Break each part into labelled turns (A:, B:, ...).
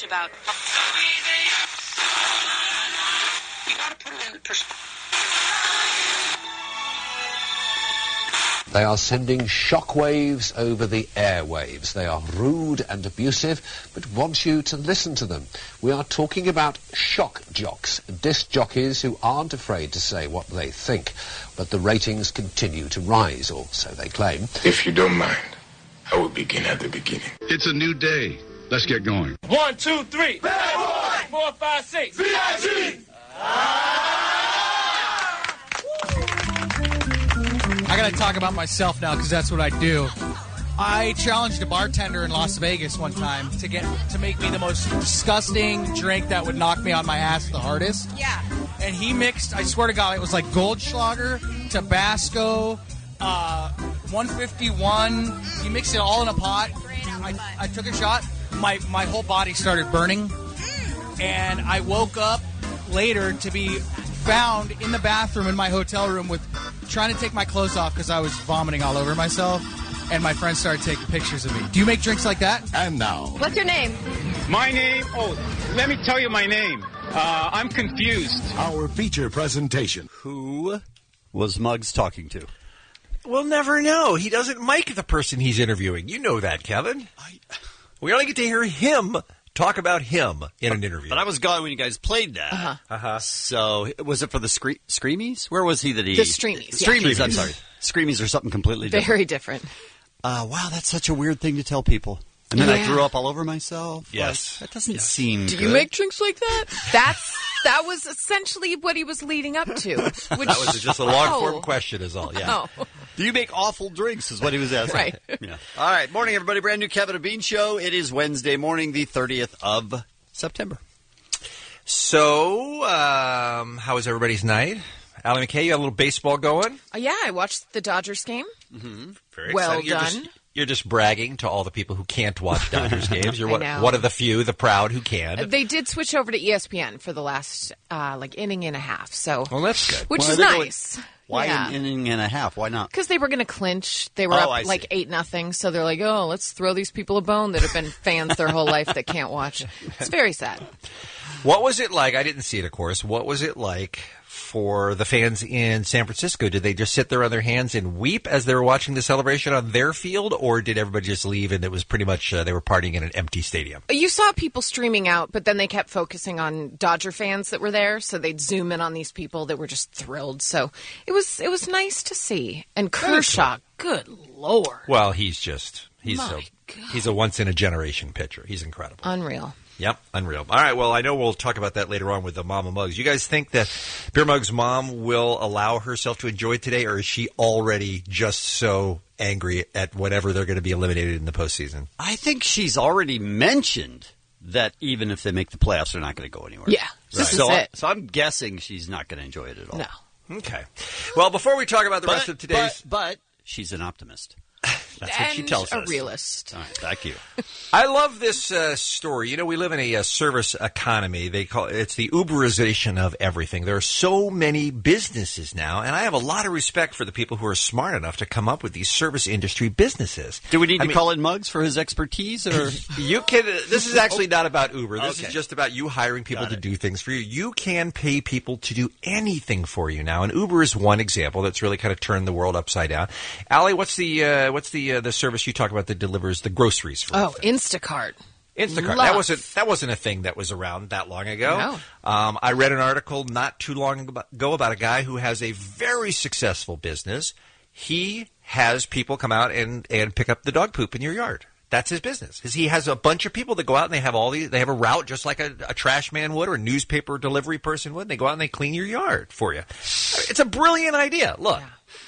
A: much about. You got to put it in perspective.
B: They are sending shockwaves over the airwaves. They are rude and abusive, but want you to listen to them. We are talking about shock jocks, disc jockeys who aren't afraid to say what they think. But the ratings continue to rise, or so they claim.
C: If you don't mind, I will begin at the beginning.
D: It's a new day. Let's get going.
E: 1, 2, 3. Bad boy. 4, 5, 6. VIG.
F: I got to talk about myself now because that's what I do. I challenged a bartender in Las Vegas one time to make me the most disgusting drink that would knock me on my ass the hardest.
G: Yeah.
F: And he mixed, I swear to God, it was like Goldschlager, Tabasco, 151. He mixed it all in a pot. I took a shot. My whole body started burning. And I woke up later to be found in the bathroom in my hotel room with trying to take my clothes off because I was vomiting all over myself. And my friends started taking pictures of me. Do you make drinks like that?
D: And now.
G: What's your name?
E: My name? Oh, let me tell you my name. I'm confused.
D: Our feature presentation.
H: Who was Muggs talking to?
I: We'll never know. He doesn't mic the person he's interviewing. You know that, Kevin. We only get to hear him talk about him in an interview.
H: But I was gone when you guys played that. So, was it for the Screamies? Where was he that he...
G: The Streamies.
H: Yeah. Streamies, I'm sorry. Screamies are something completely different.
G: Very different.
H: Wow, that's such a weird thing to tell people. And then I threw up all over myself.
I: Yes.
H: That doesn't seem
G: Do
H: good.
G: you make drinks like that? That was essentially what he was leading up to. Which,
I: That was just a long-form question is all, yeah.
G: Oh.
H: Do you make awful drinks is what he was asking.
G: Right.
H: Yeah. All right. Morning, everybody. Brand new Kevin and Bean Show. It is Wednesday morning, the 30th of September.
I: So, how was everybody's night? Allie McKay, you got a little baseball going?
G: Yeah, I watched the Dodgers game.
I: Very
G: Well
I: exciting.
G: done.
I: You're just bragging to all the people who can't watch Dodgers games. You're
G: I know.
I: one of the few, the proud, who can.
G: They did switch over to ESPN for the last inning and a half. So,
I: Well, that's good.
G: which
H: Why
G: is
H: are they going-
G: nice.
H: Why
G: Yeah.
H: an inning and a half? Why not?
G: Because they were going to clinch. They were
H: I
G: up
H: see.
G: like 8-0. So they're like, oh, let's throw these people a bone that have been fans their whole life that can't watch. It's very sad.
I: What was it like? I didn't see it, of course. What was it like for the fans in San Francisco? Did they just sit there on their hands and weep as they were watching the celebration on their field, or did everybody just leave and it was pretty much they were partying in an empty stadium?
G: You saw people streaming out, but then they kept focusing on Dodger fans that were there, so they'd zoom in on these people that were just thrilled. So it was nice to see. And Kershaw, good Lord.
I: Well, he's
G: My
I: a once in a generation pitcher. He's incredible.
G: Unreal.
I: Yep, unreal. All right, well, I know we'll talk about that later on with the Mama Muggs. You guys think that Beer Muggs' mom will allow herself to enjoy it today, or is she already just so angry at whatever they're going to be eliminated in the postseason?
H: I think she's already mentioned that even if they make the playoffs, they're not going to go anywhere.
G: Yeah, this is it.
H: So I'm guessing she's not going to enjoy it at all.
G: No.
I: Okay. Well, before we talk about the rest of today's...
H: But she's an optimist. That's what she
G: And
H: tells
G: a
H: us.
G: realist.
H: All right, back to you.
I: I love this story. You know, we live in a service economy. It's the Uberization of everything. There are so many businesses now, and I have a lot of respect for the people who are smart enough to come up with these service industry businesses.
H: Do we need to call in Muggs for his expertise, or
I: you can? This is actually not about Uber. This
H: Okay.
I: is just about you hiring people to do things for you. You can pay people to do anything for you now, and Uber is one example that's really kind of turned the world upside down. Allie, what's the service you talk about that delivers the groceries for you?
G: Oh, Instacart.
I: Instacart.
G: Love.
I: That wasn't a thing that was around that long ago.
G: No.
I: I read an article not too long ago about a guy who has a very successful business. He has people come out and pick up the dog poop in your yard. That's his business. He has a bunch of people that go out and they have a route just like a trash man would or a newspaper delivery person would. And they go out and they clean your yard for you. It's a brilliant idea. Look.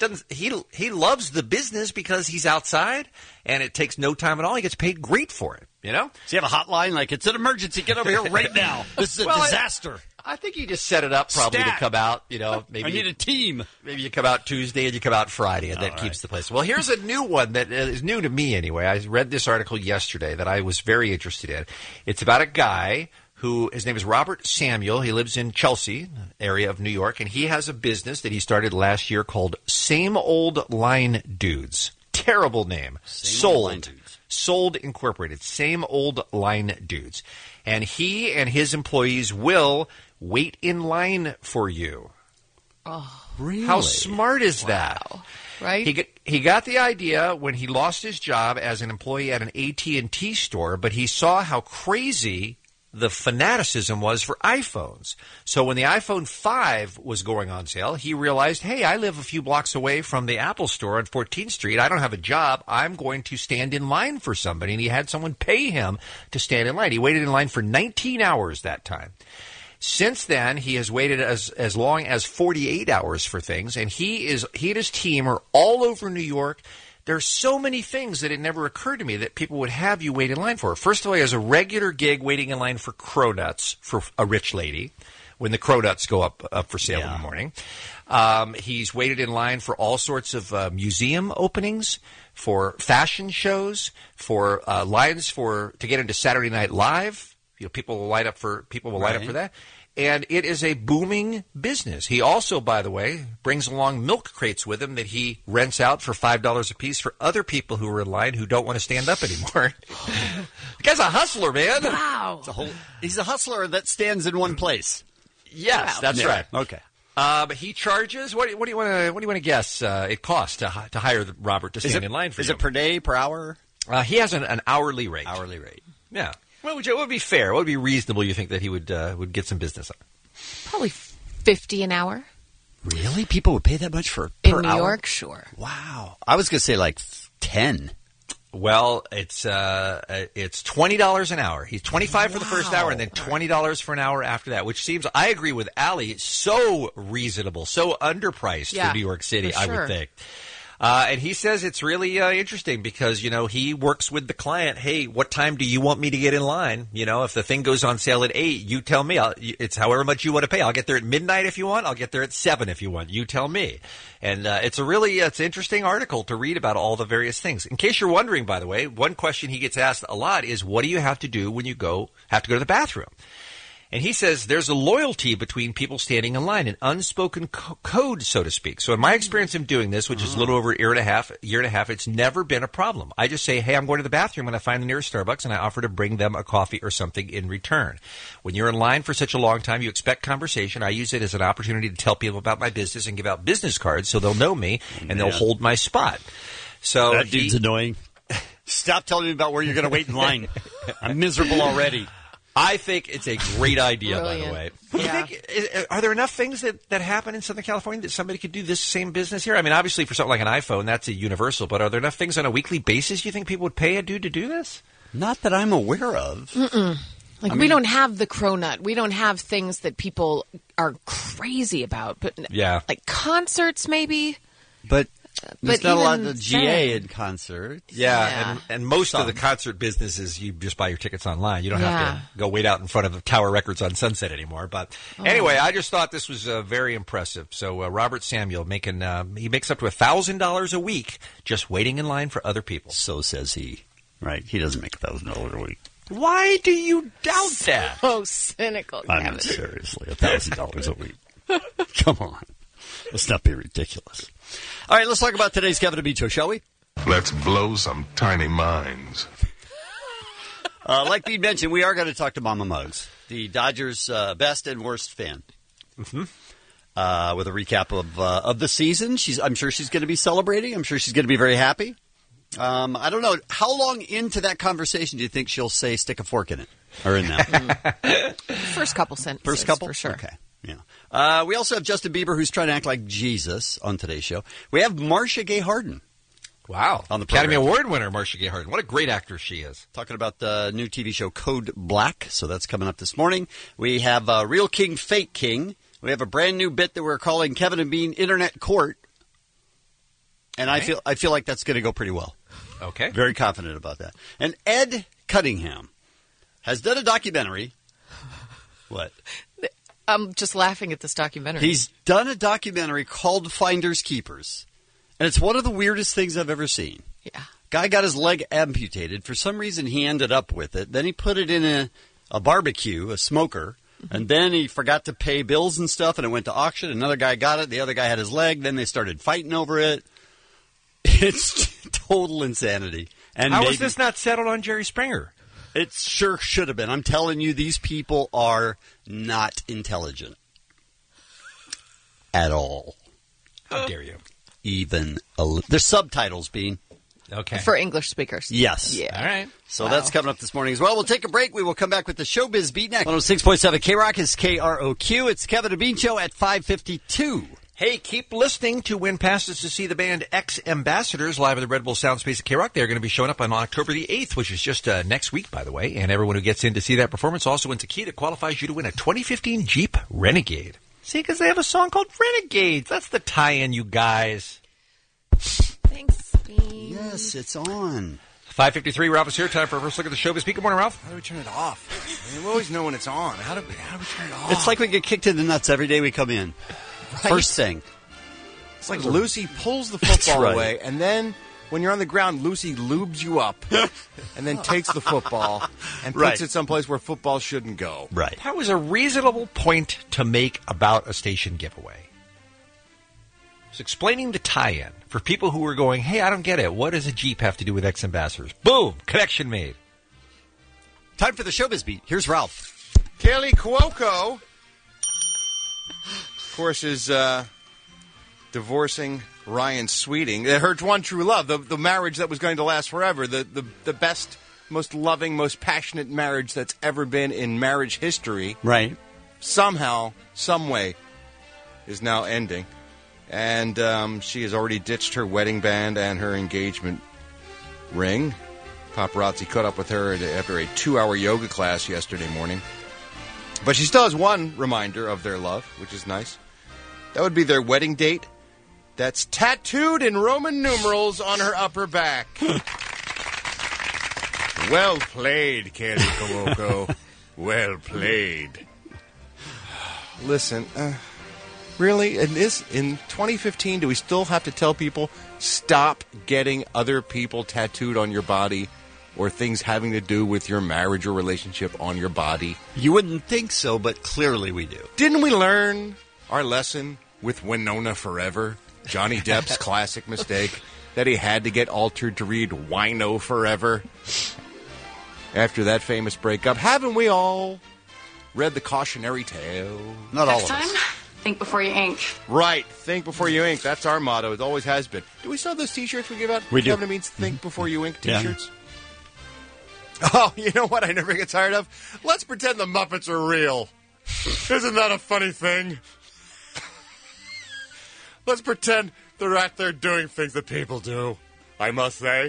I: He loves the business because he's outside and it takes no time at all. He gets paid great for it, you know?
H: does he have a hotline? Like, it's an emergency. Get over here right now. This is a disaster.
I: I think he just set it up probably to come out, you know. Maybe
H: I need a team.
I: Maybe you come out Tuesday and you come out Friday, and that keeps the place. Well, here's a new one that is new to me anyway. I read this article yesterday that I was very interested in. It's about a guy who, his name is Robert Samuel. He lives in Chelsea, area of New York, and he has a business that he started last year called Same Old Line Dudes. Terrible name.
H: Same Old Line Dudes.
I: Sold Incorporated, same old line dudes. And he and his employees will wait in line for you.
G: Oh,
H: really?
I: How smart is that?
G: Right?
I: He got the idea when he lost his job as an employee at an AT&T store, but he saw how crazy the fanaticism was for iPhones. So when the iPhone 5 was going on sale, he realized, hey, I live a few blocks away from the Apple store on 14th Street. I don't have a job. I'm going to stand in line for somebody. And he had someone pay him to stand in line. He waited in line for 19 hours that time. Since then, he has waited as long as 48 hours for things, and he and his team are all over New York. There are so many things that it never occurred to me that people would have you wait in line for. First of all, he has a regular gig waiting in line for cronuts for a rich lady when the cronuts go up for sale in the morning. He's waited in line for all sorts of museum openings, for fashion shows, for lines to get into Saturday Night Live. People will light up for that. And it is a booming business. He also, by the way, brings along milk crates with him that he rents out for $5 a piece for other people who are in line who don't want to stand up anymore. The guy's a hustler, man.
G: Wow.
H: He's a hustler that stands in one place.
I: Yes, that's right.
H: Okay.
I: He charges. What do you want to guess? It costs to hire Robert to stand in line for you.
H: Is it per day, per hour?
I: He has an hourly rate.
H: Hourly rate.
I: Yeah. What would be fair? What would be reasonable? You think that he would get some business on?
G: Probably $50 an hour.
H: Really? People would pay that much per
G: In New
H: hour?
G: York, sure.
H: Wow. I was going to say like 10.
I: Well, it's $20 an hour. He's $25 for the first hour, and then $20 for an hour after that, which seems, I agree with Allie, so reasonable, so underpriced for New York City, I would think. And he says it's really interesting because, he works with the client. Hey, what time do you want me to get in line? If the thing goes on sale at 8, you tell me. It's however much you want to pay. I'll get there at midnight if you want. I'll get there at 7 if you want. You tell me. And it's an interesting article to read about all the various things. In case you're wondering, by the way, one question he gets asked a lot is, what do you have to do when you have to go to the bathroom? And he says there's a loyalty between people standing in line, an unspoken code, so to speak. So in my experience in doing this, which is a little over a year and a half, it's never been a problem. I just say, hey, I'm going to the bathroom, and I find the nearest Starbucks, and I offer to bring them a coffee or something in return. When you're in line for such a long time, you expect conversation. I use it as an opportunity to tell people about my business and give out business cards so they'll know me, and they'll hold my spot. So
H: that dude's annoying. Stop telling me about where you're going to wait in line. I'm miserable already.
I: I think it's a great idea,
G: Brilliant.
I: by the way.
G: Yeah.
I: Are there enough things that happen in Southern California that somebody could do this same business here? I mean, obviously for something like an iPhone, that's a universal, but are there enough things on a weekly basis you think people would pay a dude to do this?
H: Not that I'm aware of.
G: Mm-mm. We don't have the cronut. We don't have things that people are crazy about. But like concerts, maybe.
H: But there's not a lot of
G: GA
H: GA in concerts.
I: Yeah. And most of the concert businesses, you just buy your tickets online. You don't have to go wait out in front of the Tower Records on Sunset anymore. But anyway, I just thought this was very impressive. So Robert Samuel he makes up to $1,000 a week just waiting in line for other people.
H: So says he. Right? He doesn't make $1,000 a week.
I: Why do you doubt that?
G: So cynical.
H: I mean, seriously, $1,000 a week. Come on. Let's not be ridiculous. All right, let's talk about today's Kevin and Bean Show, shall we?
C: Let's blow some tiny minds.
H: Like Bean mentioned, we are going to talk to Mama Muggs, the Dodgers' best and worst fan. Mm-hmm. With a recap of the season. I'm sure she's going to be celebrating. I'm sure she's going to be very happy. I don't know. How long into that conversation do you think she'll say stick a fork in it? Or in that?
G: First couple sentences.
H: First couple?
G: For sure.
H: Okay. Yeah. We also have Justin Bieber, who's trying to act like Jesus on today's show. We have Marcia Gay Harden.
I: Wow.
H: On the
I: Academy Award winner, Marcia Gay Harden. What a great actress she is.
H: Talking about the new TV show Code Black. So that's coming up this morning. We have Real King, Fake King. We have a brand new bit that we're calling Kevin and Bean Internet Court. And okay. I feel like that's going to go pretty well.
I: Okay.
H: Very confident about that. And Ed Cunningham has done a documentary. What?
G: I'm just laughing at this documentary.
H: He's done a documentary called Finders Keepers. And it's one of the weirdest things I've ever seen.
G: Yeah.
H: Guy got his leg amputated. For some reason, he ended up with it. Then he put it in a barbecue, a smoker. Mm-hmm. And then he forgot to pay bills and stuff, and it went to auction. Another guy got it. The other guy had his leg. Then they started fighting over it. It's total insanity. And
I: How
H: maybe,
I: was this not settled on Jerry Springer?
H: It sure should have been. I'm telling you, these people are not intelligent at all.
I: How dare you?
H: Even there's subtitles, Bean.
I: Okay.
G: For English speakers.
H: Yes.
G: Yeah.
I: All right.
H: So that's coming up this morning as well. We'll take a break. We will come back with the Showbiz Beat next. 106.7 K-Rock is KROQ. It's Kevin and Bean Show at 5:52.
I: Hey, keep listening to win passes to see the band X Ambassadors live at the Red Bull Soundspace at K-Rock. They're going to be showing up on October the 8th, which is just next week, by the way. And everyone who gets in to see that performance also wins a key that qualifies you to win a 2015 Jeep Renegade. See, because they have a song called Renegades. That's the tie-in, you guys.
G: Thanks, Bean.
H: Yes, it's on.
I: 5:53, Ralph is here. Time for a first look at the Showbiz Beat. Good morning, Ralph.
J: How do we turn it off? I mean, we always know when it's on. How do we turn it off?
H: It's like we get kicked in the nuts every day we come in.
J: Right?
H: First thing.
J: It's like Lucy pulls the football
H: right.
J: away, and then when you're on the ground, Lucy lubes you up and then takes the football and puts
H: Right.
J: it someplace where football shouldn't go.
H: Right.
I: That was a reasonable point to make about a station giveaway. It's explaining the tie-in for people who were going, hey, I don't get it. What does a Jeep have to do with X Ambassadors? Boom! Connection made.
H: Time for the Showbiz Beat. Here's Ralph.
J: Kaylee Cuoco, of course, is divorcing Ryan Sweeting. Her one true love, the marriage that was going to last forever, the best, most loving, most passionate marriage that's ever been in marriage history.
H: Right.
J: Somehow, some way, is now ending. And she has already ditched her wedding band and her engagement ring. Paparazzi caught up with her after a 2-hour yoga class yesterday morning. But she still has one reminder of their love, which is nice. That would be their wedding date. That's tattooed in Roman numerals on her upper back. Well played, Kaylee Cuoco. Well played. Listen, really? In 2015, do we still have to tell people, stop getting other people tattooed on your body or things having to do with your marriage or relationship on your body?
H: You wouldn't think so, but clearly we do.
J: Didn't we learn our lesson with Winona Forever? Johnny Depp's classic mistake that he had to get altered to read Wino Forever after that famous breakup. Haven't we all read the cautionary tale?
H: Not all of us.
K: Think before you ink.
J: Right. Think before you ink. That's our motto. It always has been. Do we still have those T-shirts we give out?
H: We do.
J: Kevin means think before you ink
H: Yeah.
J: T-shirts? Oh, you know what I never get tired of? Let's pretend the Muppets are real. Isn't that a funny thing? Let's pretend they're out there doing things that people do, I must say.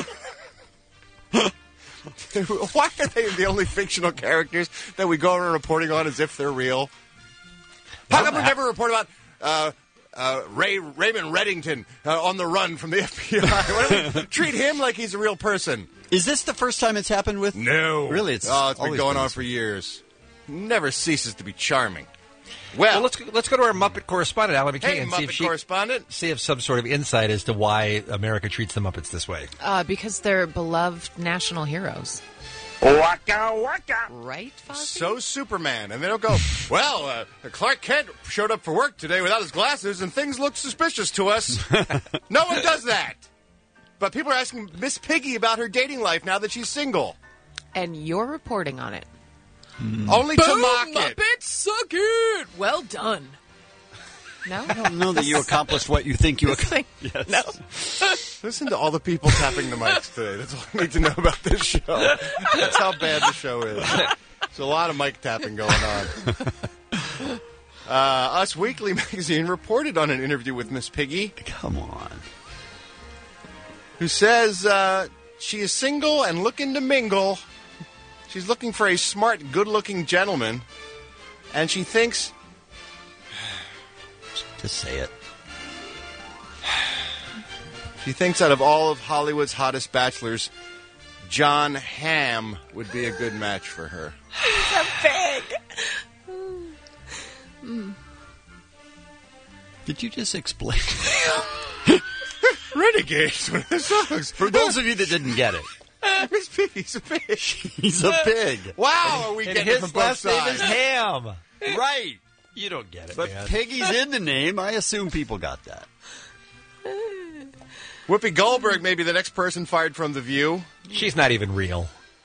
J: Why are they the only fictional characters that we go around reporting on as if they're real? How come we never report about Raymond Reddington on the run from the FBI? Why don't we treat him like he's a real person?
H: Is this the first time it's happened with?
J: No.
H: Really? It's
J: been
H: always
J: going
H: been
J: on
H: this
J: for
H: way.
J: years. Never ceases to be charming.
I: Well, let's go to our Muppet correspondent, Alan McKay,
J: Hey,
I: and see if
J: Muppet
I: she
J: correspondent.
I: see if some sort of insight as to why America treats the Muppets this way.
G: Because they're beloved national heroes.
A: Waka waka.
G: Right, Fozzie?
J: So Superman. And they don't go, well, Clark Kent showed up for work today without his glasses and things look suspicious to us. No one does that. But people are asking Miss Piggy about her dating life now that she's single.
G: And you're reporting on it.
J: Only to mock it.
G: Muppets suck it! Well done. No?
H: I don't know that you accomplished what you think you accomplished. Yes.
G: No.
J: Listen to all the people tapping the mics today. That's all I need to know about this show. That's how bad the show is. There's a lot of mic tapping going on. Us Weekly magazine reported on an interview with Miss Piggy.
H: Come on.
J: Who says she is single and looking to mingle. She's looking for a smart, good-looking gentleman. And she thinks...
H: Just say it.
J: She thinks out of all of Hollywood's hottest bachelors, John Hamm would be a good match for her.
G: He's a pig.
H: Did you just explain?
J: Renegades, one of the songs.
H: For those of you that didn't get it.
J: Miss Piggy's a pig.
H: He's a pig.
J: Wow, are we
I: And
J: getting it from
I: his
J: both
I: last name
J: sides?
I: is Ham.
H: Right.
I: You don't get it,
H: But
I: man.
H: Piggy's in the name. I assume people got that.
J: Whoopi Goldberg may be the next person fired from The View.
I: She's not even real.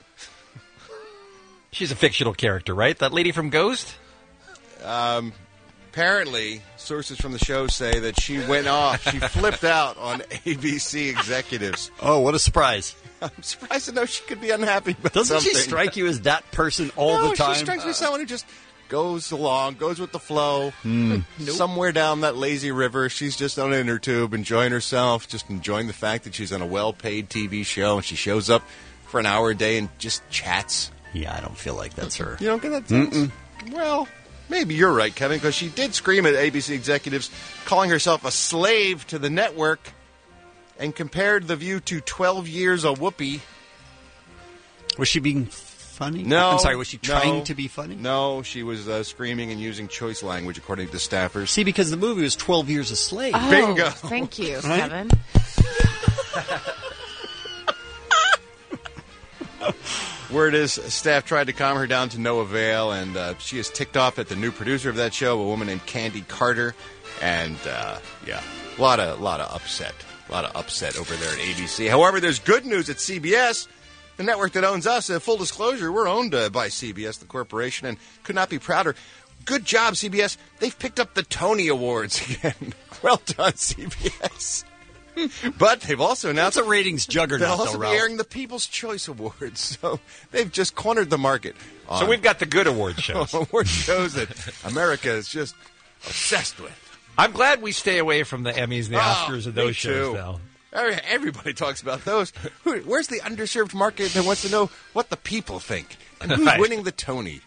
I: She's a fictional character, right? That lady from Ghost?
J: Apparently, sources from the show say that she went off. She flipped out on ABC executives.
H: Oh, what a surprise.
J: I'm surprised to know she could be unhappy about
H: Doesn't
J: something.
H: she strike you as that person all
J: No,
H: the time?
J: she strikes me as someone who just goes along, goes with the flow. Somewhere down that lazy river, she's just on an inner tube, enjoying herself, just enjoying the fact that she's on a well-paid TV show, and she shows up for an hour a day and just chats.
H: Yeah, I don't feel like that's her.
J: You don't get that sense? Well, maybe you're right, Kevin, because she did scream at ABC executives, calling herself a slave to the network, and compared The View to 12 years of Whoopi.
H: Was she being funny?
J: No.
H: I'm sorry, was she trying to be funny?
J: No, she was screaming and using choice language, according to staffers.
H: See, because the movie was 12 Years a Slave.
G: Oh,
J: Bingo.
G: Thank you,
H: Right?
G: Kevin.
J: Word is staff tried to calm her down to no avail, and she is ticked off at the new producer of that show, a woman named Candy Carter. And, yeah, a lot of upset. A lot of upset over there at ABC. However, there's good news at CBS, the network that owns us. Full disclosure, we're owned by CBS, the corporation, and could not be prouder. Good job, CBS. They've picked up the Tony Awards again. Well done, CBS. But they've also announced
H: That's a ratings juggernaut,
J: they'll also
H: though,
J: be
H: Ralph.
J: airing the People's Choice Awards. So they've just cornered the market.
I: So we've got the good award shows.
J: award shows that America is just obsessed with.
I: I'm glad we stay away from the Emmys and the Oscars and
J: me
I: those shows,
J: too.
I: though.
J: Everybody talks about those. Where's the underserved market that wants to know what the people think? And who's
I: Right.
J: winning the Tony?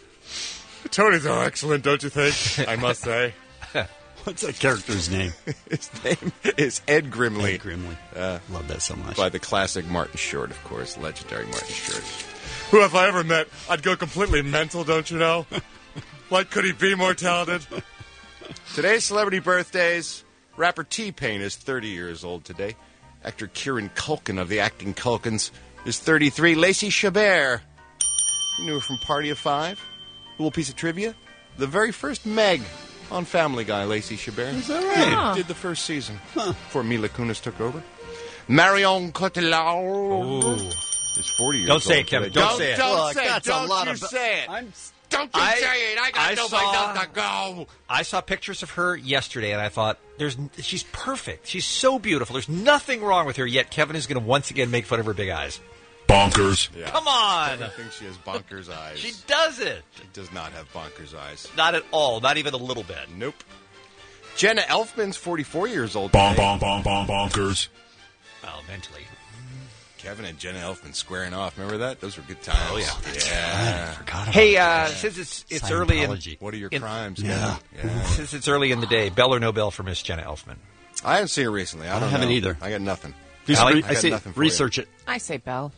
J: The Tonys are excellent, don't you think? I must say.
H: What's that character's name?
J: His name is Ed Grimley.
H: Ed Grimley. Love that so much.
J: By the classic Martin Short, of course, legendary Martin Short. Who, if I ever met, I'd go completely mental, don't you know? Like, could he be more talented? Today's celebrity birthdays. Rapper T-Pain is 30 years old today. Actor Kieran Culkin of the Acting Culkins is 33. Lacey Chabert. You knew her from Party of Five. A little piece of trivia. The very first Meg on Family Guy, Lacey Chabert.
H: Is that right?
J: Did the first season before Mila Kunis took over. Marion Cotillard is 40 years old.
I: Don't say it, Kevin.
J: today.
I: Don't say it.
J: Don't
H: Look,
J: say it.
H: that's a
J: Don't
H: lot
J: you
H: of-
J: say it.
H: I'm
J: Don't you say it. I got
I: I
J: nobody
I: saw-
J: else to go.
I: I saw pictures of her yesterday, and I thought, she's perfect. She's so beautiful. There's nothing wrong with her, yet Kevin is going to once again make fun of her big eyes.
D: Bonkers.
J: Yeah.
I: Come on!
J: I think she has bonkers eyes.
I: She doesn't.
J: She does not have bonkers eyes.
I: Not at all. Not even a little bit.
J: Nope. Jenna Elfman's 44 years old today.
D: Bonkers.
I: Well, eventually.
J: Kevin and Jenna Elfman squaring off. Remember that? Those were good times.
I: Oh, yeah.
J: Yeah.
H: Forgot about
I: Hey,
H: that.
I: since it's early in,
H: Scientology.
J: What are your
I: In-
J: crimes?
H: Yeah.
J: Kevin? Yeah.
I: since it's early in the day, bell or no bell for Miss Jenna Elfman?
J: I haven't seen her recently. I don't
H: haven't
J: know.
H: either.
J: I got nothing.
I: Allie?
J: I
H: I
J: got
H: say
J: nothing for
H: research it.
G: I say Belle.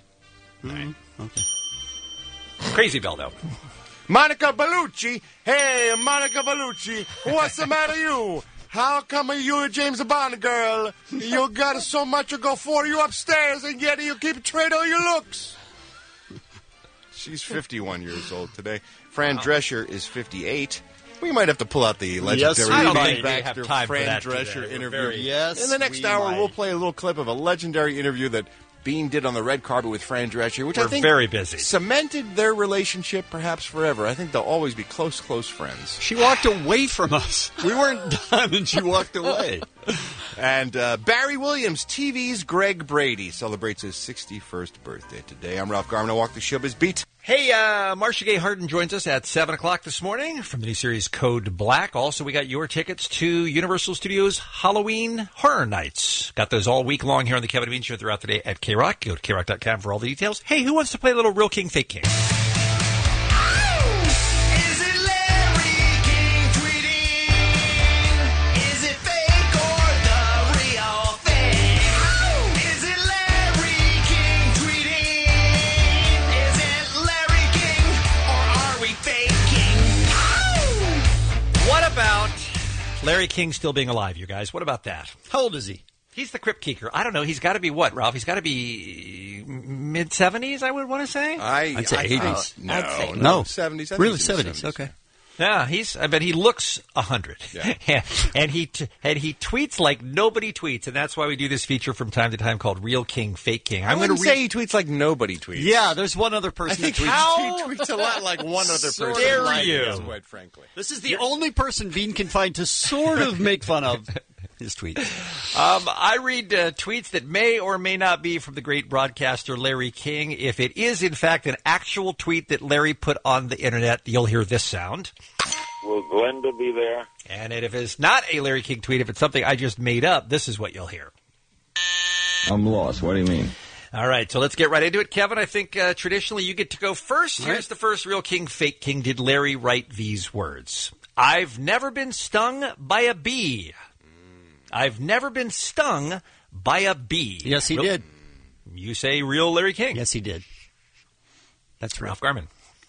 H: Okay.
I: Crazy bell, though.
J: Monica Bellucci. Hey, Monica Bellucci. What's the matter you? How come you a James Bond girl? You got so much to go for you upstairs, and yet you keep trading all your looks. She's 51 years old today. Fran Drescher is 58. We might have to pull out the legendary
H: I don't
J: Bean
H: think
I: we
J: Baxter
I: have time for
J: Fran
I: that
J: Drescher
I: today. We're
J: interview.
I: very-
H: Yes,
J: In the next
H: we
J: hour,
H: might.
J: we'll play a little clip of a legendary interview that Bean did on the red carpet with Fran Drescher, which I
I: We're
J: think
I: very busy.
J: cemented their relationship perhaps forever. I think they'll always be close friends.
H: She walked away from us. We weren't done, and she walked away.
J: And Barry Williams, TV's Greg Brady, celebrates his 61st birthday today. I'm Ralph Garman. I walk the showbiz beat.
I: Hey, Marcia Gay Harden joins us at 7 o'clock this morning from the new series Code Black. Also, we got your tickets to Universal Studios Halloween Horror Nights. Got those all week long here on the Kevin and Bean Show throughout the day at K-Rock. Go to KRock.com for all the details. Hey, who wants to play a little Real King, Fake King?
K: Is it Larry King tweeting? Is it fake or the real thing? Is it Larry King tweeting? Is it Larry King or are we faking?
I: What about Larry King still being alive, you guys? What about that?
H: How old is he?
I: He's the Crypt Keeper. I don't know. He's got to be what, Ralph? He's got to be mid-70s, I would want to say.
H: I'd say 80s.
J: No,
G: I'd say
H: no.
J: 70s. I think
H: Really,
J: he's in the
H: 70s. Okay.
I: Yeah, I bet he looks 100.
J: Yeah.
I: and he tweets like nobody tweets, and that's why we do this feature from time to time called Real King, Fake King.
J: I'm going to say he tweets like nobody tweets.
H: Yeah, there's one other person
J: I think
H: that tweets.
J: he tweets a lot like one other person.
H: Dare
J: like
H: you.
J: him, quite frankly.
H: This is the only person Bean can find to sort of make fun of his tweets.
I: I read tweets that may or may not be from the great broadcaster Larry King. If it is, in fact, an actual tweet that Larry put on the internet, you'll hear this sound.
A: Will Glenda be there?
I: And if it's not a Larry King tweet, if it's something I just made up, this is what you'll hear.
A: I'm lost. What do you mean?
I: All right, so let's get right into it. Kevin, I think traditionally you get to go first.
H: All right.
I: Here's the first Real King, Fake King. Did Larry write these words? I've never been stung by a bee. I've never been stung by a bee.
H: Yes, he did.
I: You say real Larry King.
H: Yes, he did. That's
I: Ralph Garman.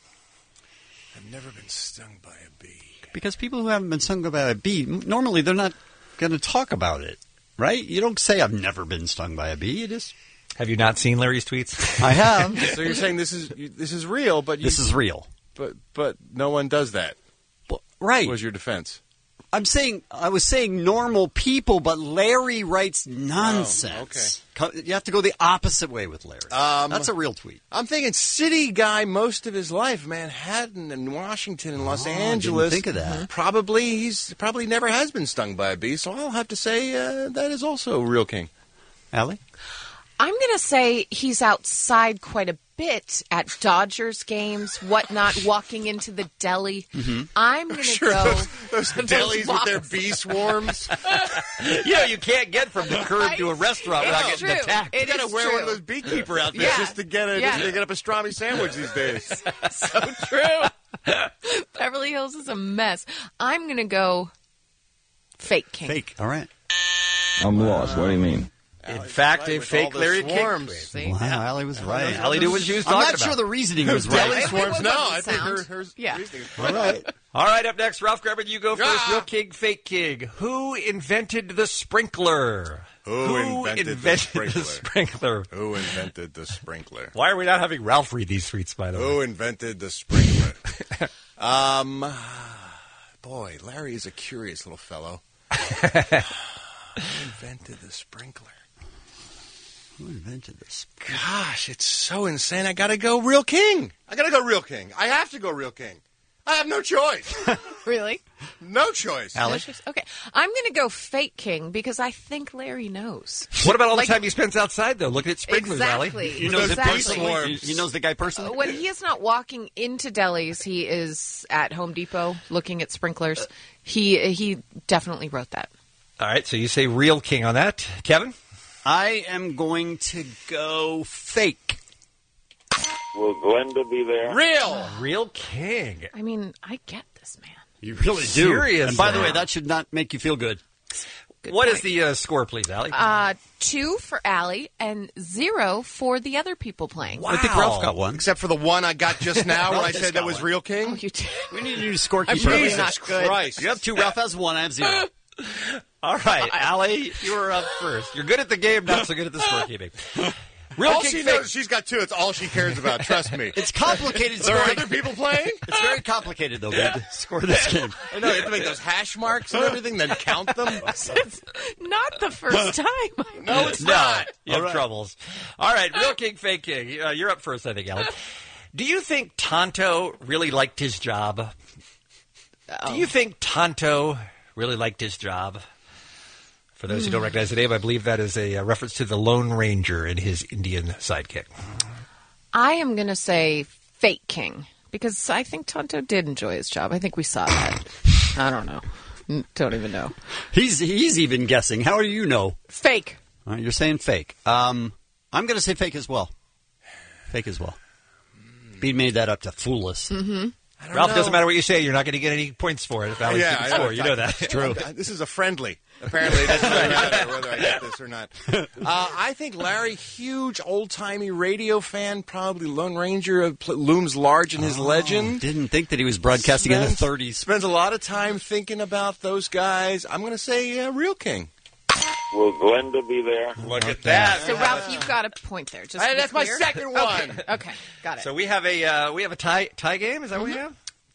J: I've never been stung by a bee.
H: Because people who haven't been stung by a bee, normally they're not going to talk about it, right? You don't say, I've never been stung by a bee. You just...
I: Have you not seen Larry's tweets?
H: I have.
J: So you're saying this is real, but
H: This is real.
J: but no one does that.
H: Well, right.
J: What was your defense?
H: I was saying normal people, but Larry writes nonsense.
J: okay.
H: You have to go the opposite way with Larry. That's a real tweet.
J: I'm thinking city guy most of his life, Manhattan and Washington and Los
H: I didn't
J: Angeles.
H: think of that.
J: He's probably never has been stung by a bee, so I'll have to say that is also Real King.
H: Allie?
G: I'm going to say he's outside quite a bit at Dodgers games, whatnot, walking into the deli. I'm going to go...
J: Those delis with their bee swarms.
I: You can't get from the curb to a restaurant without
G: It's
I: getting
G: true.
I: attacked.
G: It
J: You got
G: is
J: to wear
G: true.
J: one of those beekeeper outfits
G: Yeah.
J: just to get a pastrami sandwich these days.
G: So true. Beverly Hills is a mess. I'm going to go Fake King.
H: Fake. All right.
A: I'm lost. What do you mean?
I: In fact, a
J: with
I: fake
J: all the
I: Larry King.
J: swarms.
I: tweet.
G: See?
H: Wow, Allie was right.
I: Allie knew what she was
H: I'm
I: talking
H: not
I: about.
H: sure the reasoning was
J: Deli
H: right.
J: swarms? No, I
G: It
J: think
G: doesn't
J: her
G: Yeah.
J: reasoning is
H: All right.
I: All right, up next, Ralph Garman, you go first.
J: Ah!
I: Real King, Fake King. Who invented the sprinkler?
J: Who invented the sprinkler? Who invented the sprinkler?
I: Why are we not having Ralph read these tweets, by the way?
J: Who invented the sprinkler? Boy, Larry is a curious little fellow. Who invented the sprinkler?
H: Who invented this?
J: Gosh, it's so insane. I gotta go Real King. I have to go Real King. I have no choice.
G: Really?
J: No choice.
I: Allie?
G: Okay. I'm going to go Fake King because I think Larry knows.
I: What about all
G: Like-
I: the time he spends outside, though? Looking at sprinklers,
G: Exactly.
I: Allie.
H: You know the
G: Exactly.
H: person. He knows the guy personally.
G: When he is not walking into delis, he is at Home Depot looking at sprinklers. He definitely wrote that.
I: All right, so you say Real King on that. Kevin?
H: I am going to go fake.
A: Will Glenda be there?
I: Real King.
G: I mean, I get this, man.
H: You really do.
I: Seriously.
H: And by the way, that should not make you feel good.
I: What is the score, please, Allie?
G: 2 for Allie and 0 for the other people playing.
H: I think Ralph got one.
J: Except for the one I got just now when I
H: just
J: said that
H: got
J: was
H: one.
J: Real
G: Oh,
J: King.
G: you did.
H: We need to do scorekeeper.
G: I'm really
J: Jesus
G: not good.
J: Christ.
H: You have 2. Ralph has 1. I have 0.
I: All right, Allie, you were up first. You're good at the game, not so good at the scorekeeping. Real
J: All
I: King,
J: she
I: Fake.
J: knows, she's got 2. It's all she cares about. Trust me.
H: It's complicated
J: There are
H: scoring.
J: other people playing?
H: It's very complicated, though, man, to score this game.
J: I know. You have to make those hash marks and everything, then count them.
G: It's not the first time.
J: No, it's
I: No,
J: not.
I: you have troubles. All right, Real King, Fake King. You're up first, I think, Allie. Do you think Tonto really liked his job? Do you think Tonto really liked his job? For those who don't recognize the name, I believe that is a reference to the Lone Ranger and his Indian sidekick.
G: I am going to say Fake King because I think Tonto did enjoy his job. I think we saw that. I don't know. Don't even know.
H: He's even guessing. How do you know?
G: Fake.
H: You're saying fake. I'm going to say fake as well. Fake as well. Bean made that up to fool us.
G: Mm-hmm.
I: Ralph,
J: know.
I: doesn't matter what you say. You're not going to get any points for it if Allie's keeping score. You know that.
J: True. This is a friendly. Apparently, it doesn't really matter whether I get this or not. I think Larry, huge old-timey radio fan, probably Lone Ranger, looms large in his legend.
H: Didn't think that he was broadcasting in the 30s.
J: Spends a lot of time thinking about those guys. I'm going to say Real King.
A: Will Glenda be there?
I: Look at that.
G: So Ralph, you've got a point there. Just to be
J: That's my
G: clear.
J: second one.
G: Okay, got it.
I: So we have a tie game. Is that what we have?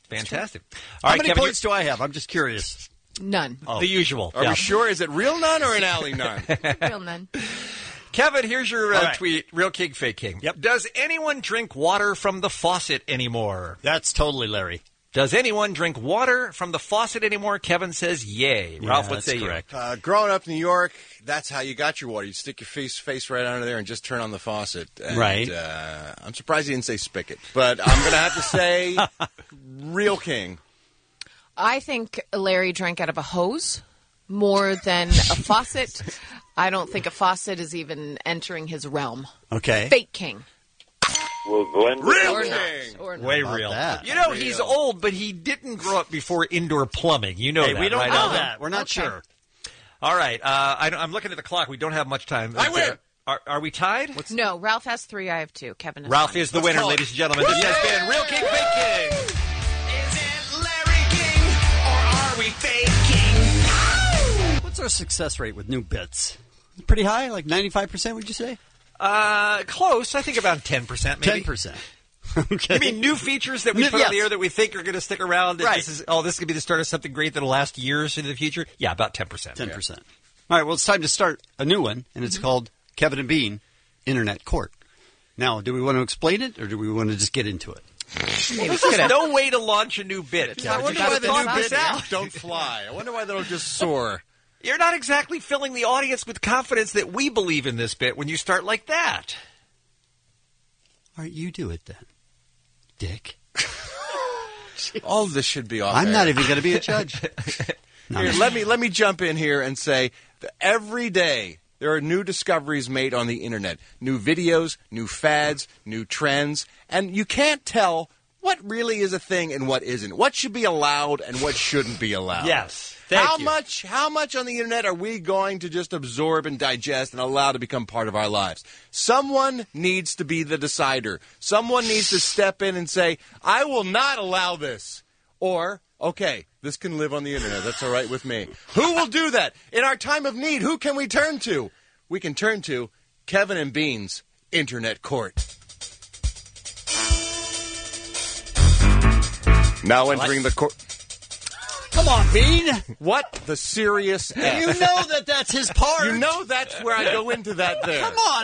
I: Fantastic.
H: How many points do I have? I'm just curious.
G: None.
I: The usual.
J: Are we sure? Is it real none or an alley none?
G: Real none.
I: Kevin, here's your
H: All right.
I: tweet. Real king, fake king.
H: Yep.
I: Does anyone drink water from the faucet anymore?
H: That's totally Larry.
I: Does anyone drink water from the faucet anymore? Kevin says yay. Ralph, what
H: that's
I: say
H: correct.
J: Growing up in New York, that's how you got your water. You stick your face right under there and just turn on the faucet. And,
H: Right.
J: I'm surprised you didn't say spigot. But I'm going to have to say real king.
G: I think Larry drank out of a hose more than a faucet. I don't think a faucet is even entering his realm.
H: Okay.
G: Fake king.
A: Will Gwen
J: Real
G: Or
J: king.
G: not. Or not.
I: Way
H: About
I: real.
H: that?
I: You know, he's old, but he didn't grow up before indoor plumbing. You know
H: Hey,
I: that,
H: we don't
I: right?
H: know
I: Alan?
H: that. We're not
G: Okay.
H: sure.
I: All right. I'm looking at the clock. We don't have much time.
J: I win.
I: Are we tied?
G: No, Ralph has 3. I have 2. Kevin has
I: Ralph
G: 1.
I: is the winner,
J: call it.
I: ladies and gentlemen. This has been Real King, Fake King.
K: Is it Larry King or are we faking?
H: What's our success rate with new bits? Pretty high, like 95%, would you say?
I: Close. I think about 10%, maybe.
H: 10%. Okay.
I: You mean new features that we put on
H: Yes.
I: the air that we think are going to stick around? That
H: Right.
I: This is going to be the start of something great that'll last years into the future? Yeah, about 10%.
H: 10%. All right, well, it's time to start a new one, and it's called Kevin and Bean Internet Court. Now, do we want to explain it, or do we want to just get into it?
I: There's no way to launch a new bit,
J: I
I: Kevin.
J: wonder
I: You
J: why
I: gotta
J: the
I: thought
J: new
I: this
J: bits
I: out.
J: don't fly. I wonder why they don't just soar.
I: You're not exactly filling the audience with confidence that we believe in this bit when you start like that.
H: All right, you do it then, Dick.
J: All of this should be off
H: I'm
J: air.
H: not even going to be a judge. No.
J: Here, let me jump in here and say that every day there are new discoveries made on the internet, new videos, new fads, new trends, and you can't tell what really is a thing and what isn't. What should be allowed and what shouldn't be allowed.
I: Yes.
J: How much on the internet are we going to just absorb and digest and allow to become part of our lives? Someone needs to be the decider. Someone needs to step in and say, I will not allow this. Or, okay, this can live on the internet. That's all right with me. Who will do that? In our time of need, who can we turn to? We can turn to Kevin and Bean's Internet Court. Now entering the court.
H: Come on, Bean.
J: What the serious F?
H: You know that's his part.
J: You know that's where I go into that there.
H: Come on.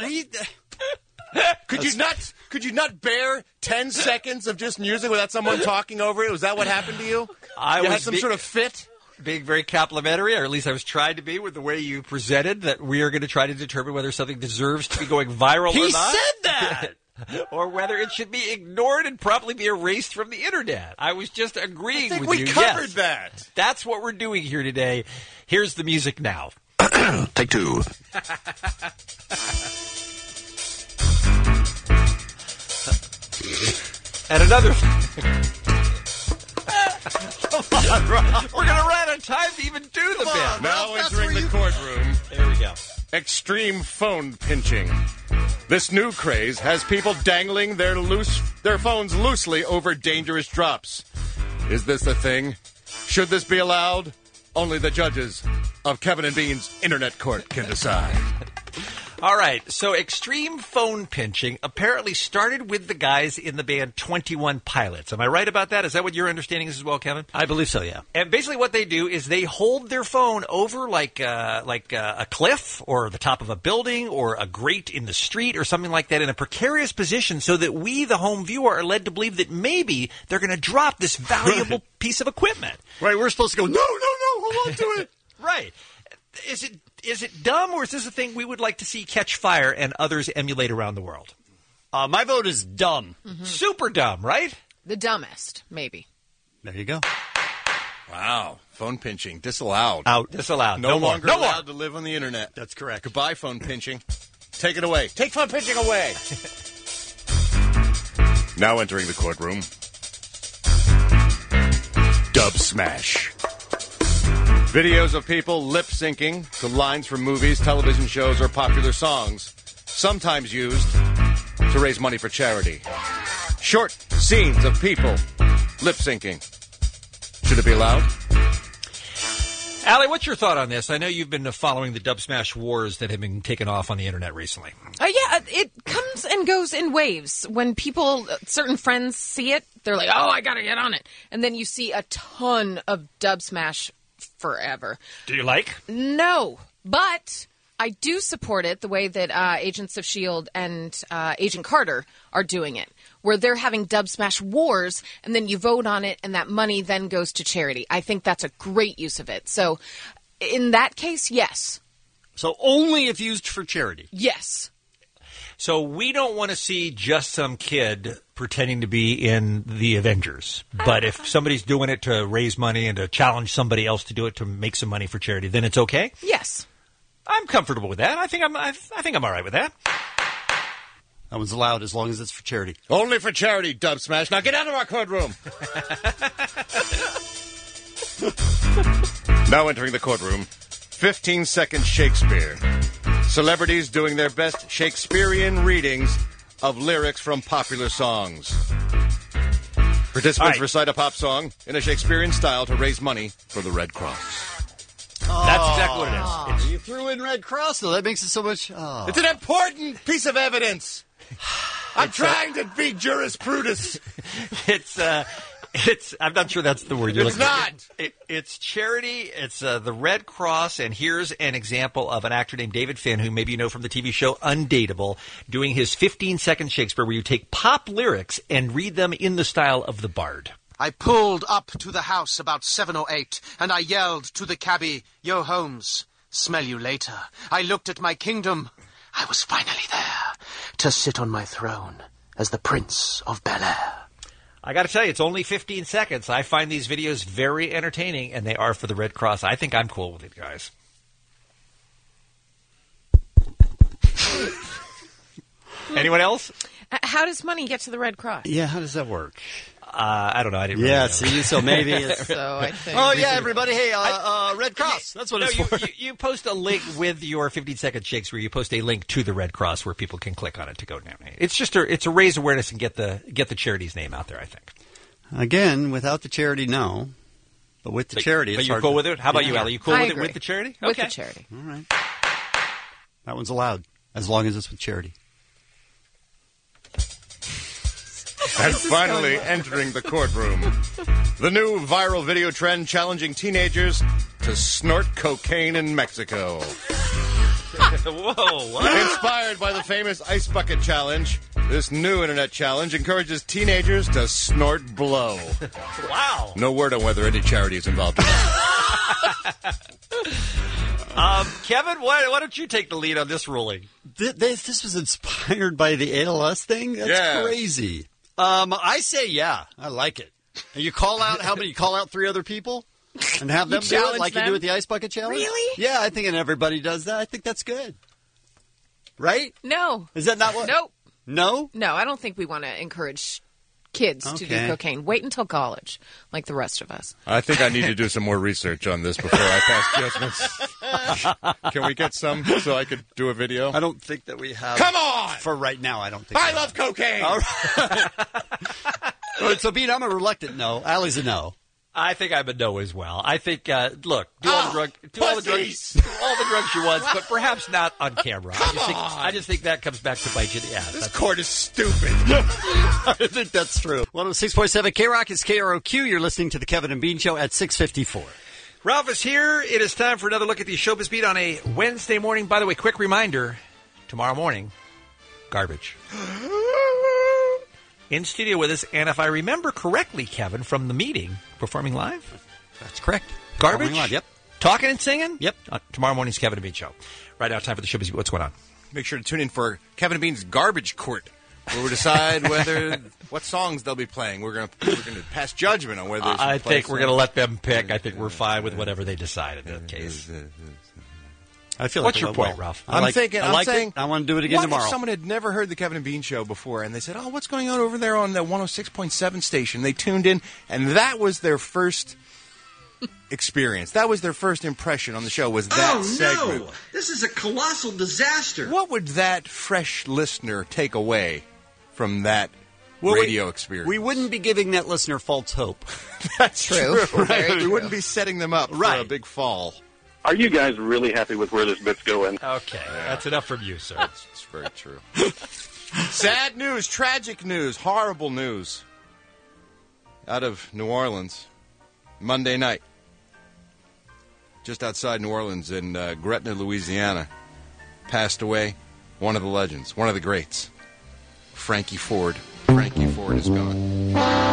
J: Could you not bear 10 seconds of just music without someone talking over it? Was that what happened to you? You had some sort of fit?
I: Being very complimentary, or at least I was trying to be with the way you presented, that we are going to try to determine whether something deserves to be going viral or
H: He
I: not.
H: said that.
I: Or whether it should be ignored and promptly be erased from the internet. I was just agreeing
J: I think
I: with
J: we
I: you.
J: covered
I: Yes.
J: that.
I: That's what we're doing here today. Here's the music now.
C: Take two.
I: And another. We're going to run out of time to even do the bit.
J: Now entering the courtroom.
I: There we go.
J: Extreme phone pinching. This new craze has people dangling their phones loosely over dangerous drops. Is this a thing? Should this be allowed? Only the judges of Kevin and Bean's Internet Court can decide.
I: All right, so extreme phone pinching apparently started with the guys in the band 21 Pilots. Am I right about that? Is that what your understanding is as well, Kevin?
H: I believe so, yeah.
I: And basically what they do is they hold their phone over like a cliff or the top of a building or a grate in the street or something like that in a precarious position so that we, the home viewer, are led to believe that maybe they're going to drop this valuable piece of equipment.
H: Right, we're supposed to go, no, hold on to it.
I: Right. Is it dumb, or is this a thing we would like to see catch fire and others emulate around the world?
H: My vote is dumb.
I: Super dumb, right?
G: The dumbest, maybe.
H: There you go.
J: Wow. Phone pinching disallowed.
I: Out. Disallowed.
J: No
I: more.
J: longer
I: No more.
J: allowed to live on the internet.
H: That's correct.
J: Goodbye, phone pinching. Take it away. Take phone pinching away. Now entering the courtroom. Dub Smash. Videos of people lip-syncing to lines from movies, television shows, or popular songs, sometimes used to raise money for charity. Short scenes of people lip-syncing. Should it be allowed?
I: Allie, what's your thought on this? I know you've been following the Dub Smash wars that have been taken off on the internet recently.
G: Yeah, it comes and goes in waves. When people, certain friends see it, they're like, oh, I got to get on it. And then you see a ton of Dub Smash forever.
I: Do you like?
G: No, but I do support it the way that Agents of S.H.I.E.L.D. and Agent Carter are doing it, where they're having Dub Smash wars, and then you vote on it, and that money then goes to charity. I think that's a great use of it. So in that case, yes.
H: So only if used for charity?
G: Yes.
I: So we don't want to see just some kid pretending to be in the Avengers. But if somebody's doing it to raise money and to challenge somebody else to do it to make some money for charity, then it's okay?
G: Yes.
I: I'm comfortable with that. I think I'm all right with that.
H: That one's allowed as long as it's for charity.
J: Only for charity, Dub Smash. Now get out of our courtroom. Now entering the courtroom, 15-second Shakespeare. Celebrities doing their best Shakespearean readings of lyrics from popular songs. Participants recite a pop song in a Shakespearean style to raise money for the Red Cross.
I: That's exactly what it is.
H: You threw in Red Cross, though. That makes it so much... Oh.
J: It's an important piece of evidence. I'm trying to be jurisprudence.
I: It's. I'm not sure that's the word you're
J: looking
I: for. It's not. It's charity. It's the Red Cross. And here's an example of an actor named David Finn, who maybe you know from the TV show Undateable, doing his 15-second Shakespeare, where you take pop lyrics and read them in the style of the Bard.
L: I pulled up to the house about 7 or 8, and I yelled to the cabbie, "Yo, Holmes, smell you later." I looked at my kingdom. I was finally there to sit on my throne as the Prince of Bel-Air.
I: I got to tell you, it's only 15 seconds. I find these videos very entertaining, and they are for the Red Cross. I think I'm cool with it, guys. Anyone else?
G: How does money get to the Red Cross?
H: Yeah, how does that work?
I: I don't know. I didn't really know.
H: See, so maybe it's...
G: So I think...
H: Oh, yeah, everybody. Hey, Red Cross. That's what it's for.
I: You post a link with your 15-second Shakespeare. You post a link to the Red Cross where people can click on it to go down. It's just it's a raise awareness and get the charity's name out there, I think.
H: Again, without the charity, no. But with the charity, it's
I: you're
H: hard
I: cool
H: to-
I: with it? How about you, Allie? You cool
G: I
I: with
G: agree.
I: it with the charity?
G: With
I: Okay.
G: the charity.
H: All right. That one's allowed, as long as it's with charity.
J: And finally entering the courtroom, the new viral video trend challenging teenagers to snort cocaine in Mexico.
I: Whoa, what?
J: Inspired by the famous Ice Bucket Challenge, this new internet challenge encourages teenagers to snort blow.
I: Wow.
J: No word on whether any charity is involved in that.
I: Kevin, why don't you take the lead on this ruling?
H: This was inspired by the ALS thing? That's
J: Yeah.
H: crazy. I say yeah. I like it. And you call out, how many? You call out 3 other people and have them do it
G: challenge
H: like you
G: them?
H: do with the Ice Bucket Challenge?
G: Really?
H: Yeah, I think everybody does that. I think that's good. Right?
G: No.
H: Is that not what?
G: Nope.
H: No?
G: No, I don't think we want to encourage kids to do
H: Okay.
G: cocaine. Wait until college, like the rest of us.
J: I think I need to do some more research on this before I pass judgments. Can we get some so I could do a video?
H: I don't think that we have.
J: Come on!
H: For right now, I don't think.
J: I
H: we
J: love cocaine!
H: All right. So, Pete, I'm a reluctant no. Allie's a no.
I: I think I'm a no as well. I think, look, do all the
J: pussies!
I: drugs you want, but perhaps not on camera. I just think that comes back to bite you in the ass.
J: This court is stupid.
H: I think that's true. 106.7 K-Rock is KROQ. You're listening to the Kevin and Bean Show at 6:54.
I: Ralph is here. It is time for another look at the Showbiz Beat on a Wednesday morning. By the way, quick reminder, tomorrow morning, garbage. In studio with us, and if I remember correctly, Kevin, from the meeting, performing live?
H: That's correct.
I: Garbage?
H: Performing live, yep.
I: Talking and singing?
H: Yep.
I: Tomorrow morning's Kevin and Bean Show. Right now, time for the Showbiz Beat. What's going on?
J: Make sure to tune in for Kevin and Bean's Garbage Court, where we decide what songs they'll be playing. We're going to pass judgment on whether they should
I: I
J: play
I: think we're going to
J: songs.
I: let them pick. I think we're fine with whatever they decide in that case.
H: I feel
I: What's
H: like
I: your
H: it
I: point,
H: went
I: Ralph?
J: I'm saying,
H: I want to do it again
J: what
H: tomorrow.
J: if someone had never heard the Kevin and Bean Show before, and they said, "Oh, what's going on over there on the 106.7 station?" They tuned in, and that was their first experience. That was their first impression on the show. Was that segment?
M: No! This is a colossal disaster.
J: What would that fresh listener take away from that? radio experience.
H: We wouldn't be giving that listener false hope.
J: That's
G: True. Very
J: We
G: true.
J: wouldn't be setting them up for a big fall.
A: Are you guys really happy with where this bit's going?
I: Okay, that's enough from you, sir.
J: It's very true. Sad news, tragic news, horrible news out of New Orleans. Monday night, just outside New Orleans in Gretna, Louisiana, passed away one of the legends, one of the greats, Frankie Ford. Frankie Ford is gone.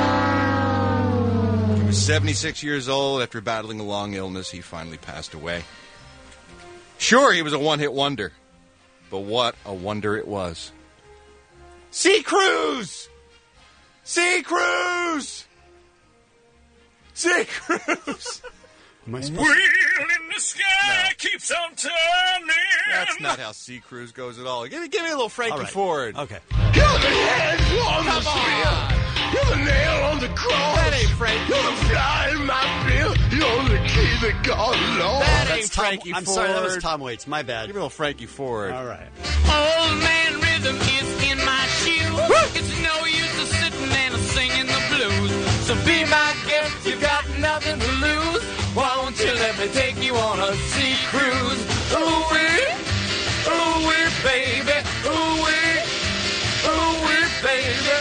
J: He was 76 years old. After battling a long illness, he finally passed away. Sure, he was a one-hit wonder, but what a wonder it was. Sea Cruise! Sea Cruise! Sea Cruise!
K: Wheel in the sky keeps on turning.
J: That's not how Sea Cruise goes at all. Give me a little Frankie
H: All right.
J: Ford.
H: Okay.
K: You're the head on the spear. You're the nail on the cross.
J: That ain't Frankie.
K: You're the fly in my bill. You're the key that God lost.
J: That
H: That's
J: ain't
H: Tom,
J: Frankie
H: I'm
J: Ford.
H: sorry, that was Tom Waits. My bad.
J: Give me a little Frankie Ford.
H: All right.
K: Old man rhythm is in my shoe. It's no use to sitting and singing the blues. So be my guest, you got nothing to lose. Why won't you let me take you on a sea cruise? Ooh-wee, baby. Ooh-wee, baby.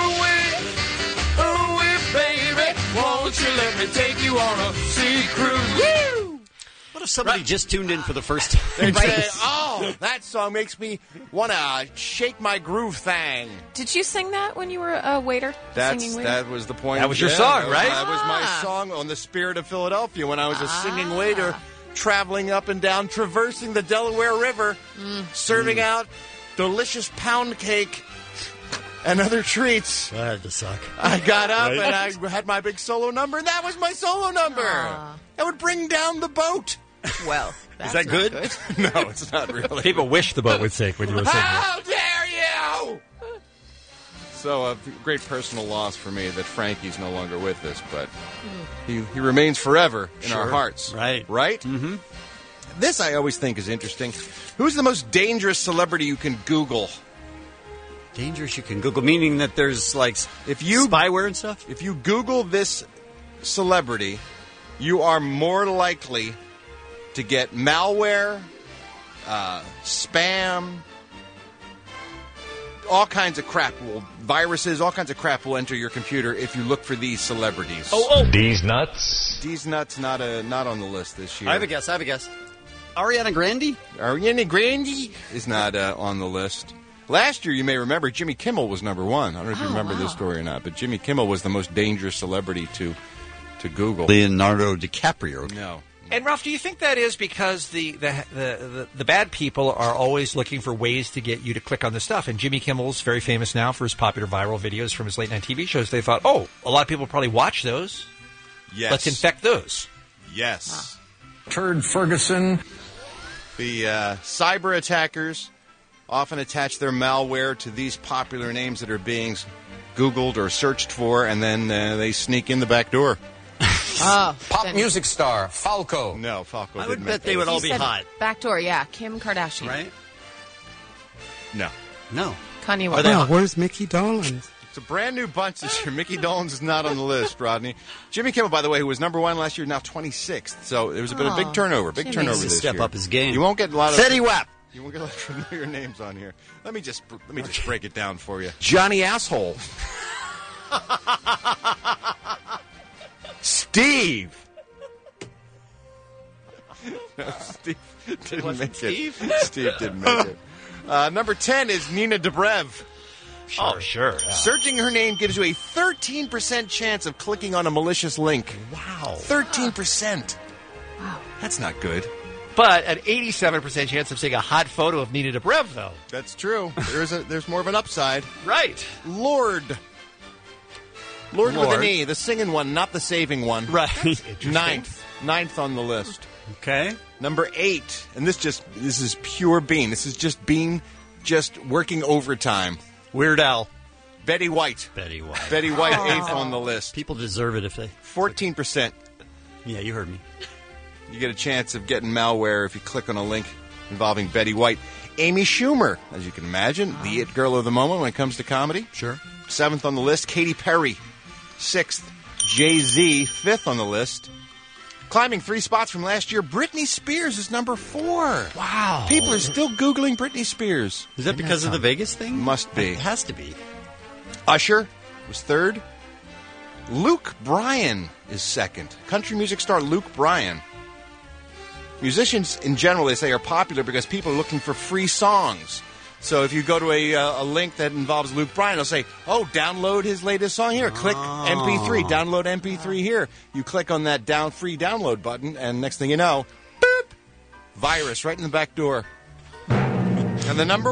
K: Ooh-wee, baby. Won't you let me take you on a sea cruise? Woo!
H: What if somebody just tuned in for the first time?
J: They'd say, oh, that song makes me want to shake my groove thing.
G: Did you sing that when you were a waiter? Singing waiter?
J: That was the point.
I: That was your song, right?
J: That was my song on the Spirit of Philadelphia when I was a singing waiter, traveling up and down, traversing the Delaware River, serving out delicious pound cake and other treats.
H: That had to suck.
J: I got up and I had my big solo number, and that was my solo number. That would bring down the boat.
G: Well,
H: Is that good?
J: No, it's not really.
I: People wish the boat would sink when you were singing it.
J: How dare you! So a great personal loss for me that Frankie's no longer with us, but he remains forever in our hearts.
H: Right.
J: Right? Mm-hmm. This I always think is interesting. Who's the most dangerous celebrity you can Google?
H: Dangerous you can Google, meaning that there's like spyware and stuff?
J: If you Google this celebrity, you are more likely to get malware, spam, all kinds of crap, viruses, all kinds of crap will enter your computer if you look for these celebrities.
M: These nuts.
J: These nuts not on the list this year.
H: I have a guess. Ariana Grande?
J: Ariana Grande is not on the list. Last year, you may remember, Jimmy Kimmel was number one. I don't know if you remember this story or not, but Jimmy Kimmel was the most dangerous celebrity to Google.
H: Leonardo DiCaprio.
J: No.
I: And Ralph, do you think that is because the bad people are always looking for ways to get you to click on the stuff? And Jimmy Kimmel's very famous now for his popular viral videos from his late night TV shows. They thought, a lot of people probably watch those.
J: Yes.
I: Let's infect those.
J: Yes.
M: Turd Ferguson.
J: The cyber attackers often attach their malware to these popular names that are being Googled or searched for, and then they sneak in the back door.
M: Pop music star Falco.
J: No, Falco
H: I
J: didn't
H: would bet
J: make
H: they
J: that.
H: would all
G: You
H: be
G: said
H: hot.
G: Backdoor, yeah. Kim Kardashian.
H: Right?
J: No.
H: No.
G: Kanye
H: Are
G: West.
H: they hot?
N: Where's Mickey Dolenz?
J: It's a brand new bunch this year. Mickey Dolenz is not on the list, Rodney. Jimmy Kimmel, by the way, who was number one last year, now 26th. So it was a bit of a big turnover. Big
G: Jimmy.
J: turnover
H: Needs to
J: this
H: step
J: year.
H: up his game.
J: You won't get a lot of
H: Fetty Wap.
J: You won't get a lot of familiar names on here. Let me just break it down for you.
N: Johnny Asshole. Steve.
J: No, Steve didn't make it. Steve didn't make it. Number 10 is Nina Dobrev.
I: Sure. Yeah.
J: Searching her name gives you a 13% chance of clicking on a malicious link.
I: Wow.
J: 13%. Wow. That's not good.
I: But an 87% chance of seeing a hot photo of Nina Dobrev, though.
J: That's true. There's more of an upside.
I: Right.
J: Lord with an E, the singing one, not the saving one.
H: Right.
J: Ninth on the list.
H: Okay.
J: Number 8, and this is pure Bean. This is just Bean just working overtime.
H: Weird Al.
J: Betty White.
H: Betty White.
J: Betty White, 8th on the list.
H: People deserve it if they...
J: 14%.
H: Yeah, you heard me.
J: You get a chance of getting malware if you click on a link involving Betty White. Amy Schumer, as you can imagine, the it girl of the moment when it comes to comedy.
H: Sure.
J: 7th on the list, Katy Perry. 6th, Jay-Z. 5th on the list. Climbing 3 spots from last year, Britney Spears is number 4.
H: Wow.
J: People are still Googling Britney Spears.
H: Is that because of the Vegas thing?
J: Must be.
H: It has to be.
J: Usher was 3rd. Luke Bryan is 2nd. Country music star Luke Bryan. Musicians in general, they say, are popular because people are looking for free songs. So if you go to a link that involves Luke Bryan, they'll say, oh, download his latest song here. Click MP3, download MP3 here. You click on that free download button, and next thing you know, boop, virus right in the back door. And the number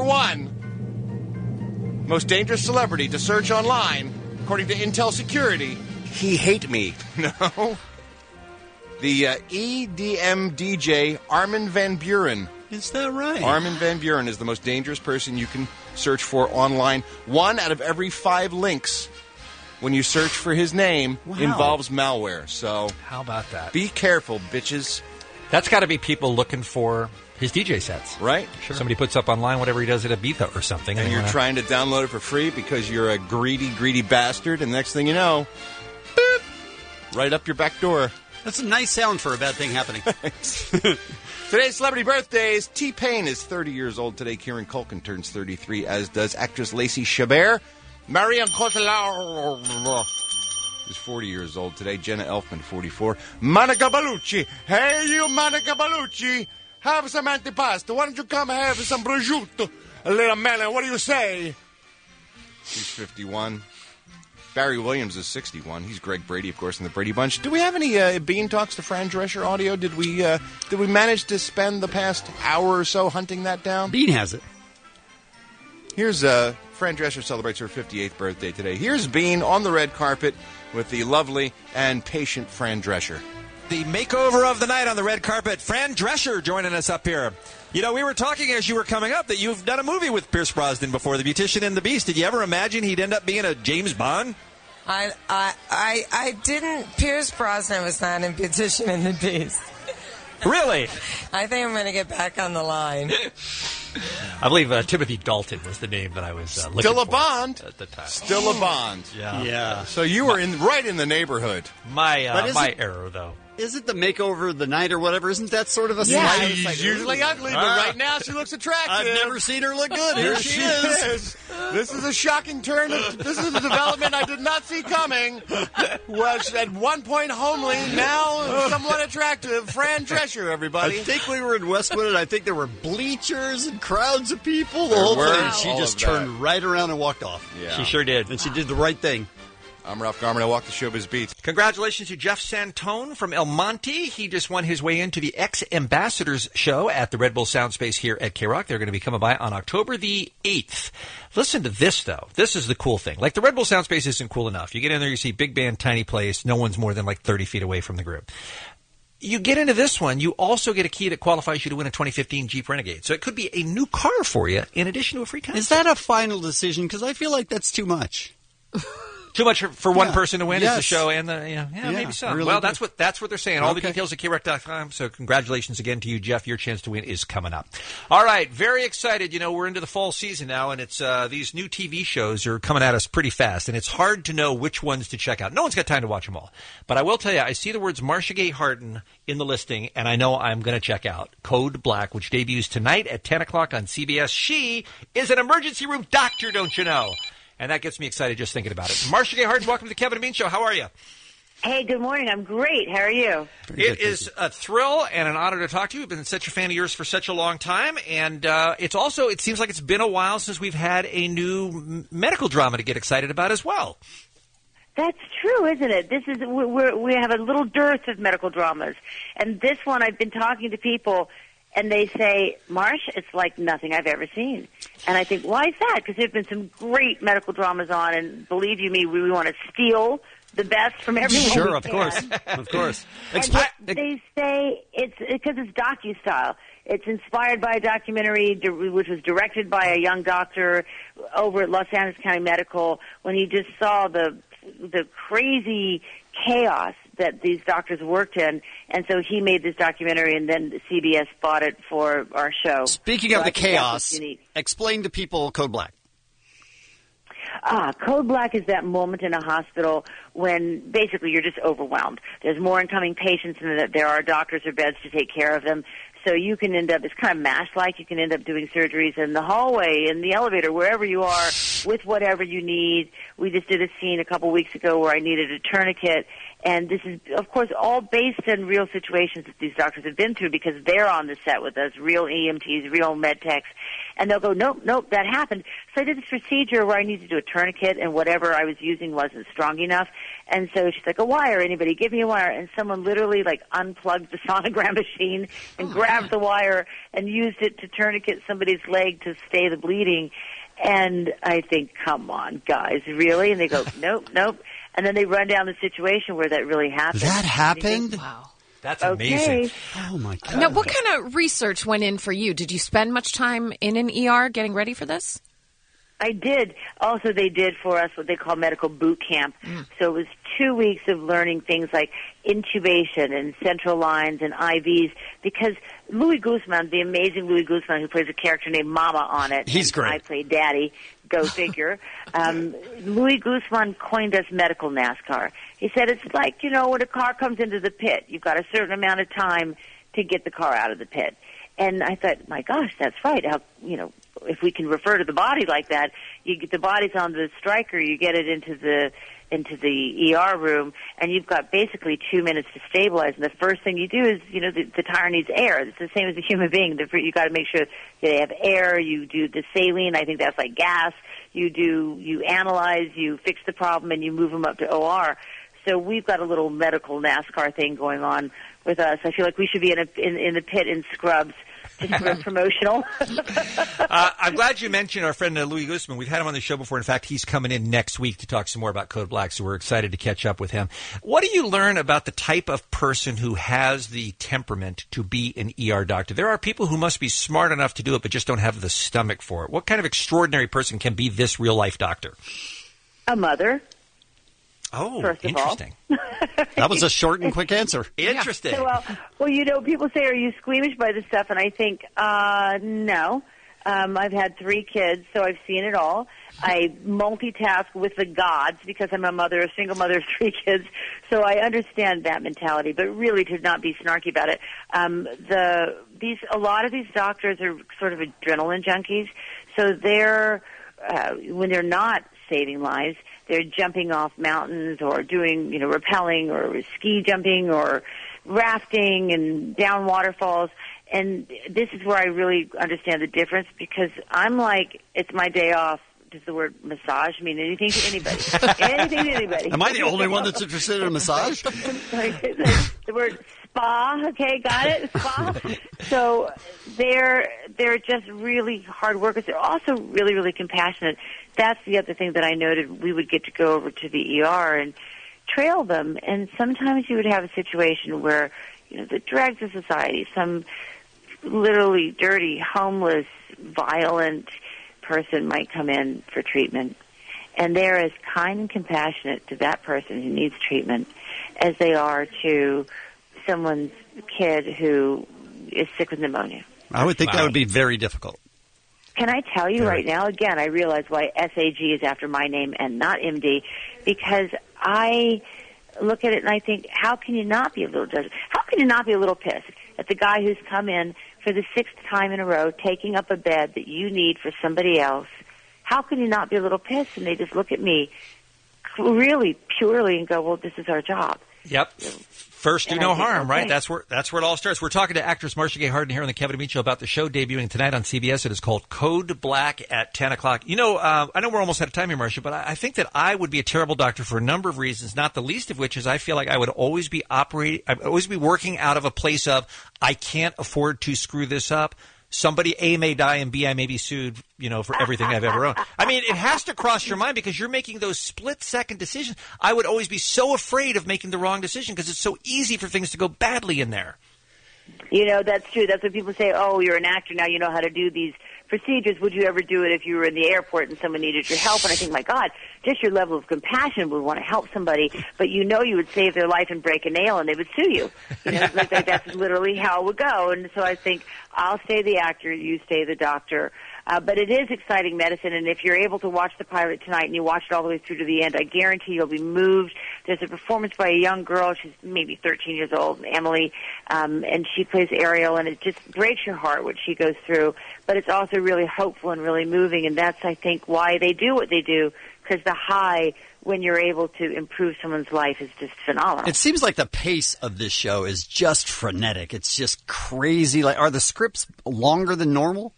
J: 1 most dangerous celebrity to search online, according to Intel Security, he hate me. No. The EDM DJ Armin van Buuren.
H: Is that right?
J: Armin van Buuren is the most dangerous person you can search for online. 1 out of every 5 links when you search for his name involves malware. So
I: how about that?
J: Be careful, bitches.
I: That's got to be people looking for his DJ sets.
J: Right.
I: Sure. Somebody puts up online whatever he does at Ibiza or something.
J: And you're trying to download it for free because you're a greedy bastard. And the next thing you know, boop, right up your back door.
H: That's a nice sound for a bad thing happening.
J: Today's celebrity birthdays. T-Pain is 30 years old today. Kieran Culkin turns 33, as does actress Lacey Chabert. Marion Cotillard is 40 years old today. Jenna Elfman, 44. Monica Bellucci. Hey, you, Monica Bellucci. Have some antipasto. Why don't you come have some prosciutto? A little melon. What do you say? He's 51. Barry Williams is 61. He's Greg Brady, of course, in the Brady Bunch. Do we have any Bean Talks to Fran Drescher audio? Did we manage to spend the past hour or so hunting that down?
H: Bean has it.
J: Here's Fran Drescher celebrates her 58th birthday today. Here's Bean on the red carpet with the lovely and patient Fran Drescher.
I: The makeover of the night on the red carpet, Fran Drescher joining us up here. You know, we were talking as you were coming up that you've done a movie with Pierce Brosnan before, The Beautician and the Beast. Did you ever imagine he'd end up being a James Bond?
O: I didn't. Pierce Brosnan was not in Beautician and the Beast.
I: Really?
O: I think I'm going to get back on the line.
I: I believe Timothy Dalton was the name that I was looking
J: Still a
I: for
J: Bond.
I: at the time.
J: Still a Bond.
H: Yeah.
J: So you were right in the neighborhood.
I: My error, though.
H: Isn't the makeover of the night or whatever, isn't that sort of a
J: Yeah,
H: slight?
J: she's usually ugly, but right now she looks attractive.
H: I've never seen her look good. Here she is.
J: This is a shocking turn. This is a development I did not see coming. Was at one point homely, now somewhat attractive. Fran Drescher, everybody.
H: I think we were in Westwood, and I think there were bleachers and crowds of people. The whole
J: were.
H: thing. She
J: All
H: just
J: of that.
H: turned right around and walked off.
J: Yeah.
I: She sure did.
H: And she did the right thing.
J: I'm Ralph Garman. I walk the showbiz beats.
I: Congratulations to Jeff Santone from El Monte. He just won his way into the Ex-Ambassadors show at the Red Bull Soundspace here at K-Rock. They're going to be coming by on October the 8th. Listen to this, though. This is the cool thing. Like, the Red Bull Soundspace isn't cool enough. You get in there, you see big band, tiny place. No one's more than like 30 feet away from the group. You get into this one, you also get a key that qualifies you to win a 2015 Jeep Renegade. So it could be a new car for you in addition to a free concert.
H: Is that a final decision? Because I feel like that's too much.
I: Too much for one person to win is the
H: Yes.
I: show and the maybe so.
H: really
I: Well,
H: good.
I: that's what they're saying. All the
H: Okay.
I: details at KREC.com. So congratulations again to you, Jeff. Your chance to win is coming up. All right, very excited. You know, we're into the fall season now, and it's these new TV shows are coming at us pretty fast, and it's hard to know which ones to check out. No one's got time to watch them all, but I will tell you, I see the words Marcia Gay Harden in the listing, and I know I'm going to check out Code Black, which debuts tonight at 10 o'clock on CBS. She is an emergency room doctor, don't you know? And that gets me excited just thinking about it. Marcia Gay Harden, welcome to the Kevin and Bean Show. How are you?
P: Hey, good morning. I'm great. How are you?
I: It is a thrill and an honor to talk to you. I've been such a fan of yours for such a long time. And it seems like it's been a while since we've had a new medical drama to get excited about as well.
P: That's true, isn't it? This is we have a little dearth of medical dramas, and this one I've been talking to people, and they say, "Marsh, it's like nothing I've ever seen." And I think, why is that? Because there've been some great medical dramas on, and believe you me, we want to steal the best from everyone.
H: Sure,
P: we
H: of
P: can.
H: course, of course.
P: And they say it's because it's docu-style. It's inspired by a documentary which was directed by a young doctor over at Los Angeles County Medical when he just saw the the crazy chaos that these doctors worked in, and so he made this documentary, and then CBS bought it for our show.
H: Speaking
P: So
H: of
P: I
H: the
P: think that's
H: chaos,
P: what's unique.
H: explain to people Code Black.
P: Code Black is that moment in a hospital when basically you're just overwhelmed. There's more incoming patients than that there are doctors or beds to take care of them. So you can end up, it's kind of MASH-like, you can end up doing surgeries in the hallway, in the elevator, wherever you are, with whatever you need. We just did a scene a couple weeks ago where I needed a tourniquet, and this is, of course, all based on real situations that these doctors have been through because they're on the set with us, real EMTs, real med techs, and they'll go, nope, that happened. So I did this procedure where I needed to do a tourniquet, and whatever I was using wasn't strong enough, and so she's like, a wire, anybody, give me a wire, and someone literally, like, unplugged the sonogram machine and grabbed the wire and used it to tourniquet somebody's leg to stay the bleeding. And I think, come on, guys, really? And they go, nope. And then they run down the situation where that really happened.
H: That happened?
G: Wow.
I: That's
P: amazing.
H: Oh, my God.
G: Now, what kind of research went in for you? Did you spend much time in an ER getting ready for this?
P: I did. Also, they did for us what they call medical boot camp. So it was 2 weeks of learning things like intubation and central lines and IVs because Louis Guzman, the amazing Louis Guzman, who plays a character named Mama on it.
H: He's great.
P: I played Daddy. Go figure. Louis Guzman coined us medical NASCAR. He said it's like, when a car comes into the pit, you've got a certain amount of time to get the car out of the pit. And I thought, my gosh, that's right. How, if we can refer to the body like that, you get the body's on the striker, you get it into the ER room, and you've got basically 2 minutes to stabilize. And the first thing you do is, the tire needs air. It's the same as a human being. You got to make sure they have air. You do the saline. I think that's like gas. You analyze, you fix the problem, and you move them up to OR. So we've got a little medical NASCAR thing going on with us. I feel like we should be in the pit in scrubs. Just for promotional.
I: I'm glad you mentioned our friend Louis Guzman. We've had him on the show before. In fact, he's coming in next week to talk some more about Code Black, so we're excited to catch up with him. What do you learn about the type of person who has the temperament to be an ER doctor? There are people who must be smart enough to do it but just don't have the stomach for it. What kind of extraordinary person can be this real-life doctor?
P: A mother.
I: Oh,
P: first of
I: interesting.
H: That was a short and quick answer.
I: Interesting.
P: So, well, people say, are you squeamish by this stuff? And I think, no. I've had 3 kids, so I've seen it all. I multitask with the gods because I'm a single mother of 3 kids, so I understand that mentality, but really to not be snarky about it. A lot of these doctors are sort of adrenaline junkies, so they're, when they're not saving lives, they're jumping off mountains or doing, rappelling or ski jumping or rafting and down waterfalls. And this is where I really understand the difference because I'm like, it's my day off. Does the word massage mean anything to anybody? Anything to anybody.
H: Am I the only one that's interested in a massage?
P: The word spa, okay, got it? Spa. So they're just really hard workers. They're also really, really compassionate. That's the other thing that I noted. We would get to go over to the ER and trail them, and sometimes you would have a situation where, the dregs of society, some literally dirty, homeless, violent person might come in for treatment, and they're as kind and compassionate to that person who needs treatment as they are to someone's kid who is sick with pneumonia.
H: I would think that would be very difficult.
P: Can I tell you right now, again, I realize why SAG is after my name and not MD, because I look at it and I think, how can you not be a little judged? How can you not be a little pissed at the guy who's come in for the 6th time in a row, taking up a bed that you need for somebody else? How can you not be a little pissed? And they just look at me really purely and go, well, this is our job.
I: Yep. First, do no harm, right? That's where it all starts. We're talking to actress Marcia Gay Harden here on the Kevin and Bean Show about the show debuting tonight on CBS. It is called Code Black at 10 o'clock. I know we're almost out of time here, Marcia, but I think that I would be a terrible doctor for a number of reasons, not the least of which is I feel like I would always be working out of a place of, I can't afford to screw this up. Somebody, A, may die, and B, I may be sued, for everything I've ever owned. I mean, it has to cross your mind because you're making those split-second decisions. I would always be so afraid of making the wrong decision because it's so easy for things to go badly in there.
P: That's true. That's what people say, oh, you're an actor, now you know how to do these procedures, would you ever do it if you were in the airport and someone needed your help? And I think, my God, just your level of compassion would want to help somebody, but you know you would save their life and break a nail and they would sue you. You know, that's literally how it would go. And so I think I'll stay the actor, you stay the doctor. But it is exciting medicine, and if you're able to watch the pilot tonight and you watch it all the way through to the end, I guarantee you'll be moved. There's a performance by a young girl. She's maybe 13 years old, Emily, and she plays Ariel, and it just breaks your heart what she goes through. But it's also really hopeful and really moving, and that's, I think, why they do what they do, because the high when you're able to improve someone's life is just phenomenal.
H: It seems like the pace of this show is just frenetic. It's just crazy. Like, are the scripts longer than normal?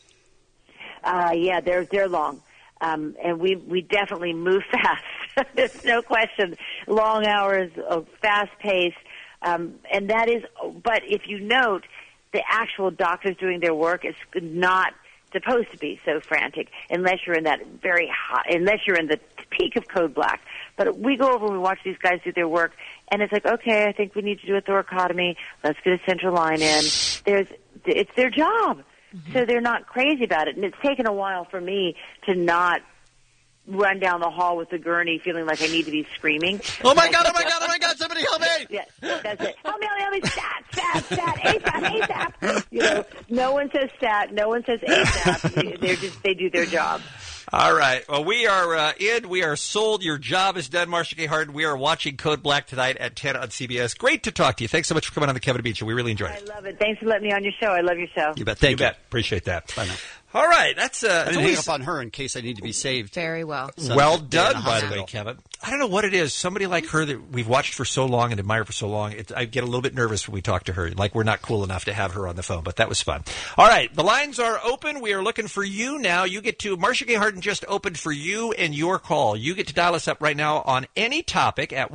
P: Yeah, they're long. And we definitely move fast. There's no question. Long hours of fast pace. And that is, but if you note, the actual doctors doing their work is not supposed to be so frantic unless you're in that very hot, unless you're in the peak of Code Black. But we go over and we watch these guys do their work, and it's like, okay, I think we need to do a thoracotomy. Let's get a central line in. It's their job. So they're not crazy about it. And it's taken a while for me to not run down the hall with the gurney feeling like I need to be screaming.
H: Oh, my God, oh, my God, oh, my God, somebody help me!
P: Yes, that's it. Help me, stat, ASAP. You know, no one says stat, no one says ASAP. They do their job.
I: All right. Well, we are in. We are sold. Your job is done, Marcia Gay Harden. We are watching Code Black tonight at 10 on CBS. Great to talk to you. Thanks so much for coming on the Kevin and Bean Show. We really enjoyed it.
P: I love it. Thanks for letting me on your show. I love your show.
H: You bet. Thank you.
I: Bet. Appreciate that.
H: Bye now.
I: All right. That's
H: I didn't hang up on her in case I need to be saved.
G: Very well.
I: Well done, by the way, Kevin. I don't know what it is. Somebody like her that we've watched for so long and admired for so long, I get a little bit nervous when we talk to her. Like we're not cool enough to have her on the phone, but that was fun. All right. The lines are open. We are looking for you now. You get to, Marcia Gay Harden just opened for you and your call. You get to dial us up right now on any topic at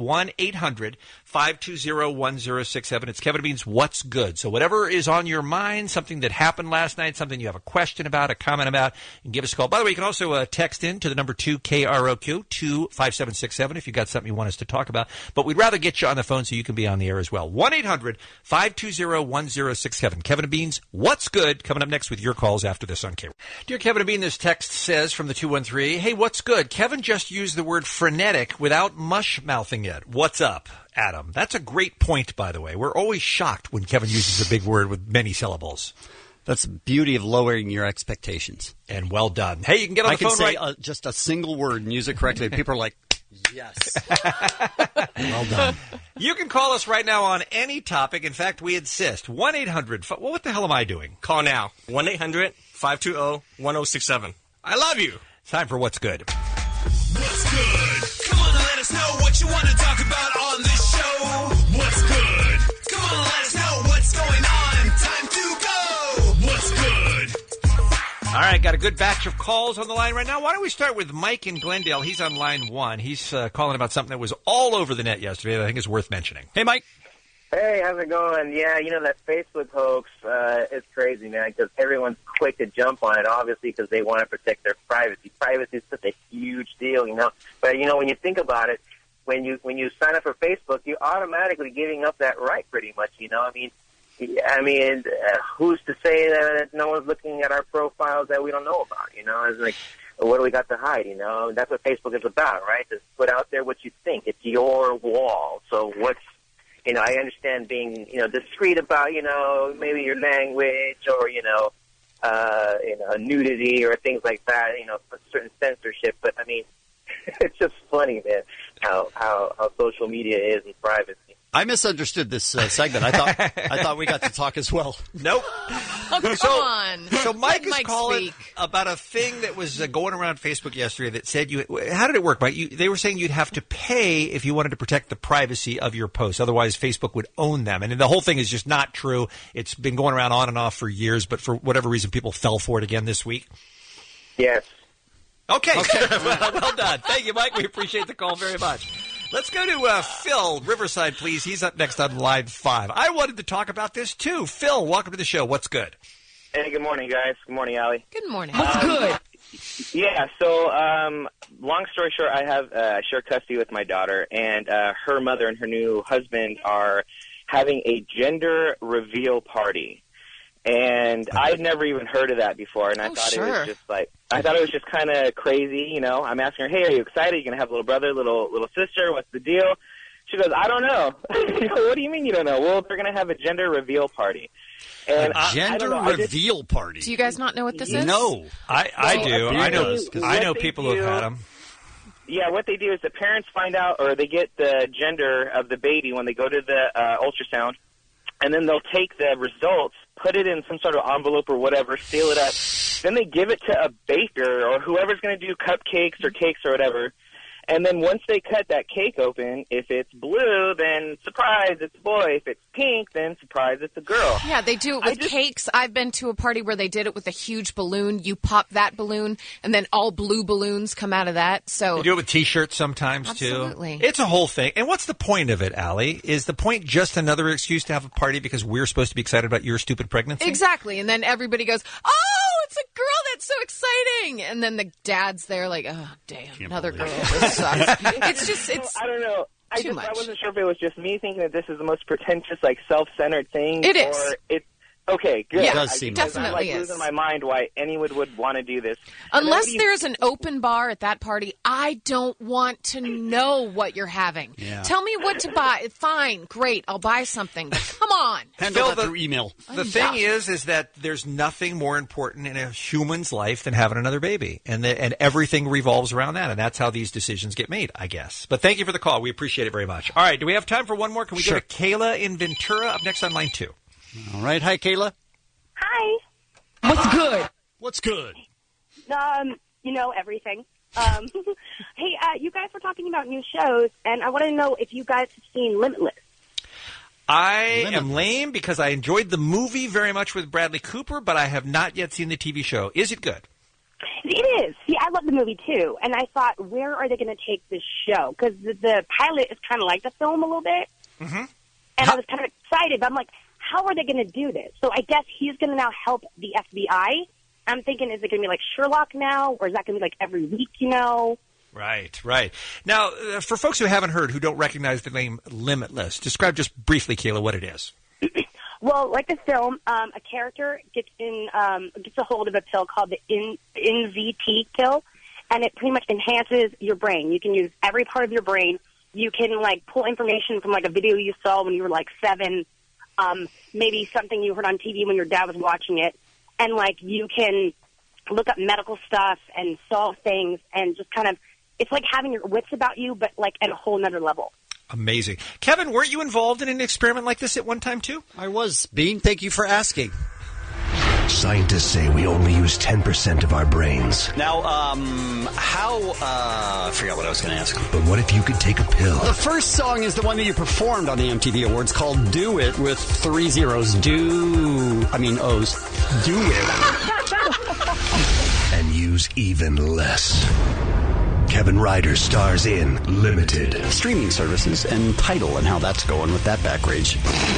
I: 1-800-520-1067. It's Kevin and Bean's What's Good. So whatever is on your mind, something that happened last night, something you have a question about, a comment about, and give us a call. By the way, you can also text in to the number 2KROQ 25767 if you've got something you want us to talk about. But we'd rather get you on the phone so you can be on the air as well. 1-800-520-1067. Kevin and Bean's What's Good coming up next with your calls after this on K. Dear Kevin and Bean, this text says from the 213, hey, what's good? Kevin just used the word frenetic without mush-mouthing it. What's up, Adam? That's a great point, by the way. We're always shocked when Kevin uses a big word with many syllables.
H: That's the beauty of lowering your expectations.
I: And well done. Hey, you can get on the phone
H: right. I can say just a single word and use it correctly. People are like, yes. Well done.
I: You can call us right now on any topic. In fact, we insist. 1-800. What the hell am I doing?
N: Call now. 1-800-520-1067. I love you.
I: Time for What's Good.
K: What's good? Come on and let us know what you want to talk about on this show. What's good? Come on and let us know what's going on. Time to go. What's good?
I: All right, got a good batch of calls on the line right now. Why don't we start with Mike in Glendale? He's on line 1. He's calling about something that was all over the net yesterday that I think is worth mentioning. Hey, Mike.
Q: Hey, how's it going? Yeah, you know, that Facebook hoax is crazy, man, because everyone's quick to jump on it, obviously, because they want to protect their privacy. Privacy is such a huge deal, you know. But, you know, when you think about it, when you sign up for Facebook, you're automatically giving up that right pretty much, you know. I mean, who's to say that no one's looking at our profiles that we don't know about, you know? It's like, what do we got to hide, you know? That's what Facebook is about, right? Just put out there what you think. It's your wall. So what's, you know, I understand being, you know, discreet about, you know, maybe your language or, you know, nudity or things like that, you know, certain censorship. But, I mean, it's just funny, man, how social media is and privacy.
H: I misunderstood this segment. I thought we got to talk as well.
I: Nope.
G: Oh, come on.
I: So Mike is calling
G: speak.
I: about a thing that was going around Facebook yesterday that said you. How did it work, Mike? They were saying you'd have to pay if you wanted to protect the privacy of your posts. Otherwise, Facebook would own them. And the whole thing is just not true. It's been going around on and off for years, but for whatever reason, people fell for it again this week.
Q: Yes.
I: Okay. Well done. Thank you, Mike. We appreciate the call very much. Let's go to Phil, Riverside, please. He's up next on line 5. I wanted to talk about this, too. Phil, welcome to the show. What's good?
Q: Hey, good morning, guys. Good morning, Allie.
G: Good morning.
Q: What's good? Yeah, so long story short, I have share custody with my daughter, and her mother and her new husband are having a gender reveal party. And I'd never even heard of that before, and I thought it was just I thought it was just kind of crazy, you know. I'm asking her, hey, are you excited? Are you going to have a little brother, little sister? What's the deal? She goes, I don't know. What do you mean you don't know? Well, they're going to have a gender reveal party. And
H: Gender reveal party.
G: Do you guys not know what this is?
H: No.
I: I do. I know people who have had them.
Q: Yeah, what they do is the parents find out, or they get the gender of the baby when they go to the ultrasound, and then they'll take the results, put it in some sort of envelope or whatever, seal it up. Then they give it to a baker or whoever's going to do cupcakes or cakes or whatever. And then once they cut that cake open, if it's blue, then surprise, it's a boy. If it's pink, then surprise, it's a girl.
G: Yeah, they do it with cakes. I've been to a party where they did it with a huge balloon. You pop that balloon, and then all blue balloons come out of that. So
I: They do it with T-shirts sometimes,
G: Absolutely.
I: too. It's a whole thing. And what's the point of it, Allie? Is the point just another excuse to have a party because we're supposed to be excited about your stupid pregnancy?
G: Exactly. And then everybody goes, oh, it's a girl. That's so exciting. And then the dad's there like, oh, damn, another girl. This sucks. It's
Q: I don't know. I wasn't sure if it was just me thinking that this is the most pretentious, self-centered thing.
G: It is.
Q: Or it's okay. Good.
G: Yeah, it does seem definitely
Q: I'm
G: is.
Q: losing my mind why anyone would want to do this.
G: Unless there's an open bar at that party, I don't want to know what you're having.
H: Yeah.
G: Tell me what to buy. Fine, great, I'll buy something. But come on.
H: Handle that through email.
I: The thing is that there's nothing more important in a human's life than having another baby, and everything revolves around that, and that's how these decisions get made, I guess. But thank you for the call. We appreciate it very much. All right, do we have time for one more? Can we go to Kayla in Ventura up next on line 2?
H: All right. Hi, Kayla.
R: Hi.
H: What's good? What's good?
R: Everything. Hey, you guys were talking about new shows, and I want to know if you guys have seen Limitless.
I: I am lame because I enjoyed the movie very much with Bradley Cooper, but I have not yet seen the TV show. Is it good?
R: It is. See, I love the movie, too, and I thought, where are they going to take this show? Because the pilot is kind of like the film a little bit, and I was kind of excited, but I'm like, how are they going to do this? So I guess he's going to now help the FBI. I'm thinking, is it going to be like Sherlock now, or is that going to be like every week,
I: Right. Now, for folks who haven't heard, who don't recognize the name Limitless, describe just briefly, Kayla, what it is.
R: Well, like the film, a character gets a hold of a pill called the NZT pill, and it pretty much enhances your brain. You can use every part of your brain. You can pull information from a video you saw when you were 7, maybe something you heard on TV when your dad was watching it, and you can look up medical stuff and solve things, and just kind of, it's like having your wits about you, but at a whole nother level.
I: Amazing. Kevin, weren't you involved in an experiment like this at one time, too?
H: I was. Bean, thank you for asking.
S: Scientists say we only use 10% of our brains.
H: Now, I forgot what I was going to ask.
S: But what if you could take a pill?
H: The first song is the one that you performed on the MTV Awards called Do It with 3 zeros. O's. Do it.
S: And use even less. Kevin Ryder stars in Limited.
H: Streaming services and Tidal and how that's going with that back rage.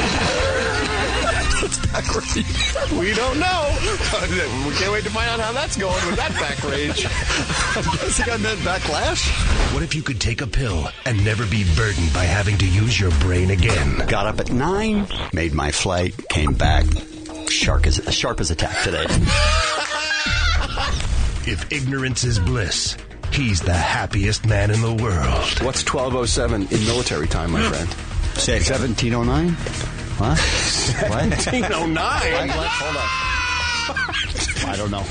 H: It's back rage.
M: We don't know. We can't wait to find out how that's going with that back rage.
H: I'm guessing I meant backlash.
S: What if you could take a pill and never be burdened by having to use your brain again?
H: Got up at 9, made my flight, came back. Sharp as a tack today.
S: If ignorance is bliss, he's the happiest man in the world.
T: What's 12:07 in military time, my friend?
H: Say 1709? What?
T: 1709?
H: Hold on. I don't know.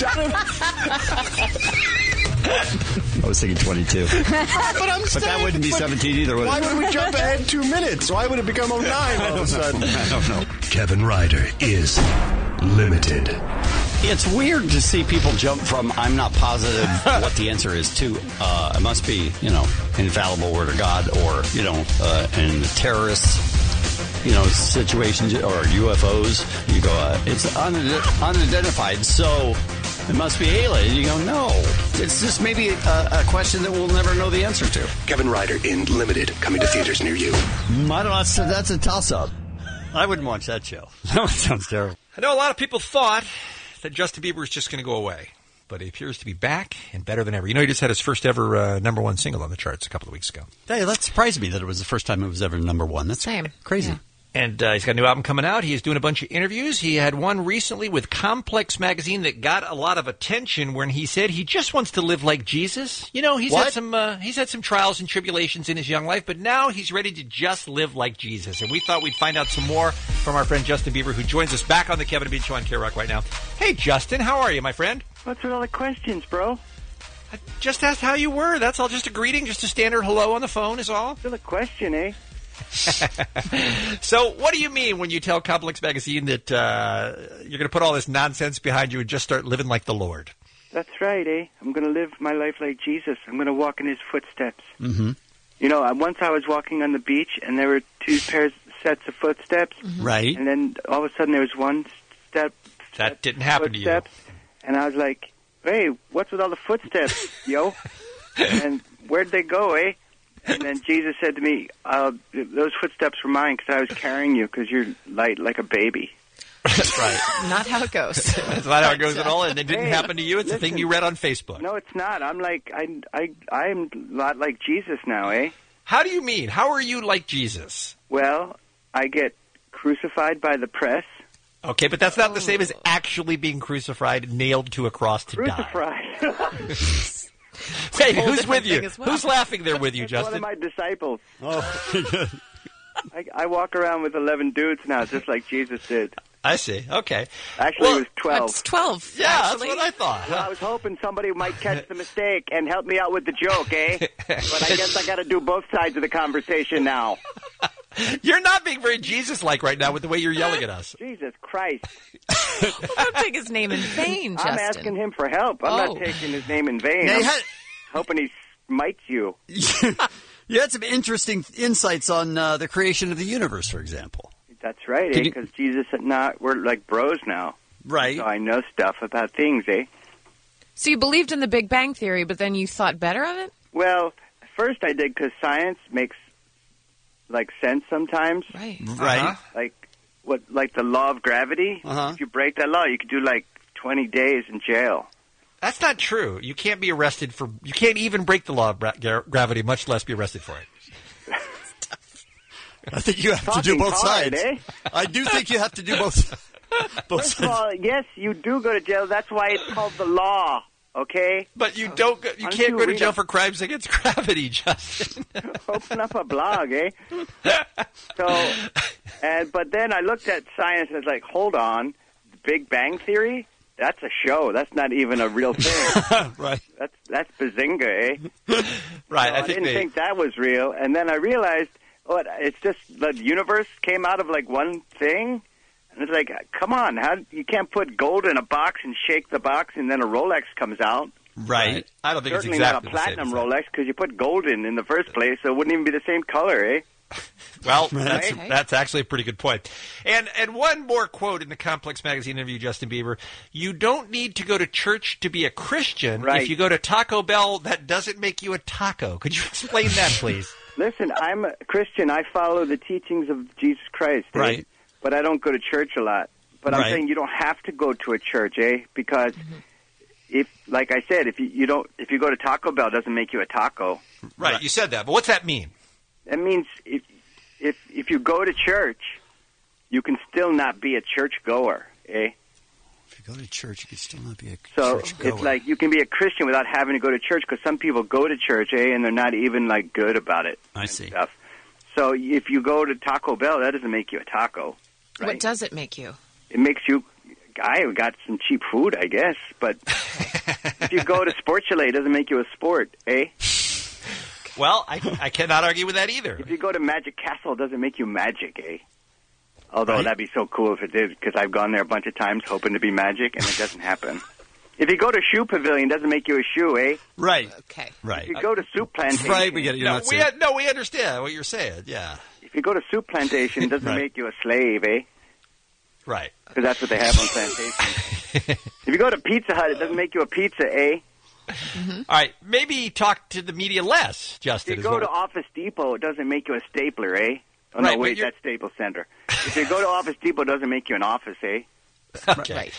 H: I was thinking 22.
T: But
H: that wouldn't be 17 either, would it?
T: Why would we jump ahead 2 minutes? Why would it become 09 all of a sudden?
H: I don't know.
S: Kevin Ryder is Limited.
H: It's weird to see people jump from I'm not positive what the answer is to it must be, infallible word of God, or, in the terrorists, situations, or UFOs. You go, it's unidentified, so it must be alien. You go, no. It's just maybe a question that we'll never know the answer to.
S: Kevin Ryder in Limited, coming to theaters near you.
H: I don't know, that's a toss-up. I wouldn't watch that show. That sounds terrible.
I: I know a lot of people thought that Justin Bieber was just going to go away, but he appears to be back and better than ever. He just had his first ever number 1 single on the charts a couple of weeks ago.
H: Hey, that surprised me that it was the first time it was ever number 1. That's
G: Same.
H: Crazy.
G: Yeah.
I: And he's got a new album coming out. He's doing a bunch of interviews. He had one recently with Complex Magazine that got a lot of attention when he said he just wants to live like Jesus. You know, he's had some trials and tribulations in his young life, but now he's ready to just live like Jesus. And we thought we'd find out some more from our friend Justin Bieber, who joins us back on the Kevin and Bean Show on K-Rock right now. Hey, Justin, how are you, my friend?
U: What's with all the questions, bro?
I: I just asked how you were. That's all. Just a greeting, just a standard hello on the phone is all.
U: Still a question, eh?
I: So what do you mean when you tell Complex Magazine that you're going to put all this nonsense behind you and just start living like the Lord?
U: That's right, eh? I'm going to live my life like Jesus. I'm going to walk in his footsteps.
H: Mm-hmm.
U: You know, once I was walking on the beach, and there were two sets of footsteps.
H: Right.
U: And then all of a sudden there was one step.
I: That didn't happen to you.
U: And I was like, hey, what's with all the footsteps, yo? And where'd they go, eh? And then Jesus said to me, those footsteps were mine because I was carrying you because you're light like a baby.
I: That's right.
G: Not how it goes.
I: That's not how it goes at all, and it didn't happen to you. It's a thing you read on Facebook.
U: No, it's not. I'm like, I'm a lot like Jesus now, eh?
I: How do you mean? How are you like Jesus?
U: Well, I get crucified by the press.
I: Okay, but that's not the same as actually being crucified, nailed to a cross to die. Hey, who's with you?
U: Well.
I: Who's laughing there with you,
U: That's
I: Justin?
U: one of my disciples.
H: Oh,
U: I walk around with 11 dudes now, just like Jesus did.
I: I see. Okay.
U: Actually, it was 12.
G: It's 12.
I: Yeah,
G: actually.
I: that's what I thought.
U: Well, I was hoping somebody might catch the mistake and help me out with the joke, eh? But I guess I got to do both sides of the conversation now.
I: You're not being very Jesus-like right now with the way you're yelling at us.
U: Jesus Christ.
G: Don't take his name in vain, Justin.
U: I'm asking him for help. I'm not taking his name in vain.
H: Now,
U: I'm hoping he smites you.
H: You had some interesting insights on the creation of the universe, for example.
U: That's right, eh? Because Jesus and we're like bros now.
H: Right.
U: So I know stuff about things, eh?
G: So you believed in the Big Bang Theory, but then you thought better of it?
U: Well, first I did because science makes sense sometimes.
G: Right.
H: Right.
U: Like the law of gravity. If you break that law, you could do 20 days in jail.
I: That's not true. You can't be arrested for... You can't even break the law of gravity, much less be arrested for it.
H: I think you have to do both sides.
U: Eh?
H: I do think you have to do both
U: First of all, yes, you do go to jail. That's why it's called the law, okay?
I: But you don't. You can't go to jail for crimes against gravity, Justin.
U: Open up a blog, eh? But then I looked at science and I was like, hold on, Big Bang Theory? That's a show. That's not even a real thing.
H: Right.
U: That's Bazinga, eh?
I: Right.
U: I didn't think that was real, and then I realized, it's just the universe came out of one thing. And it's like, come on, you can't put gold in a box and shake the box and then a Rolex comes out.
I: Right. I don't think
U: Certainly
I: it's exactly
U: not a platinum Rolex because you put gold in the first place, so it wouldn't even be the same color, eh?
I: Well, that's actually a pretty good point. And one more quote in the Complex Magazine interview, Justin Bieber. You don't need to go to church to be a Christian.
U: Right.
I: If you go to Taco Bell, that doesn't make you a taco. Could you explain that, please?
U: Listen, I'm a Christian. I follow the teachings of Jesus Christ. Eh?
H: Right.
U: But I don't go to church a lot. But I'm saying you don't have to go to a church, eh? Because if you go to Taco Bell, it doesn't make you a taco.
I: Right. You said that. But what's that mean?
U: That means if you go to church, you can still not be a church goer, eh?
H: If you go to church, you can still not be a
U: church goer. So it's like you can be a Christian without having to go to church because some people go to church, eh, and they're not even good about it.
H: I see.
U: Stuff. So if you go to Taco Bell, that doesn't make you a taco. Right?
G: What does it make you?
U: It makes you I got some cheap food, I guess. But if you go to Sport Chalet, it doesn't make you a sport, eh?
I: Well, I cannot argue with that either.
U: If you go to Magic Castle, it doesn't make you magic, eh? Although that'd be so cool if it did, because I've gone there a bunch of times hoping to be magic, and it doesn't happen. If you go to Shoe Pavilion, it doesn't make you a shoe, eh?
H: Right.
G: Okay.
H: Right.
U: If you go to Soup Plantation...
H: Right, we get it.
I: We understand what you're saying, yeah.
U: If you go to Soup Plantation, it doesn't make you a slave, eh?
I: Right.
U: Because that's what they have on plantation. If you go to Pizza Hut, it doesn't make you a pizza, eh?
I: Mm-hmm. All right, maybe talk to the media less, Justin.
U: If you go to Office Depot, it doesn't make you a stapler, eh? Oh,
I: right,
U: no, wait, that's Staples Center. If you go to Office Depot, it doesn't make you an office, eh?
H: Okay. Right.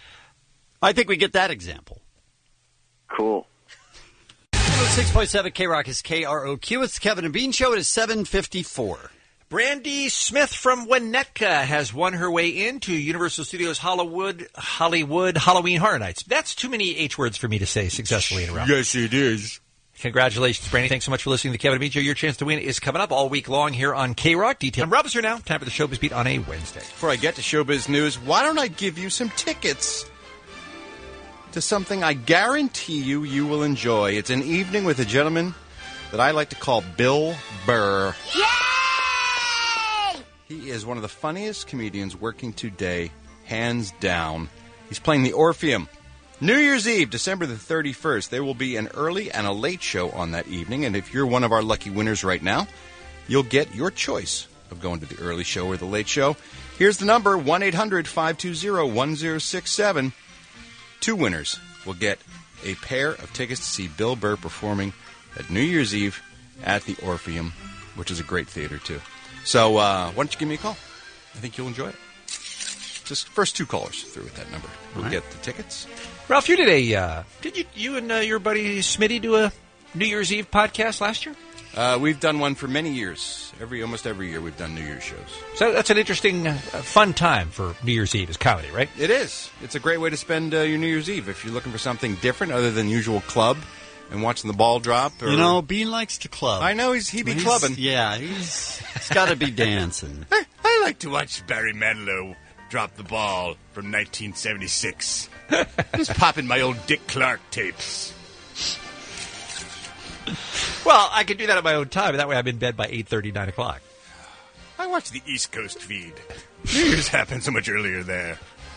H: I think we get that example.
U: Cool.
H: 6.7 K-Rock is KROQ. It's the Kevin and Bean Show. It is 7:54.
I: Brandy Smith from Winnetka has won her way into Universal Studios Hollywood Halloween Horror Nights. That's too many H words for me to say successfully in a row.
J: Yes, it is.
I: Congratulations, Brandy. Thanks so much for listening to the Kevin and Bean Show. Your chance to win is coming up all week long here on K-Rock. Detail. I'm Rob is here now. Time for the Showbiz Beat on a Wednesday.
J: Before I get to Showbiz News, why don't I give you some tickets to something I guarantee you will enjoy. It's an evening with a gentleman that I like to call Bill Burr. Yay! He is one of the funniest comedians working today, hands down. He's playing the Orpheum. New Year's Eve, December the 31st. There will be an early and a late show on that evening, and if you're one of our lucky winners right now, you'll get your choice of going to the early show or the late show. Here's the number, 1-800-520-1067. 2 winners will get a pair of tickets to see Bill Burr performing at New Year's Eve at the Orpheum, which is a great theater, too. So why don't you give me a call? I think you'll enjoy it. Just first 2 callers through with that number will get the tickets.
I: Ralph, you did you and your buddy Smitty do a New Year's Eve podcast last year?
J: We've done one for many years. Almost every year we've done New Year's shows.
I: So that's an interesting, fun time for New Year's Eve as comedy, right?
J: It is. It's a great way to spend your New Year's Eve if you're looking for something different other than usual club and watching the ball drop. Or...
H: Bean likes to club.
J: I know he be clubbing.
H: Yeah, he's got to be dancing.
M: I like to watch Barry Manilow drop the ball from 1976. Just popping my old Dick Clark tapes.
I: Well, I can do that at my own time, and that way I'm in bed by 8:30, 9 o'clock.
M: I watch the East Coast feed. New Year's happened so much earlier there.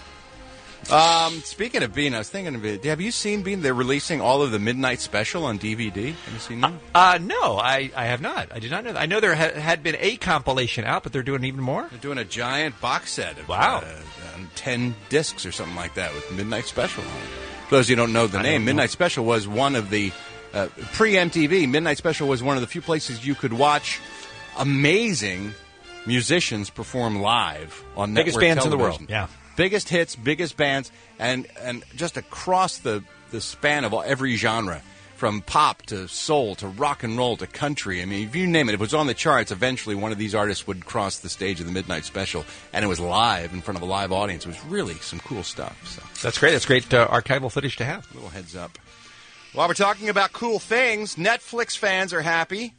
J: Speaking of Bean, I was thinking of it. Have you seen Bean? They're releasing all of the Midnight Special on DVD. Have you seen that?
I: No, I have not. I did not know that. I know there had been a compilation out, but they're doing even more?
J: They're doing a giant box set of 10 discs or something like that with Midnight Special on it. For those of you who don't know the name, Midnight Special was one of the... pre-MTV, Midnight Special was one of the few places you could watch amazing musicians perform live on
I: biggest
J: network
I: bands
J: television.
I: in the world, yeah.
J: Biggest hits, biggest bands, and just across the span of every genre, from pop to soul to rock and roll to country. I mean, if you name it, if it was on the charts, eventually one of these artists would cross the stage of the Midnight Special, and it was live in front of a live audience. It was really some cool stuff. So.
I: That's great. That's great archival footage to have.
J: A little heads up. While we're talking about cool things, Netflix fans are happy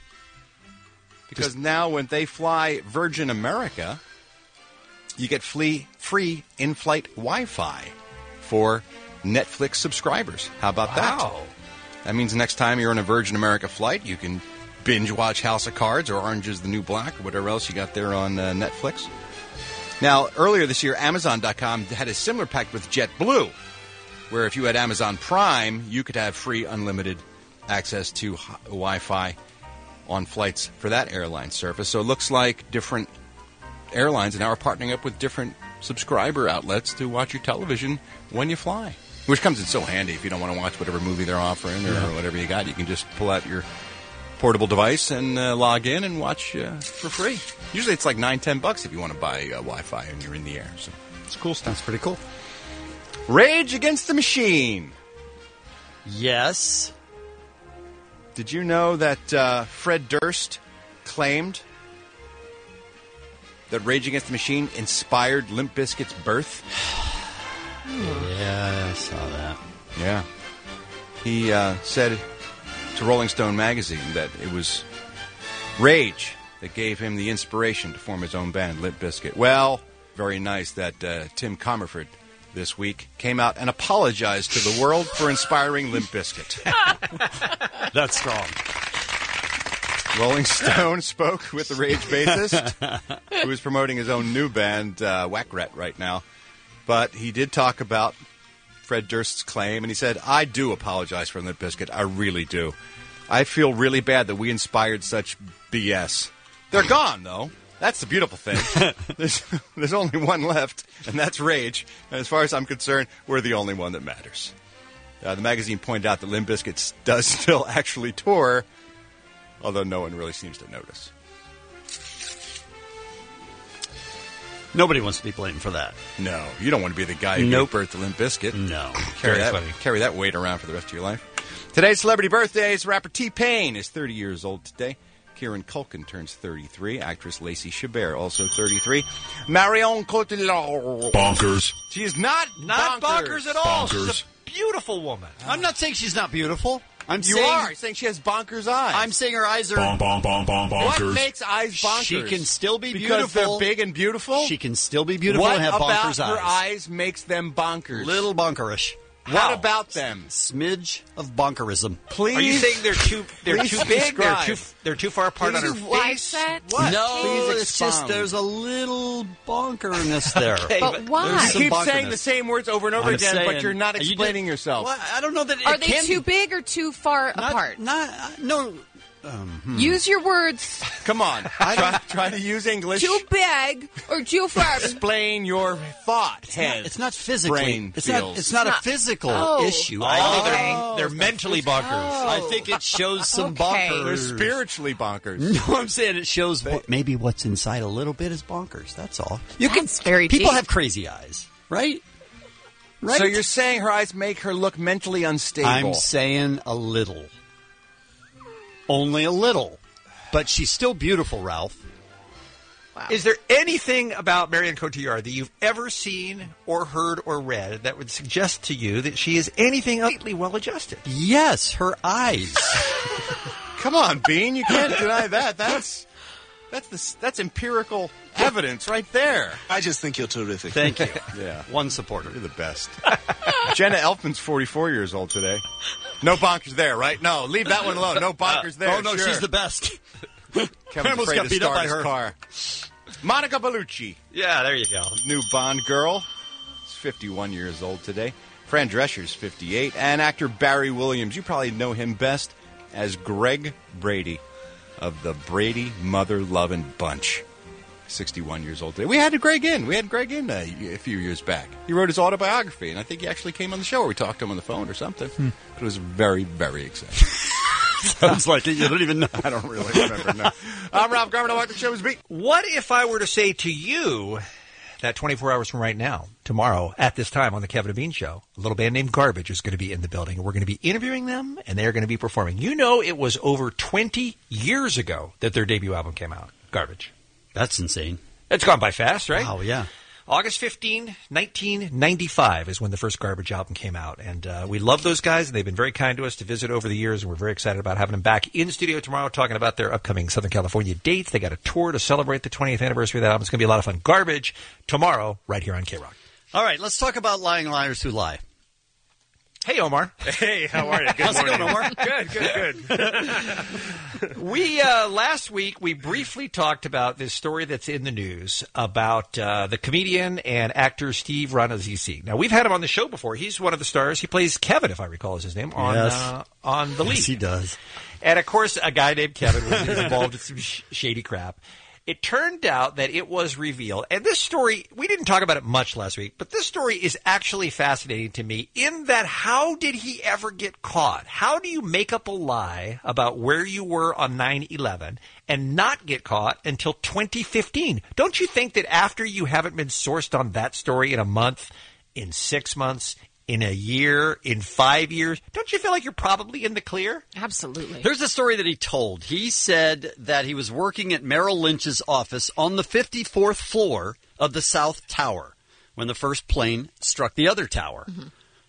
J: because now when they fly Virgin America, you get free in-flight Wi-Fi for Netflix subscribers. How about that? That means next time you're on a Virgin America flight, you can binge watch House of Cards or Orange is the New Black or whatever else you got there on Netflix. Now, earlier this year, Amazon.com had a similar pact with JetBlue, where if you had Amazon Prime, you could have free unlimited access to Wi-Fi on flights for that airline service. So it looks like different airlines now are partnering up with different subscriber outlets to watch your television when you fly, which comes in so handy if you don't want to watch whatever movie they're offering or whatever you got. You can just pull out your portable device and log in and watch for free. Usually it's like $9-10 if you want to buy Wi-Fi and you're in the air. So it's cool stuff.
H: That's pretty cool.
J: Rage Against the Machine.
H: Yes.
J: Did you know that Fred Durst claimed that Rage Against the Machine inspired Limp Bizkit's birth?
H: Yeah, I saw that.
J: Yeah. He said to Rolling Stone magazine that it was Rage that gave him the inspiration to form his own band, Limp Bizkit. Well, very nice that Tim Comerford this week came out and apologized to the world for inspiring Limp Bizkit.
H: That's strong.
J: Rolling Stone spoke with the Rage bassist, who is promoting his own new band, Whack Rat, right now. But he did talk about Fred Durst's claim, and he said, I do apologize for Limp Bizkit. I really do. I feel really bad that we inspired such BS. They're gone, though. That's the beautiful thing. There's only one left, and that's Rage. And as far as I'm concerned, we're the only one that matters. The magazine pointed out that Limp Bizkit does still actually tour, although no one really seems to notice.
H: Nobody wants to be blamed for that.
J: No, you don't want to be the guy who gave birth to Limp Bizkit.
H: No.
J: Carry that weight around for the rest of your life. Today's celebrity birthdays. Rapper T-Pain is 30 years old today. Kieran Culkin turns 33. Actress Lacey Chabert, also 33. Marion Cotillard.
D: Bonkers.
J: She is not
I: bonkers at all.
D: Bonkers.
I: She's a beautiful woman.
H: I'm not saying she's not beautiful.
J: You are saying she has bonkers eyes.
H: I'm saying her eyes are...
J: What
D: bonkers.
J: makes eyes bonkers?
H: She can still be
J: because
H: beautiful.
J: they're big and beautiful?
H: She can still be beautiful
J: what
H: and have
J: about
H: bonkers
J: her
H: eyes.
J: eyes makes them bonkers?
H: Little bonkerish.
J: What about them?
H: Smidge of bonkerism.
J: Please.
I: Are you saying they're too
J: Please
I: big?
J: describe.
I: They're too far apart on her face?
J: What?
H: No,
J: Please
H: it's just
J: expound.
H: there's a little bonkerness there.
G: But why?
J: You keep saying the same words over and over
H: I'm
J: again, but
H: saying-
J: you're not
H: You
J: explaining yourself.
H: Well, I don't know that
G: Are
H: it
G: they
H: can
G: too
H: be.
G: big or too far apart?
H: No.
G: Use your words.
J: Come on. Try to use English.
G: Too big or too far?
J: Explain your thought, head.
H: It's not physically.
J: Brain
H: It's
J: feels.
H: not a physical
G: Oh.
H: issue.
I: They're mentally bonkers.
H: I think it shows some
G: Okay.
H: bonkers.
J: They're spiritually bonkers.
H: No, I'm saying it shows maybe what's inside a little bit is bonkers. That's all.
G: That's very
H: People
G: deep.
H: have crazy eyes, right? Right.
J: So you're saying her eyes make her look mentally unstable.
H: I'm saying a little. Only a little. But she's still beautiful, Ralph.
I: Is there anything about Marion Cotillard that you've ever seen or heard or read that would suggest to you that she is anything lately well-adjusted?
H: Yes, her eyes.
J: Come on, Bean. You can't deny that. That's empirical evidence right there.
T: I just think you're terrific.
H: Thank you.
J: Yeah.
H: One supporter.
J: You're the best. Jenna Elfman's 44 years old today. No bonkers there, right? No, leave that one alone. No bonkers there.
H: Oh, no,
J: sure.
H: she's the best.
J: Kevin's
H: almost
J: afraid
H: got
J: to
H: beat up
J: start
H: by
J: his
H: her.
J: car. Monica Bellucci,
I: Yeah, there you go.
J: new Bond girl. She's 51 years old today. Fran Drescher's 58. And actor Barry Williams. You probably know him best as Greg Brady of the Brady Mother-Lovin' Bunch. 61 years old today. We had Greg in. A few years back. He wrote his autobiography, and I think he actually came on the show, or we talked to him on the phone or something. It was very, very exciting.
H: Sounds like it. You don't even know.
J: I don't really remember, no. I'm Ralph Garman. I want the show's beat.
I: What if I were to say to you that 24 hours from right now, tomorrow, at this time on the Kevin and Bean Show, a little band named Garbage is going to be in the building, and we're going to be interviewing them, and they're going to be performing. You know, it was over 20 years ago that their debut album came out, Garbage.
H: That's insane.
I: It's gone by fast, right?
H: Oh, yeah.
I: August 15, 1995 is when the first Garbage album came out. And we love those guys, and they've been very kind to us to visit over the years, and we're very excited about having them back in studio tomorrow talking about their upcoming Southern California dates. They got a tour to celebrate the 20th anniversary of that album. It's going to be a lot of fun. Garbage tomorrow right here on K-Rock.
H: All right, let's talk about lying liars who lie.
I: Hey, Omar.
N: Hey, how are you? Good
H: How's it
N: morning.
H: going, Omar?
N: Good.
I: We last week we briefly talked about this story that's in the news about the comedian and actor Steve Rannazzisi. Now we've had him on the show before. He's one of the stars. He plays Kevin, if I recall is his name, on the League.
H: Yes, he does.
I: And of course, a guy named Kevin was involved in some shady crap. It turned out that it was revealed, and this story, we didn't talk about it much last week, but this story is actually fascinating to me in that how did he ever get caught? How do you make up a lie about where you were on 9/11 and not get caught until 2015? Don't you think that after you haven't been sourced on that story in a month, in 6 months, in a year, in 5 years, don't you feel like you're probably in the clear?
G: Absolutely.
H: Here's the story that he told. He said that he was working at Merrill Lynch's office on the 54th floor of the South Tower when the first plane struck the other tower. Mm-hmm.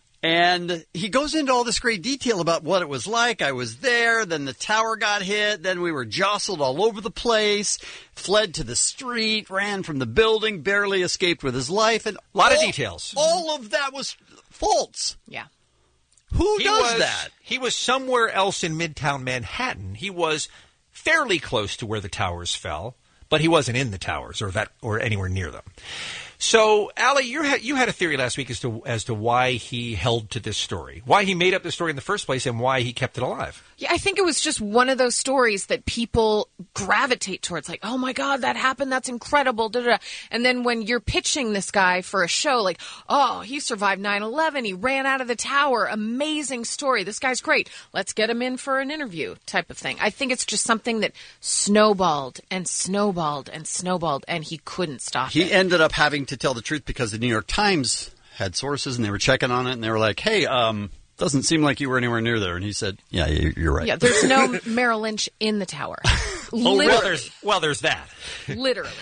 H: And he goes into all this great detail about what it was like. I was there, then the tower got hit, then we were jostled all over the place, fled to the street, ran from the building, barely escaped with his life. And
I: a lot of details.
H: All of that was false.
G: Yeah.
H: Who does that?
I: He was somewhere else in Midtown Manhattan. He was fairly close to where the towers fell, but he wasn't in the towers or anywhere near them. So, Allie, you had a theory last week as to why he held to this story, why he made up this story in the first place, and why he kept it alive.
G: Yeah, I think it was just one of those stories that people gravitate towards, like, oh my God, that happened, that's incredible, da-da-da. And then when you're pitching this guy for a show, like, oh, he survived 9/11, he ran out of the tower, amazing story, this guy's great, let's get him in for an interview type of thing. I think it's just something that snowballed and snowballed and snowballed, and he couldn't stop it.
H: He ended up having to tell the truth because the New York Times had sources and they were checking on it and they were like, hey, doesn't seem like you were anywhere near there. And he said, yeah, you're right.
G: Yeah, there's no Merrill Lynch in the tower. Literally.
I: There's that.
G: Literally.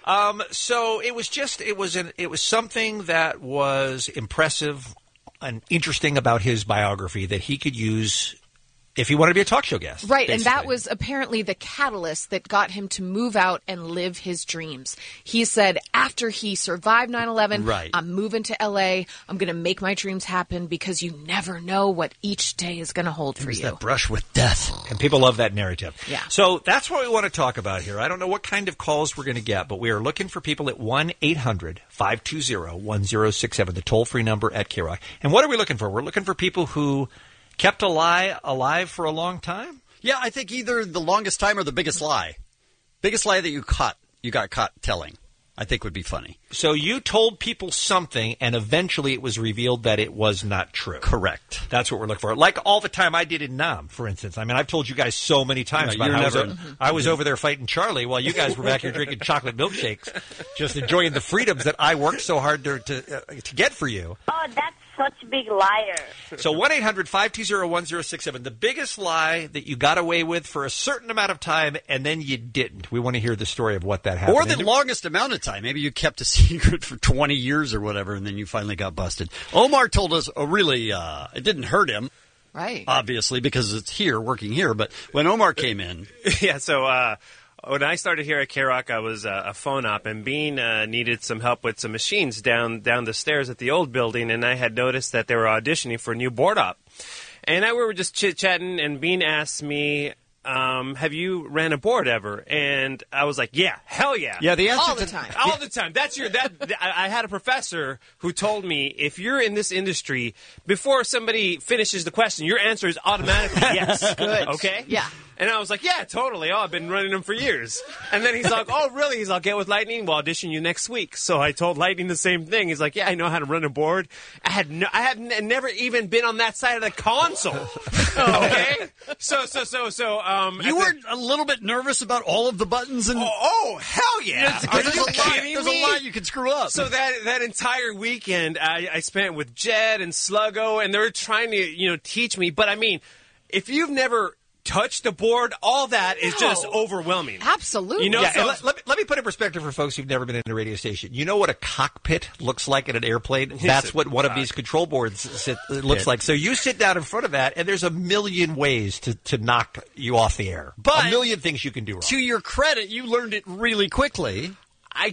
I: So it was something that was impressive and interesting about his biography that he could use if he wanted to be a talk show guest.
G: Right, and that
I: basically.
G: was apparently the catalyst that got him to move out and live his dreams. He said after he survived 9/11,
H: Right.
G: I'm moving to L.A., I'm going to make my dreams happen because you never know what each day is going to hold for
H: There's
G: you.
H: that brush with death.
I: And people love that narrative.
G: Yeah.
I: So that's what we want to talk about here. I don't know what kind of calls we're going to get, but we are looking for people at 1-800-520-1067, the toll-free number at KROC. And what are we looking for? We're looking for people who kept a lie alive for a long time?
H: Yeah, I think either the longest time or the biggest lie. Biggest lie that you got caught telling, I think would be funny.
I: So you told people something, and eventually it was revealed that it was not true.
H: Correct.
I: That's what we're looking for. Like all the time I did in Nam, for instance. I mean, I've told you guys so many times
H: No,
I: about
H: you're
I: how
H: never-
I: I was over there fighting Charlie while you guys were back here drinking chocolate milkshakes, just enjoying the freedoms that I worked so hard to get for you.
R: Oh, that's such a big liar.
I: So 1-800-520-1067, the biggest lie that you got away with for a certain amount of time and then you didn't. We want to hear the story of what that happened.
H: Or the longest amount of time. Maybe you kept a secret for 20 years or whatever, and then you finally got busted. Omar told us, it didn't hurt him.
G: Right.
H: Obviously, because it's here, working here. But when Omar came in...
B: Yeah, so when I started here at KROC, I was a phone op, and Bean needed some help with some machines down the stairs at the old building, and I had noticed that they were auditioning for a new board op. And we were just chit-chatting, and Bean asked me, have you ran a board ever? And I was like, yeah, hell yeah.
H: Yeah, the answer
G: All the time.
B: All the time. I had a professor who told me, if you're in this industry, before somebody finishes the question, your answer is automatically yes.
G: Good.
B: Okay?
G: Yeah.
B: And I was like, yeah, totally. Oh, I've been running them for years. And then he's like, oh, really? He's like, get with Lightning. We'll audition you next week. So I told Lightning the same thing. He's like, yeah, I know how to run a board. I had never even been on that side of the console. Okay? So,
H: You were a little bit nervous about all of the buttons and...
B: Oh, hell yeah.
H: Because
B: Are you kidding
H: there's
B: me?
H: a lot you can screw up.
B: So that entire weekend, I spent with Jed and Sluggo, and they were trying to, teach me. But I mean, if you've never touched the board, all that is just overwhelming.
G: Absolutely.
I: Yeah,
B: so-
I: and let me put in perspective for folks who've never been in a radio station. You know what a cockpit looks like in an airplane? That's what one of these control boards looks like. So you sit down in front of that, and there's a million ways to knock you off the air.
H: But
I: a million things you can do wrong.
H: To your credit, you learned it really quickly.
B: I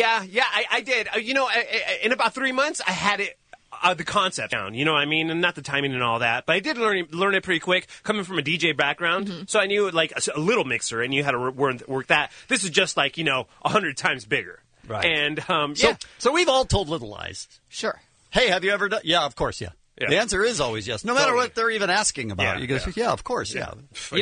B: did. In about 3 months, I had it. The concept down, you know what I mean? And not the timing and all that. But I did learn it pretty quick, coming from a DJ background. So I knew, like, a little mixer, and you had to work that. This is just, like, 100 times bigger.
I: Right.
B: And,
H: So we've all told little lies.
G: Sure.
H: Hey, have you ever done... Yeah, of course, yeah. The answer is always yes, no matter
B: Totally.
H: what they're even asking about. You go, yeah, of course, yeah.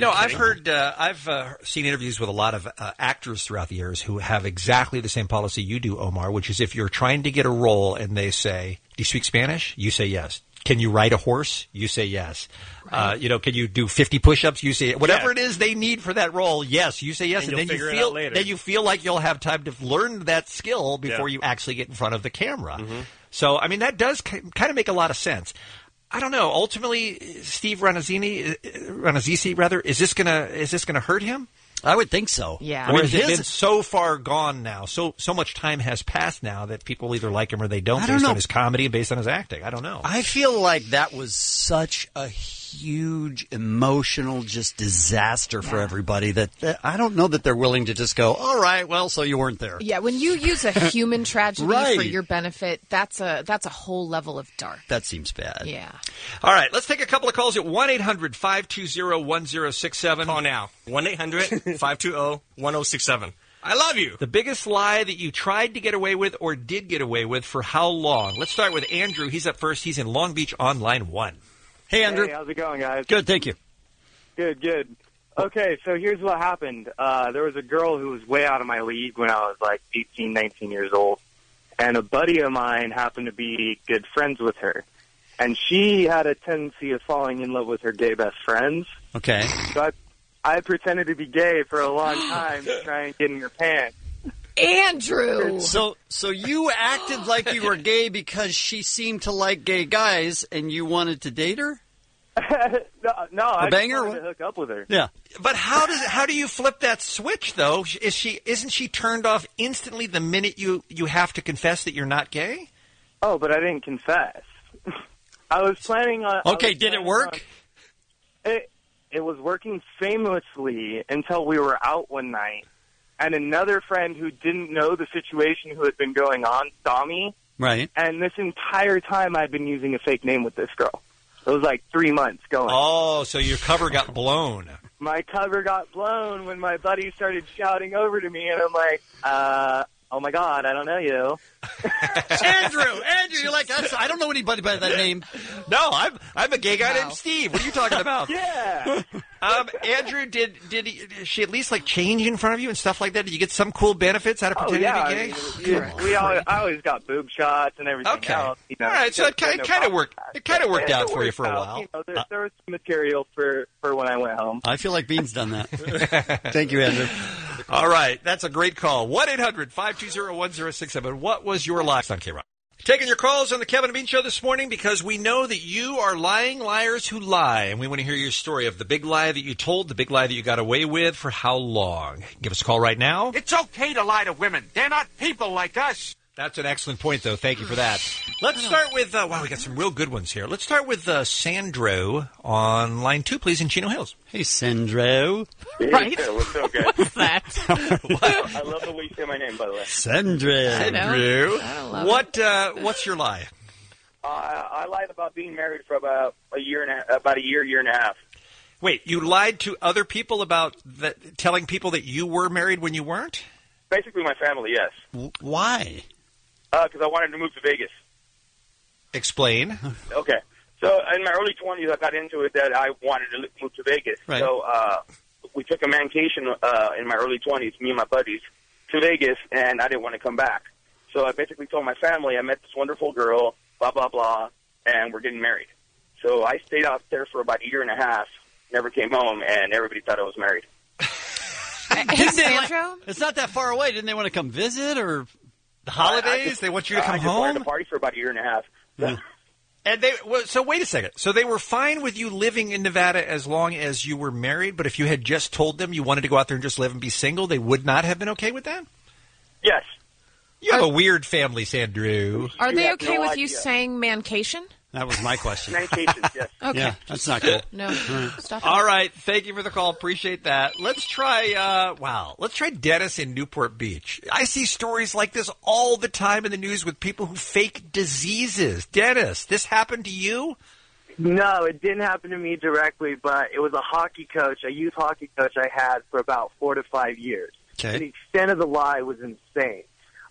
I: I've seen interviews with a lot of actors throughout the years who have exactly the same policy you do, Omar, which is if you're trying to get a role and they say, do you speak Spanish? You say yes. Can you ride a horse? You say yes. Right. Can you do 50 push-ups? You say whatever it is they need for that role. Yes, you say yes, and then you feel like you'll have time to learn that skill before you actually get in front of the camera.
B: Mm-hmm.
I: So, I mean, that does kind of make a lot of sense. I don't know. Ultimately, Steve Rannazzisi, is this gonna hurt him?
H: I would think so.
G: Yeah.
I: Or has it been so far gone now? So much time has passed now that people either like him or they don't, based on his comedy, based on his acting. I don't know.
H: I feel like that was such a huge emotional just disaster for everybody that I don't know that they're willing to just go, all right, well, so you weren't there.
G: Yeah, when you use a human tragedy
H: Right.
G: for your benefit, that's a whole level of dark.
H: That seems bad.
G: Yeah.
I: All right, let's take a couple of calls at 1-800-520-1067.
N: Call now. 1-800-520-1067. I love you.
I: The biggest lie that you tried to get away with or did get away with for how long? Let's start with Andrew. He's up first. He's in Long Beach on line 1.
H: Hey, Andrew.
V: Hey, how's it going, guys?
H: Good, thank you.
V: Good. Okay, so here's what happened. There was a girl who was way out of my league when I was like 18, 19 years old. And a buddy of mine happened to be good friends with her. And she had a tendency of falling in love with her gay best friends.
H: Okay.
V: So I pretended to be gay for a long time to try and get in her pants.
G: Andrew!
H: So you acted like you were gay because she seemed to like gay guys and you wanted to date her?
V: No, I
H: banger?
V: just wanted to hook up with her.
H: Yeah.
I: But how do you flip that switch though? Isn't she turned off instantly the minute you have to confess that you're not gay?
V: Oh, but I didn't confess. I was planning on...
H: Okay, did it work?
V: It was working famously until we were out one night, and another friend who didn't know the situation who had been going on saw me.
H: Right.
V: And this entire time I'd been using a fake name with this girl. It was like 3 months going.
I: Oh, so your cover got blown.
V: My cover got blown when my buddy started shouting over to me, and I'm like, oh my God, I don't know you.
H: Andrew, you're like, I don't know anybody by that name.
I: No, I'm a gay guy named Steve. What are you talking about?
V: Yeah.
I: Andrew, did she at least like change in front of you and stuff like that? Did you get some cool benefits out of pretending to be gay?
V: I always got boob shots and everything
I: Okay.
V: else. You know,
I: all right, so it kind of worked. It kind of worked out for you for a while.
V: You know, there was some material for when I went home.
H: I feel like Bean's done that. Thank you, Andrew.
I: All right, that's a great call. 1-800-520-1067. What was your life on K-Rock? Taking your calls on the Kevin and Bean Show this morning because we know that you are lying liars who lie, and we want to hear your story of the big lie that you told, the big lie that you got away with, for how long. Give us a call right now.
E: It's okay to lie to women. They're not people like us.
I: That's an excellent point, though. Thank you for that. Let's start with, wow, we got some real good ones here. Let's start with Sandro on line 2, please, in Chino Hills.
H: Hey, Sandro.
V: Right? What's up, guys?
G: What's that?
V: I love the way you say my name, by the way.
H: Sandro.
I: What's your lie?
V: I lied about being married for about a year and a half.
I: Wait, you lied to other people about telling people that you were married when you weren't?
V: Basically, my family, yes.
H: Why?
V: Because I wanted to move to Vegas.
I: Explain.
V: Okay. So in my early 20s, I got into it that I wanted to move to Vegas.
H: Right.
V: So we took a mancation in my early 20s, me and my buddies, to Vegas, and I didn't want to come back. So I basically told my family I met this wonderful girl, blah, blah, blah, and we're getting married. So I stayed out there for about a year and a half, never came home, and everybody thought I was married.
G: Hey, Sandro?
H: It's not that far away. Didn't they want to come visit or
I: the holidays? They want you to come
V: I just
I: home?
V: wanted to party for about a year and a half.
I: And so wait a second. So they were fine with you living in Nevada as long as you were married, but if you had just told them you wanted to go out there and just live and be single, they would not have been okay with that?
V: Yes.
I: You have a weird family, Sandro.
G: Are they
V: have
G: okay
V: no
G: with
V: idea.
G: you saying mancation?
H: That was my question.
V: Mancations, yes.
G: Okay.
H: Yeah, that's not good.
G: No. Stop.
I: All right. Thank you for the call. Appreciate that. Let's try, let's try Dennis in Newport Beach. I see stories like this all the time in the news with people who fake diseases. Dennis, this happened to you?
V: No, it didn't happen to me directly, but it was a hockey coach, a youth hockey coach I had for about 4 to 5 years.
H: Okay.
V: And the extent of the lie was insane.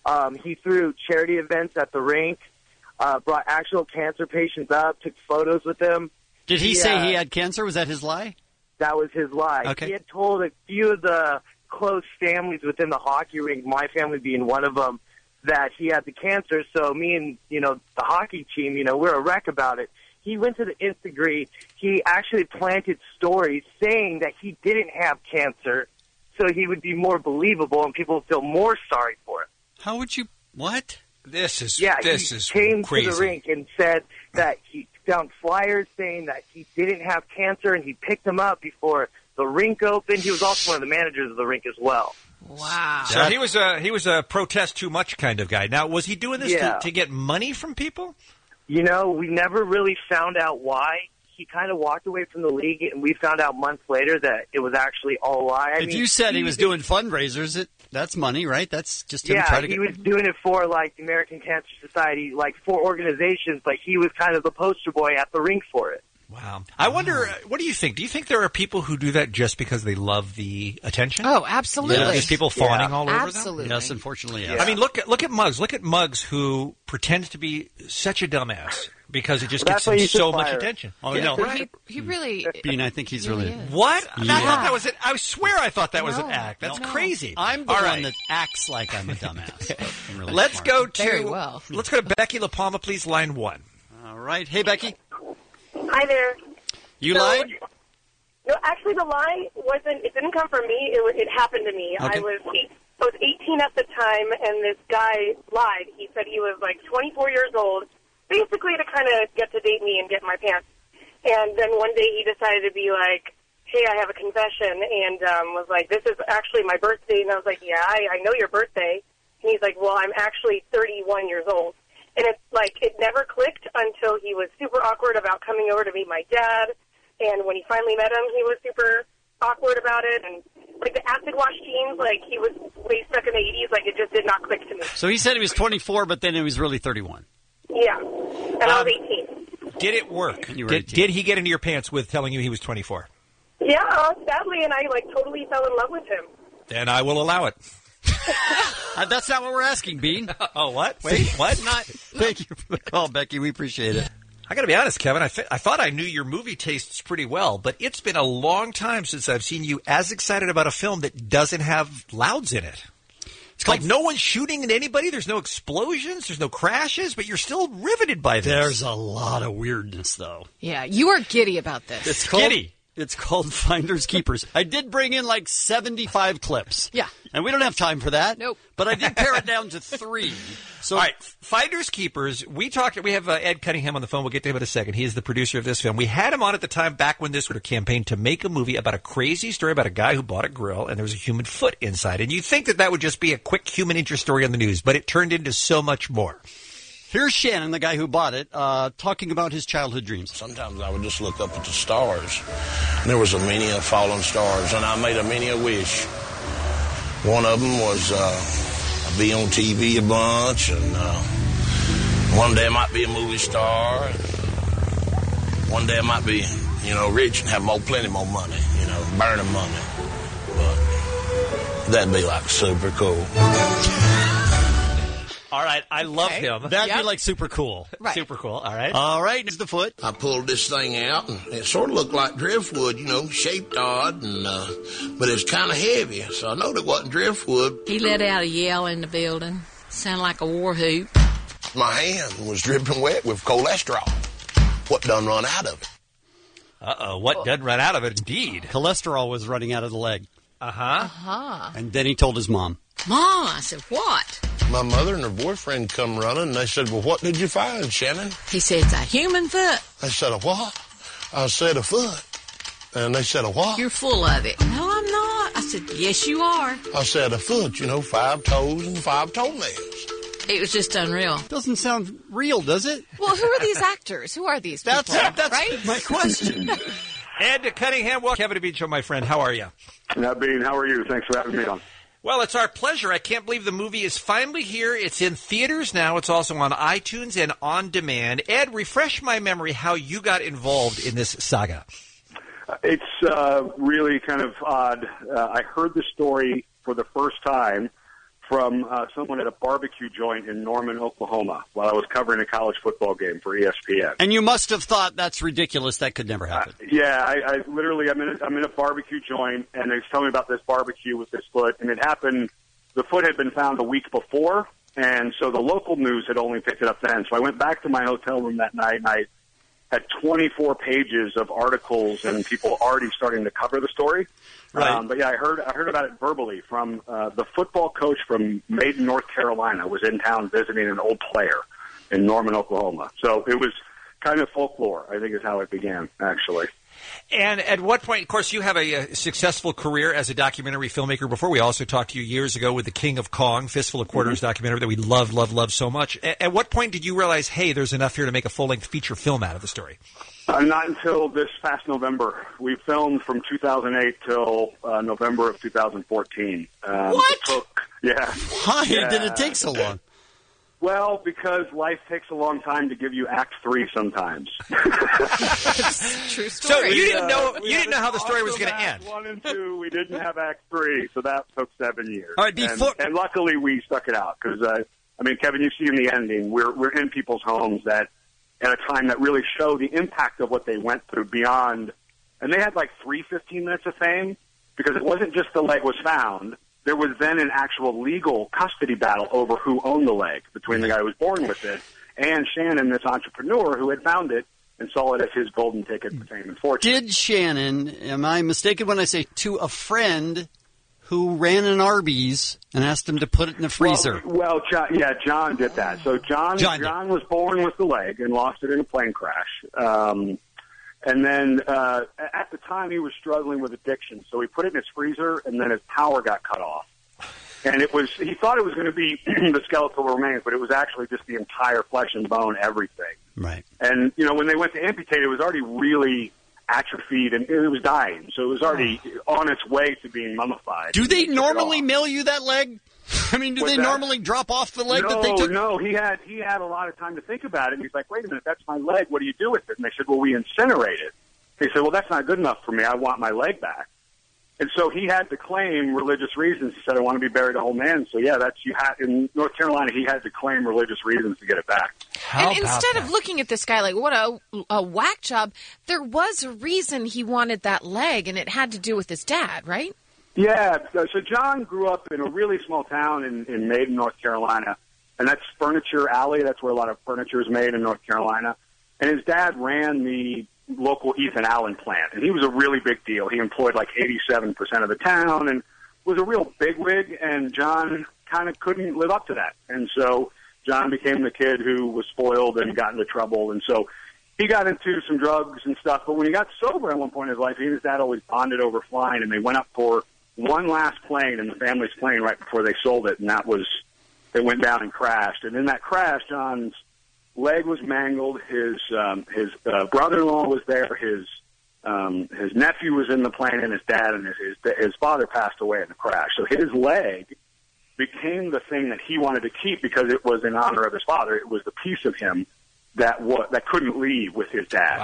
V: He threw charity events at the rink, brought actual cancer patients up, took photos with them.
H: Did he say he had cancer? Was that his lie?
V: That was his lie.
H: Okay.
V: He had told a few of the close families within the hockey rink, my family being one of them, that he had the cancer. So me and, the hockey team, we're a wreck about it. He went to the Instagram. He actually planted stories saying that he didn't have cancer so he would be more believable and people would feel more sorry for him.
H: How would you... What?
I: This is
V: he came
I: crazy.
V: to the rink and said that he found flyers saying that he didn't have cancer, and he picked them up before the rink opened. He was also one of the managers of the rink as well.
G: Wow.
I: So he was a protest too much kind of guy. Now, was he doing this to get money from people?
V: We never really found out why. He kind of walked away from the league, and we found out months later that it was actually all a lie.
H: If you said he was doing fundraisers, that's money, right? That's just him trying to get...
V: he was doing it for, the American Cancer Society, for organizations, but he was kind of the poster boy at the rink for it.
I: Wow. I wonder, what do you think? Do you think there are people who do that just because they love the attention?
G: Oh, absolutely.
I: Yeah, just people fawning all over them?
G: Absolutely.
H: Yes, unfortunately, yes.
I: I mean, look at Muggs. Look at Muggs, who pretends to be such a dumbass because it just gets him so much attention.
H: Oh, no.
G: Right. He really...
H: Bean, I think he's really...
I: What?
H: Yeah.
I: I thought that was it. I swear I thought that was an act. That's crazy.
H: I'm the
I: All
H: one
I: right.
H: that acts like I'm a dumbass. But I'm really
I: Let's
H: smart.
I: go to...
G: Very well.
I: Let's go to Becky La Palma, please, line 1.
H: All right. Hey, Becky.
F: Hi there.
H: You lied?
F: No, actually, the lie wasn't. It didn't come from me. It happened to me.
H: Okay.
F: I was 18 at the time, and this guy lied. He said he was 24 years old, basically to kind of get to date me and get my pants. And then one day he decided to be like, hey, I have a confession, and was like, this is actually my birthday. And I was like, yeah, I know your birthday. And he's like, well, I'm actually 31 years old. And it's like, it never clicked until he was super awkward about coming over to meet my dad. And when he finally met him, he was super awkward about it. And like the acid wash jeans, like he was way stuck in the 80s. Like it just did not click to me.
H: So he said he was 24, but then he was really 31.
F: Yeah. And I was 18.
I: Did it work?
H: You were
I: Did he get into your pants with telling you he was 24?
F: Yeah, sadly, and I like totally fell in love with him.
I: Then I will allow it.
H: That's not what we're asking, Bean.
I: Oh, what? Wait, what?
H: Thank you for the call, Becky. We appreciate it.
I: I got to be honest, Kevin. I thought I knew your movie tastes pretty well, but it's been a long time since I've seen you as excited about a film that doesn't have louds in it. It's like no one's shooting at anybody. There's no explosions. There's no crashes, but you're still riveted by this.
H: There's a lot of weirdness, though.
G: Yeah, you are giddy about this.
H: It's giddy. It's called Finders Keepers. I did bring in like 75 clips.
G: Yeah.
H: And we don't have time for that.
G: Nope.
H: But I did pare it down to 3. So,
I: all right, Finders Keepers. We have Ed Cunningham on the phone. We'll get to him in a second. He is the producer of this film. We had him on at the time back when this was a campaign to make a movie about a crazy story about a guy who bought a grill and there was a human foot inside. And you'd think that would just be a quick human interest story on the news, but it turned into so much more.
H: Here's Shannon, the guy who bought it, talking about his childhood dreams.
C: Sometimes I would just look up at the stars. And there was a many of fallen stars, and I made a many a wish. One of them was I'd be on TV a bunch, and one day I might be a movie star. One day I might be, rich and have plenty more money, burning money. But that'd be like super cool.
I: All right, I love him.
H: That'd be like super cool.
G: Right.
I: Super cool. All right.
H: All right, here's the foot.
C: I pulled this thing out, and it sort of looked like driftwood, shaped odd, and but it's kind of heavy, so I knowed it wasn't driftwood.
L: He let out a yell in the building. Sounded like a war whoop.
C: My hand was dripping wet with cholesterol. What done run out of it?
I: Uh-oh, what done run out of it, indeed.
H: Cholesterol was running out of the leg.
I: Uh-huh.
G: Uh-huh.
H: And then he told his mom.
L: Mom, I said, what?
C: My mother and her boyfriend come running, and they said, well, what did you find, Shannon?
L: He said, it's a human foot.
C: I said, a what? I said, a foot. And they said, a what?
L: You're full of it. No, I'm not. I said, yes, you are.
C: I said, a foot, 5 toes and 5 toenails.
L: It was just unreal.
H: Doesn't sound real, does it?
G: Well, who are these actors? Who are these people?
H: That's
G: right?
H: my question.
I: Ed Cunningham, welcome. Kevin Bean Show, my friend. How are you?
W: Bean, how are you? Thanks for having me on.
I: Well, it's our pleasure. I can't believe the movie is finally here. It's in theaters now. It's also on iTunes and on demand. Ed, refresh my memory how you got involved in this saga.
W: It's really kind of odd. I heard the story for the first time from someone at a barbecue joint in Norman, Oklahoma, while I was covering a college football game for ESPN.
H: And you must have thought that's ridiculous. That could never happen.
W: I literally, I'm in a barbecue joint, and they was telling me about this barbecue with this foot, and it happened. The foot had been found a week before, and so the local news had only picked it up then. So I went back to my hotel room that night, and I had 24 pages of articles and people already starting to cover the story.
H: Right.
W: But yeah, I heard about it verbally from the football coach from Maiden, North Carolina, was in town visiting an old player in Norman, Oklahoma. So it was kind of folklore, I think is how it began, actually.
I: And at what point, of course, you have a successful career as a documentary filmmaker before. We also talked to you years ago with The King of Kong, Fistful of Quarters documentary that we love so much. At what point did you realize, hey, there's enough here to make a full-length feature film out of the story?
W: Not until this past November. We filmed from 2008 till November of 2014.
H: What? Why did it take so long?
W: Well, because life takes a long time to give you Act 3 sometimes.
G: True story.
I: So you didn't know how the story was going to end.
W: 1 and 2, we didn't have Act 3, so that took 7 years.
H: All right,
W: and luckily we stuck it out because, Kevin, you see in the ending, we're in people's homes that at a time that really showed the impact of what they went through beyond, and they had like 15 minutes of fame because it wasn't just the leg was found. There was then an actual legal custody battle over who owned the leg between the guy who was born with it and Shannon, this entrepreneur who had found it and saw it as his golden ticket to fame and fortune.
H: Did Shannon, am I mistaken when I say to a friend who ran an Arby's and asked him to put it in the freezer?
W: Well, John did that. So John was born with the leg and lost it in a plane crash. And then at the time, he was struggling with addiction, so he put it in his freezer, and then his power got cut off. And he thought it was going to be the skeletal remains, but it was actually just the entire flesh and bone, everything.
H: Right.
W: And, when they went to amputate, it was already really atrophied, and it was dying. So it was already on its way to being mummified.
H: Do they normally mail you that leg? I mean, do they normally drop off the leg that they took?
W: No, he had a lot of time to think about it. And he's like, wait a minute, that's my leg. What do you do with it? And they said, well, we incinerate it. He said, well, that's not good enough for me. I want my leg back. And so he had to claim religious reasons. He said, I want to be buried a whole man. So, yeah, in North Carolina, he had to claim religious reasons to get it back.
G: And instead of looking at this guy like, what a whack job, there was a reason he wanted that leg, and it had to do with his dad, right?
W: Yeah. So John grew up in a really small town in Maiden, North Carolina, and that's Furniture Alley. That's where a lot of furniture is made in North Carolina. And his dad ran the local Ethan Allen plant, and he was a really big deal. He employed like 87% of the town and was a real bigwig, and John kind of couldn't live up to that. And so John became the kid who was spoiled and got into trouble, and so he got into some drugs and stuff. But when he got sober at one point in his life, he and his dad always bonded over flying, and they went up for one last plane in the family's plane right before they sold it, and it went down and crashed. And in that crash, John's leg was mangled. His brother-in-law was there. His nephew was in the plane, and his dad and his father passed away in the crash. So his leg became the thing that he wanted to keep because it was in honor of his father. It was the piece of him that couldn't leave with his dad.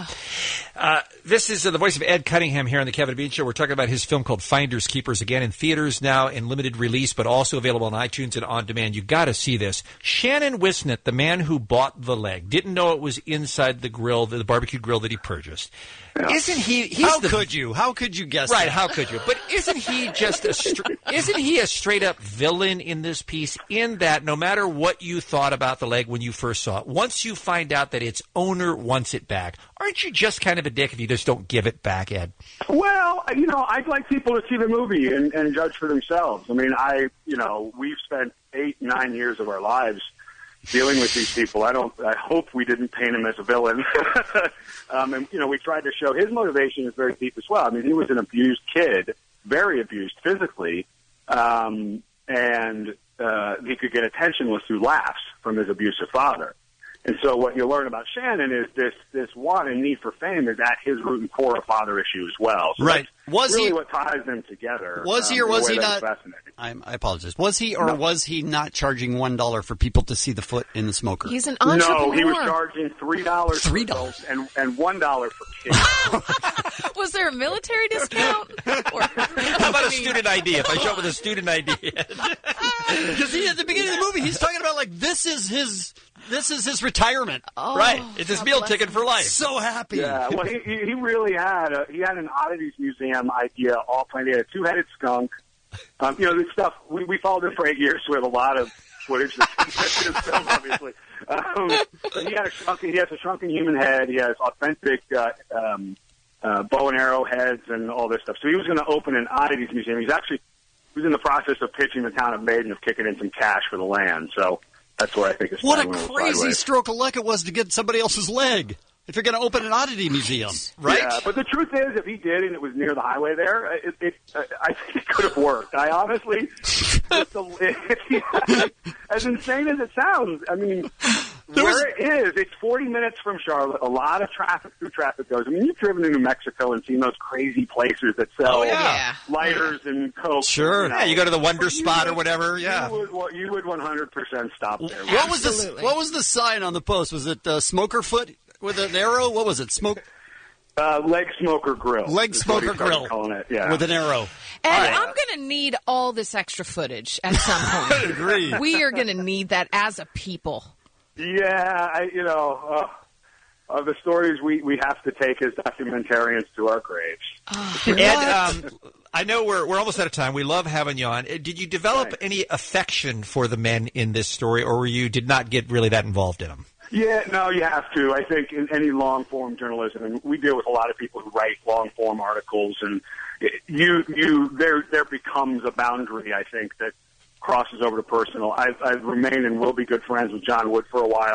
I: Wow. This is the voice of Ed Cunningham here on the Kevin and Bean Show. We're talking about his film called Finders Keepers, again in theaters now in limited release, but also available on iTunes and on demand. You got to see this. Shannon Wisnett, the man who bought the leg, didn't know it was inside the grill, the barbecue grill that he purchased. Yeah. Isn't he?
H: How could you guess?
I: Right?
H: That?
I: How could you? But isn't he just isn't he a straight up villain in this piece? In that, no matter what you thought about the leg when you first saw it, once you find out that its owner wants it back, aren't you just kind of a dick if you just don't give it back, Ed?
W: Well, I'd like people to see the movie and judge for themselves. I mean, we've spent 8-9 years of our lives dealing with these people. I hope we didn't paint him as a villain. And we tried to show his motivation is very deep as well. I mean, he was an abused kid, very abused physically, and he could get attention was through laughs from his abusive father. And so what you learn about Shannon is this want and need for fame is at his root and core a father issue as well. So
H: right.
W: Was really what ties them together.
H: Was he or was he not? I apologize. Was he or was he not charging $1 for people to see the foot in the smoker?
G: He's an entrepreneur.
W: No, he was charging $3 and $1 for kids.
G: Was there a military discount?
I: How about a student ID? If I show up with a student ID,
H: because at the beginning of the movie, he's talking about like this is his retirement,
I: right? It's his meal ticket for life.
H: So happy.
W: Yeah, well, he really had an oddities museum idea all planned. He had a 2-headed skunk. This stuff we followed him for 8 years with a lot of footage that's in his film, obviously. But he had a shrunken. He has a shrunken human head. He has authentic bow and arrow heads and all this stuff. So he was going to open an oddities museum. He was in the process of pitching the town of Maiden of kicking in some cash for the land. So. That's where I think it's
H: what a crazy stroke of luck it was to get somebody else's leg. If you're going to open an oddity museum, right?
W: Yeah, but the truth is, if he did and it was near the highway there, I think it could have worked. I honestly, as insane as it sounds, I mean, it is, it's 40 minutes from Charlotte. A lot of traffic goes. I mean, you've driven to New Mexico and seen those crazy places that sell lighters and Coke.
I: Sure. You go to the Wonder Spot or whatever. Yeah.
W: You would 100% stop there.
H: What was the sign on the post? Was it Smoker Foot? With an arrow? What was it?
W: Leg Smoker Grill.
H: Leg Smoker Grill.
W: Calling it, yeah.
H: With an arrow.
G: And I'm going to need all this extra footage at some point.
H: I agree.
G: We are going to need that as a people.
W: Yeah, of the stories we have to take as documentarians to our graves.
I: Ed, I know we're almost out of time. We love having you on. Did you develop any affection for the men in this story, or you did not get really that involved in them?
W: Yeah, no, you have to. I think in any long-form journalism, and we deal with a lot of people who write long-form articles, and there becomes a boundary, I think, that crosses over to personal. I've remained and will be good friends with John Wood for a while,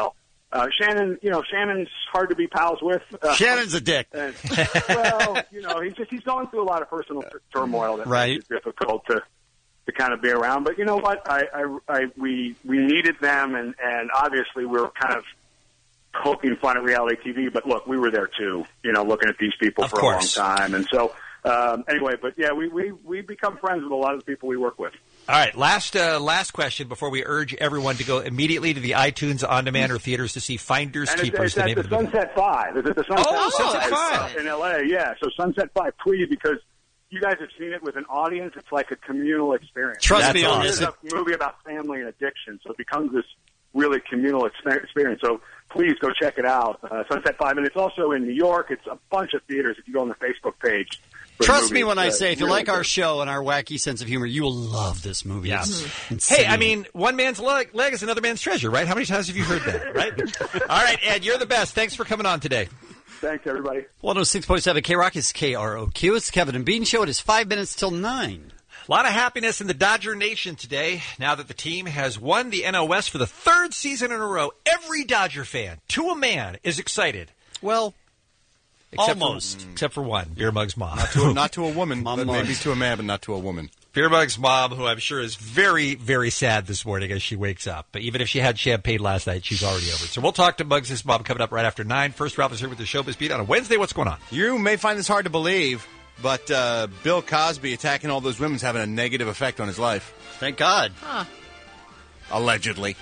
W: Shannon, Shannon's hard to be pals with.
H: Shannon's a dick.
W: Well, he's going through a lot of personal turmoil that makes it difficult to kind of be around. But you know what? We needed them, and obviously we were kind of poking fun at reality TV. But look, we were there too, looking at these people for a long time. And so, anyway, but yeah, we become friends with a lot of the people we work with.
I: All right, last question before we urge everyone to go immediately to the iTunes On Demand or theaters to see Finders
W: And
I: Keepers.
W: it's at the Sunset 5. It's at the Sunset
I: 5
W: in L.A., yeah. So Sunset 5, please, because you guys have seen it with an audience. It's like a communal experience.
H: Trust me on
W: this. It's a movie about family and addiction, so it becomes this really communal experience. So please go check it out, Sunset 5. And it's also in New York. It's a bunch of theaters if you go on the Facebook page.
H: Trust me when I say, if you like our show and our wacky sense of humor, you will love this movie.
I: Yes.
H: It's
I: Hey,
H: insane.
I: I mean, one man's leg is another man's treasure, right? How many times have you heard that, right? All right, Ed, you're the best. Thanks for coming on today.
W: Thanks, everybody.
H: 106.7 K-Rock is KROQ. It's the Kevin and Bean Show. It is 5 minutes till 9.
I: A lot of happiness in the Dodger Nation today, now that the team has won the NL West for the third season in a row. Every Dodger fan, to a man, is excited.
H: Well,
I: except for one, Beer Mug's mom.
J: Not to a woman, but maybe to a man, but not to a woman.
I: Beer Mug's mom, who I'm sure is very, very sad this morning as she wakes up. But even if she had champagne last night, she's already over it. So we'll talk to Muggs' mom coming up right after 9. First, Ralph is here with the Showbiz Beat on a Wednesday. What's going on?
J: You may find this hard to believe, but Bill Cosby attacking all those women is having a negative effect on his life.
H: Thank God.
G: Huh.
J: Allegedly.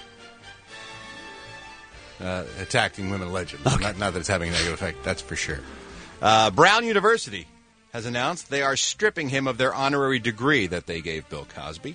J: Attacking women allegedly.
H: Okay.
J: Not that it's having a negative effect, that's for sure. Brown University has announced they are stripping him of their honorary degree that they gave Bill Cosby.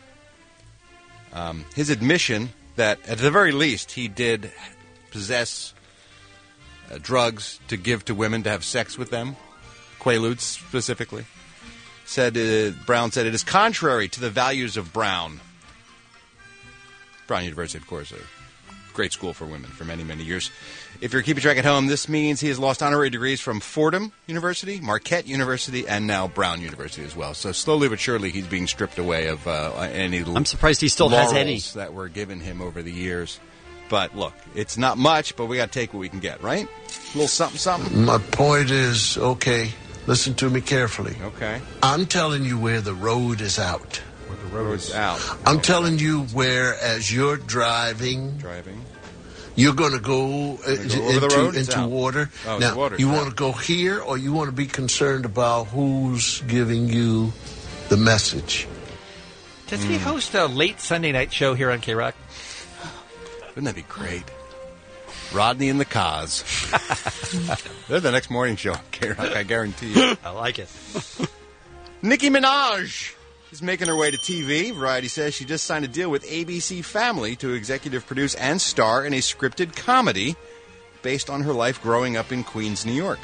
J: His admission that, at the very least, he did possess drugs to give to women to have sex with them, Quaaludes specifically, Brown said it is contrary to the values of Brown. Brown University, of course, a great school for women for many, many years. If you're keeping track at home, this means he has lost honorary degrees from Fordham University, Marquette University, and now Brown University as well. So slowly but surely, he's being stripped away of any
H: I'm surprised he still has any
J: that were given him over the years. But look, it's not much, but we got to take what we can get, right? A little something, something.
A: My point is, okay, listen to me carefully.
J: Okay.
A: I'm telling you where the road is out.
J: Where the road is out.
A: I'm telling you where, as you're driving, you're going to go
J: over the road? It's
A: into
J: out.
A: water.
J: Oh,
A: now,
J: water.
A: you want to go here, or you want to be concerned about who's giving you the message?
I: Does he host a late Sunday night show here on K-Rock?
J: Wouldn't that be great? Rodney and the Cos. They're the next morning show on K-Rock, I guarantee you.
I: I like it.
J: Nicki Minaj is making her way to TV. Variety says she just signed a deal with ABC Family to executive produce and star in a scripted comedy based on her life growing up in Queens, New York.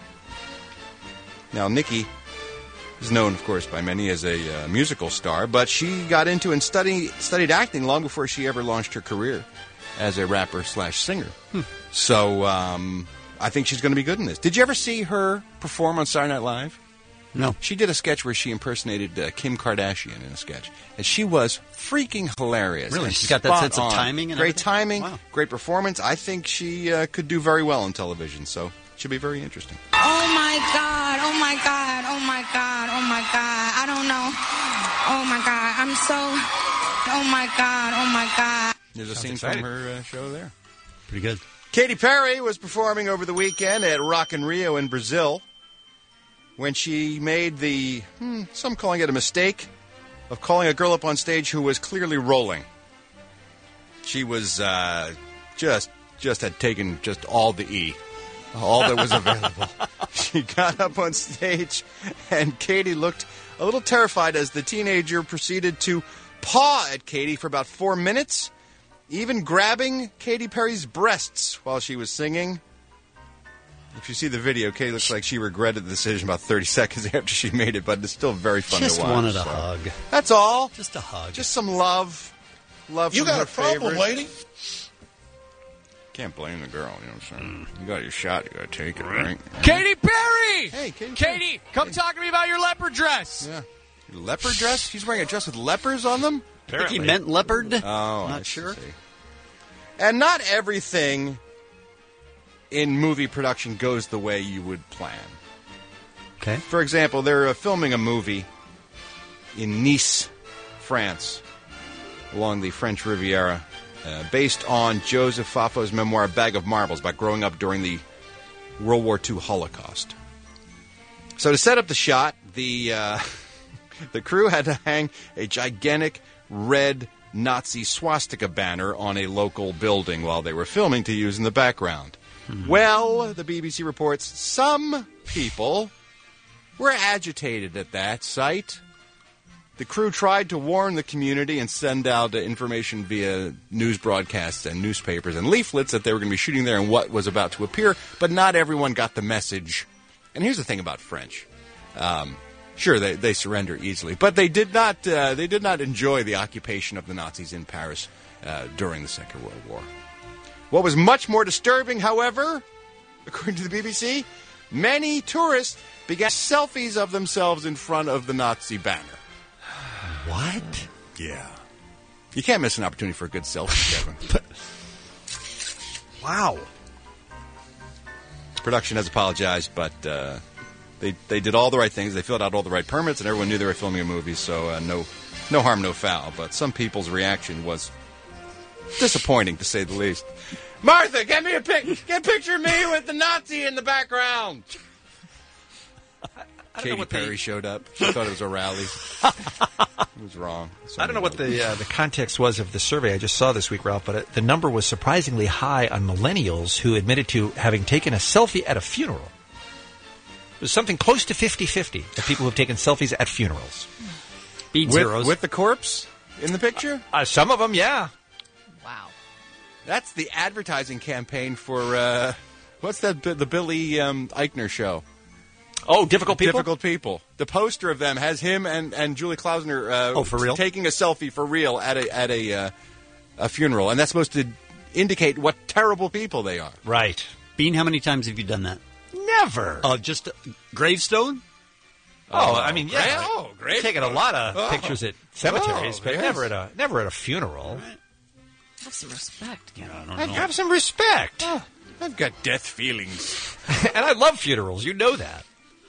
J: Now, Nicki is known, of course, by many as a musical star, but she got into and studied acting long before she ever launched her career as a rapper/singer. So I think she's going to be good in this. Did you ever see her perform on Saturday Night Live?
H: No.
J: She did a sketch where she impersonated Kim Kardashian in a sketch, and she was freaking hilarious.
H: Really?
J: And
H: She's got that sense of
J: spot on.
H: timing and
J: great
H: everything?
J: timing,
H: Wow.
J: great performance. I think she could do very well on television, so it should be very interesting.
O: Oh my God, oh my God, oh my God, oh my God. I don't know. Oh my God, I'm so, oh my God, oh my God.
J: There's a
I: Sounds
J: scene
I: exciting.
J: from her show there.
H: Pretty good.
J: Katy Perry was performing over the weekend at Rock in Rio in Brazil when she made the, some calling it a mistake, of calling a girl up on stage who was clearly rolling. She was just had taken just all the E, all that was available. She got up on stage, and Katy looked a little terrified as the teenager proceeded to paw at Katy for about 4 minutes, even grabbing Katy Perry's breasts while she was singing. If you see the video, Katy looks like she regretted the decision about 30 seconds after she made it, but it's still very fun
H: Just
J: to watch.
H: wanted a hug.
J: That's all.
H: Just a hug.
J: Just some love. Love
A: You
J: from
A: got
J: her
A: a problem,
J: favorite.
A: lady?
J: Can't blame the girl, you know what I'm saying? You got your shot, you got to take it, right?
N: Katy Perry!
J: Hey, Katy Perry.
N: Katy, come talk to me about your leopard dress.
J: Yeah. Your leopard dress? She's wearing a dress with leopards on them?
H: I think he meant leopard.
J: Oh,
H: Not
J: I
H: sure.
J: see. And not everything in movie production goes the way you would plan.
H: Okay.
J: For example, they're filming a movie in Nice, France, along the French Riviera, based on Joseph Fafo's memoir, Bag of Marbles, about growing up during the World War II Holocaust. So to set up the shot, the crew had to hang a gigantic red Nazi swastika banner on a local building while they were filming to use in the background. Well, the BBC reports some people were agitated at that sight. The crew tried to warn the community and send out information via news broadcasts and newspapers and leaflets that they were going to be shooting there and what was about to appear, but not everyone got the message. And here's the thing about French. Sure, they surrender easily, but they did not enjoy the occupation of the Nazis in Paris during the Second World War. What was much more disturbing, however, according to the BBC, many tourists began selfies of themselves in front of the Nazi banner.
H: What?
J: Yeah. You can't miss an opportunity for a good selfie, Kevin.
I: Wow.
J: Production has apologized, but they did all the right things. They filled out all the right permits, and everyone knew they were filming a movie, so no harm, no foul. But some people's reaction was disappointing, to say the least. Martha, get a picture of me with the Nazi in the background. Katy Perry showed up. She thought it was a rally. It was wrong.
I: I don't know what the context was of the survey I just saw this week, Ralph, but the number was surprisingly high on millennials who admitted to having taken a selfie at a funeral. It was something close to 50-50 of people who have taken selfies at funerals.
J: With the corpse in the picture?
I: Some of them, yeah.
G: Wow.
J: That's the advertising campaign for, what's that, the Billy Eichner show?
I: Oh, Difficult People?
J: Difficult People. The poster of them has him and Julie Klausner
I: for real?
J: taking a selfie for real at a funeral. And that's supposed to indicate what terrible people they are.
H: Right. Bean, how many times have you done that?
I: Never.
H: Just gravestone?
I: Oh, I mean, yeah.
J: Great.
I: Taken a lot of pictures at cemeteries, but never at a funeral.
G: Have some respect.
I: Have some respect.
J: I've got death feelings.
I: And I love funerals. You know that.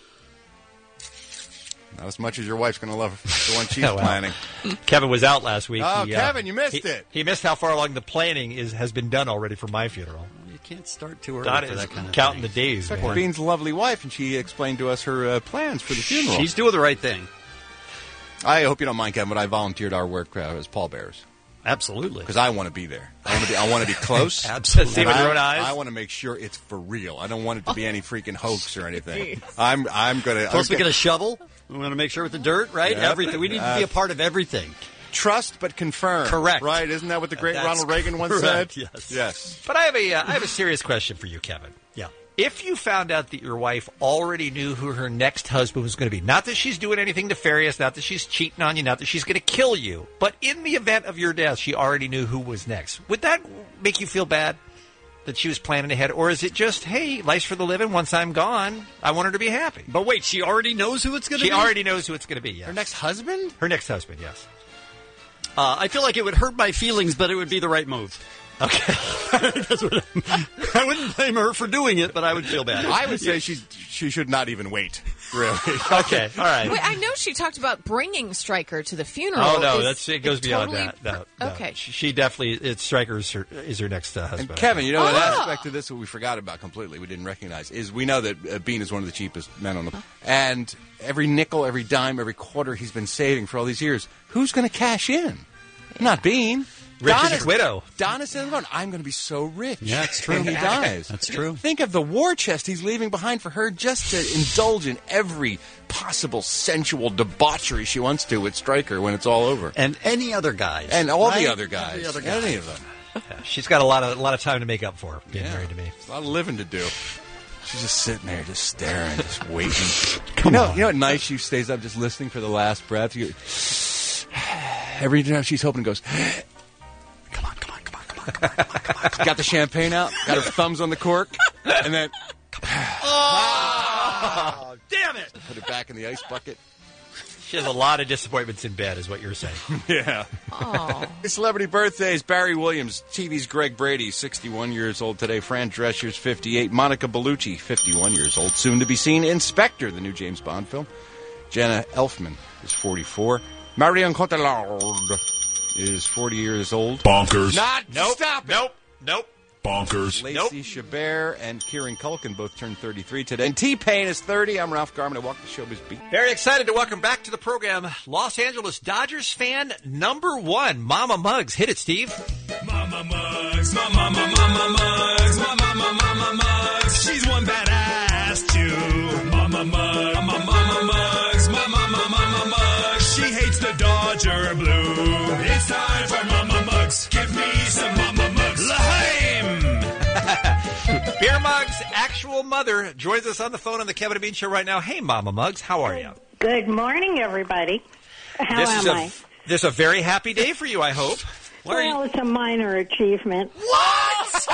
J: Not as much as your wife's going to love the one she's planning.
I: Kevin was out last week.
J: Oh, Kevin, you missed it.
I: He missed how far along the planning has been done already for my funeral.
H: You can't start too early
I: Donna
H: for that kind of
I: counting
H: thing.
I: the days.
J: Talk about Bean's lovely wife, and she explained to us her plans for the funeral.
H: She's doing the right thing.
J: I hope you don't mind, Kevin, but I volunteered our work as pallbearers.
H: Absolutely.
J: Because I want to be there. I want to be close.
H: Absolutely.
I: See with your own eyes.
J: I want to make sure it's for real. I don't want it to be any freaking hoax or anything. I'm going to...
H: Plus, we get a shovel. We want to make sure with the dirt, right?
J: Yep.
H: Everything. We need to be a part of everything.
J: Trust but confirm.
H: Correct.
J: Right? Isn't that what the great
H: That's
J: Ronald Reagan once
H: correct,
J: said?
H: yes.
J: Yes.
I: But I have a serious question for you, Kevin.
H: Yeah.
I: If you found out that your wife already knew who her next husband was going to be, not that she's doing anything nefarious, not that she's cheating on you, not that she's going to kill you, but in the event of your death, she already knew who was next, would that make you feel bad that she was planning ahead? Or is it just, hey, life's for the living, once I'm gone, I want her to be happy?
H: But wait, she already knows who it's going to be?
I: She already knows who it's going to be, yes.
J: Her next husband?
I: Her next husband, yes.
H: I feel like it would hurt my feelings, but it would be the right move.
I: Okay.
H: I wouldn't blame her for doing it, but I would feel bad.
J: I would say she should not even wait, really.
I: Okay, all right.
G: Wait, I know she talked about bringing Stryker to the funeral.
I: Oh, no, it goes beyond
G: totally
I: that. No.
G: Okay.
I: She definitely, Stryker is her next husband.
J: And Kevin, you know, an aspect of this that we forgot about completely, we didn't recognize, is we know that Bean is one of the cheapest men on the... And every nickel, every dime, every quarter he's been saving for all these years, who's going to cash in? Not Bean.
I: Richard's widow.
J: Donna's in the phone. I'm going to be so rich.
H: Yeah, that's true.
J: When he dies.
H: That's true.
J: Think of the war chest he's leaving behind for her just to indulge in every possible sensual debauchery she wants to with Stryker when it's all over.
H: And any other guys.
J: And all
H: right?
J: the other guys.
H: Every other guy.
J: Any of them.
I: Yeah, she's got a lot of time to make up for being married to me.
J: A lot of living to do. She's just sitting there, just staring, just waiting.
I: Come on.
J: You know what nice she stays up just listening for the last breath? Every time she's hoping, goes... Come on. Got the champagne out, got her thumbs on the cork, and then...
H: Oh, damn it!
J: Put it back in the ice bucket.
I: She has a lot of disappointments in bed, is what you're saying.
J: Yeah.
G: Oh.
J: Celebrity birthdays. Barry Williams, TV's Greg Brady, 61 years old today. Fran Drescher's 58. Monica Bellucci, 51 years old. Soon to be seen. Inspector, the new James Bond film. Jenna Elfman is 44. Marion Cotillard is 40 years old.
D: Bonkers.
J: Stop it.
I: Nope.
D: Bonkers.
J: Lacey Chabert and Kieran Culkin both turned 33 today. And T-Pain is 30. I'm Ralph Garman. I walk the showbiz beat.
I: Very excited to welcome back to the program Los Angeles Dodgers fan number 1, Mama Muggs. Hit it, Steve.
K: Mama Muggs, Mama Muggs, Mama Muggs. She's one badass too. Mama Muggs, Mama Muggs. She hates the Dodger blue. It's time for Mama Muggs. Give me some Mama Muggs. L'chaim.
I: Beer Muggs' actual mother joins us on the phone on the Kevin and Bean Show right now. Hey, Mama Muggs, how are you?
P: Good morning, everybody. How am I?
I: This is a very happy day for you, I hope.
P: Well, it's a minor achievement.
H: What?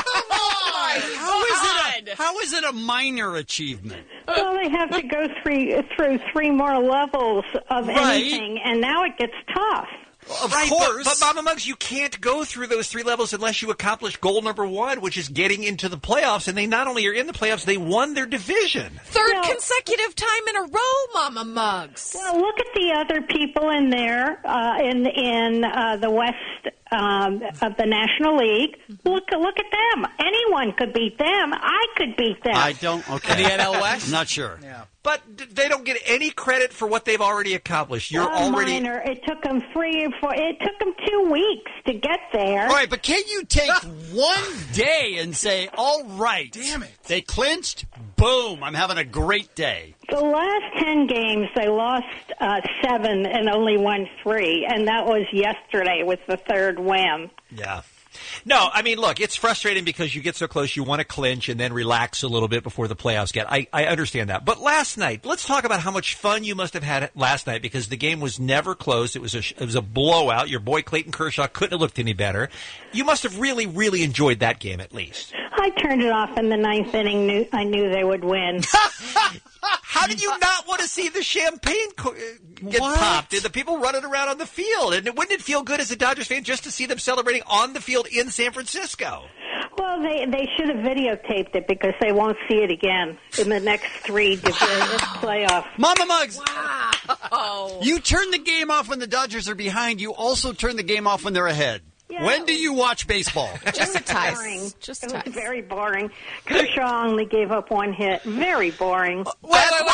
H: How is it a minor achievement?
P: Well, they have to go through 3 more levels of anything, and now it gets tough.
H: Of course.
I: But Mama Muggs, you can't go through those 3 levels unless you accomplish goal number 1, which is getting into the playoffs. And they not only are in the playoffs, they won their division.
G: Third consecutive time in a row, Mama Muggs.
P: Well, look at the other people in there in the West of the National League. Look at them. Anyone could beat them. I could beat them.
H: I don't. Okay.
I: The NL West?
H: I'm not sure.
I: Yeah. But they don't get any credit for what they've already accomplished. You're already
P: minor. It took them 3 or 4. It took them 2 weeks to get there.
H: All right, but can't you take one day and say, "All right, damn it, they clinched. Boom! I'm having a great day."
P: The last 10 games, they lost 7 and only won 3, and that was yesterday with the 3rd win.
I: Yeah. No, I mean, look, it's frustrating because you get so close, you want to clinch and then relax a little bit before the playoffs get. I understand that. But last night, let's talk about how much fun you must have had last night because the game was never close. It was a blowout. Your boy Clayton Kershaw couldn't have looked any better. You must have really, really enjoyed that game at least.
P: I turned it off in the 9th inning. I knew they would win.
I: How did you not want to see the champagne get popped? Did the people running around on the field? And wouldn't it feel good as a Dodgers fan just to see them celebrating on the field in San Francisco?
P: Well, they should have videotaped it because they won't see it again in the next 3 playoffs.
H: Mama Muggs,
G: wow.
H: You turn the game off when the Dodgers are behind. You also turn the game off when they're ahead.
P: Yeah.
H: When do you watch baseball?
G: Just a tie.
P: It was very boring. Kershaw only gave up 1 hit. Very boring.
H: Wait,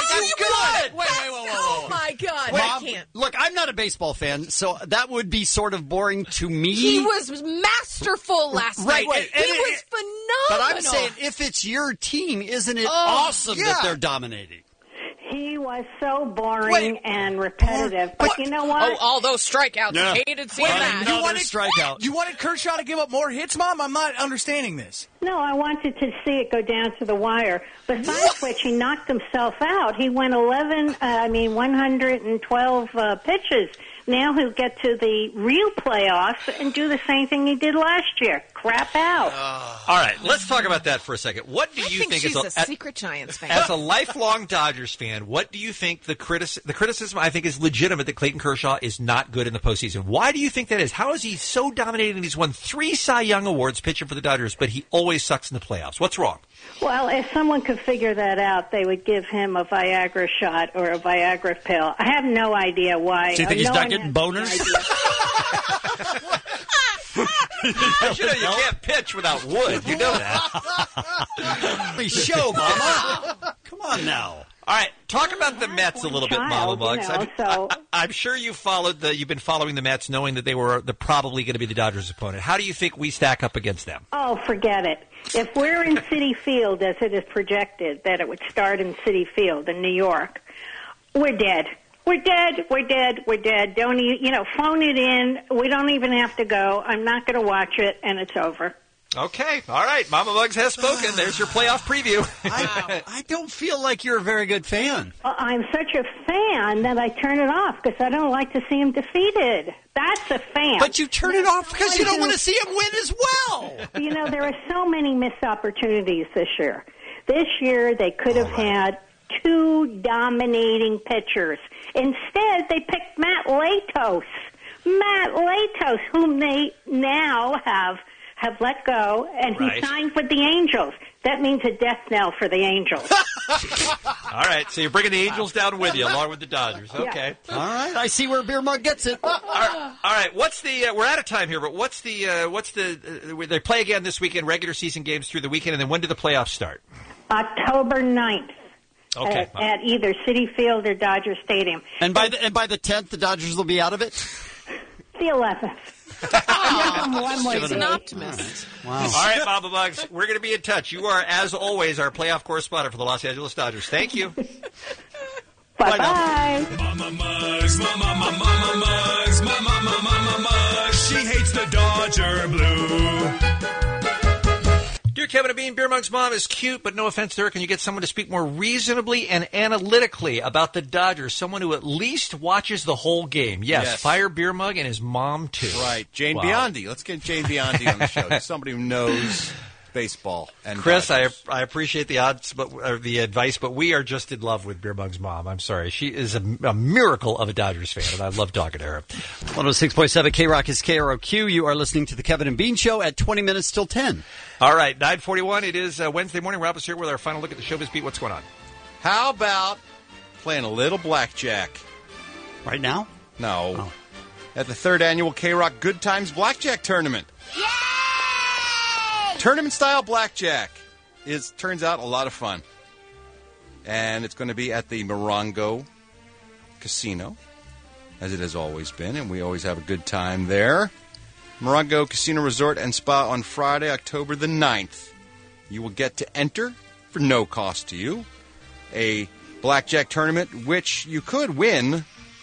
G: Oh, my God.
H: Mom,
G: I can't.
H: Look, I'm not a baseball fan, so that would be sort of boring to me.
G: He was masterful last night. He was phenomenal.
H: But I'm saying, if it's your team, isn't it awesome that they're dominating?
P: He was so boring and repetitive. But you know what?
G: Oh, all those strikeouts.
H: Yeah.
G: Hated seeing that.
N: You wanted Kershaw to give up more hits, Mom? I'm not understanding this.
P: No, I wanted to see it go down to the wire. Besides which, he knocked himself out. He went 112 pitches. Now he'll get to the real playoffs and do the same thing he did last year. Crap out.
I: All right, let's talk about that for a second. What do you think
G: she's
I: as
G: a secret Giants fan.
I: As a lifelong Dodgers fan, what do you think the criticism I think is legitimate that Clayton Kershaw is not good in the postseason? Why do you think that is? How is he so dominating? He's won 3 Cy Young Awards pitching for the Dodgers, but he always sucks in the playoffs. What's wrong?
P: Well, if someone could figure that out, they would give him a Viagra shot or a Viagra pill. I have no idea why.
H: Do you think he's not getting boners?
I: You know you can't pitch without wood. You know that.
H: Please show, Mama. Come on now.
I: All right, talk about the Mets a little bit, Mama Muggs. I'm sure you've been following the Mets, knowing that they were probably going to be the Dodgers' opponent. How do you think we stack up against them?
P: Oh, forget it. If we're in Citi Field, as it is projected that it would start in Citi Field in New York, we're dead. We're dead. Don't phone it in. We don't even have to go. I'm not going to watch it, and it's over.
I: Okay. All right. Mama Muggs has spoken. There's your playoff preview.
H: I don't feel like you're a very good fan.
P: I'm such a fan that I turn it off because I don't like to see him defeated. That's a fan.
H: But you turn it off because you don't want to see him win as well.
P: There are so many missed opportunities this year. This year they could have had two dominating pitchers. Instead, they picked Matt Latos. Matt Latos, whom they now have let go, and he signed with the Angels. That means a death knell for the Angels.
I: All right, so you're bringing the Angels down with you, along with the Dodgers. Okay.
H: All right, I see where Beer Mug gets it.
I: All right. What's the? We're out of time here, but what's the? They play again this weekend. Regular season games through the weekend, and then when do the playoffs start?
P: October 9th.
I: Okay.
P: At either Citi Field or Dodger Stadium.
H: And by the 10th, the Dodgers will be out of it.
P: The 11th.
G: She's an optimist.
H: Wow.
I: All right, Mama Mugs, we're going to be in touch. You are, as always, our playoff correspondent for the Los Angeles Dodgers. Thank you.
P: Bye-bye.
K: Mama Mugs, Mama Mugs, Mama Mugs. She hates the Dodger blue.
I: Dear Kevin and Bean, Beer Mug's mom is cute, but no offense to her. Can you get someone to speak more reasonably and analytically about the Dodgers? Someone who at least watches the whole game. Yes. Fire Beer Mug and his mom, too.
J: Right. Jane Biondi. Let's get Jane Biondi on the show. Somebody who knows baseball. And
I: Chris, I
J: Dodgers.
I: appreciate the odds, or the advice, but we are just in love with Beer Mug's mom. I'm sorry. She is a miracle of a Dodgers fan, and I love talking to her.
H: 106.7 K-Rock is KROQ. You are listening to the Kevin and Bean Show at 20 minutes till 10.
I: All right, 9:41. It is Wednesday morning. Rob is here with our final look at the Showbiz Beat. What's going on?
J: How about playing a little blackjack?
H: Right now?
J: No. Oh. At the 3rd annual K-Rock Good Times Blackjack Tournament. Yay! Tournament-style blackjack turns out a lot of fun. And it's going to be at the Morongo Casino, as it has always been, and we always have a good time there. Morongo Casino Resort and Spa on Friday, October the 9th. You will get to enter, for no cost to you, a blackjack tournament, which you could win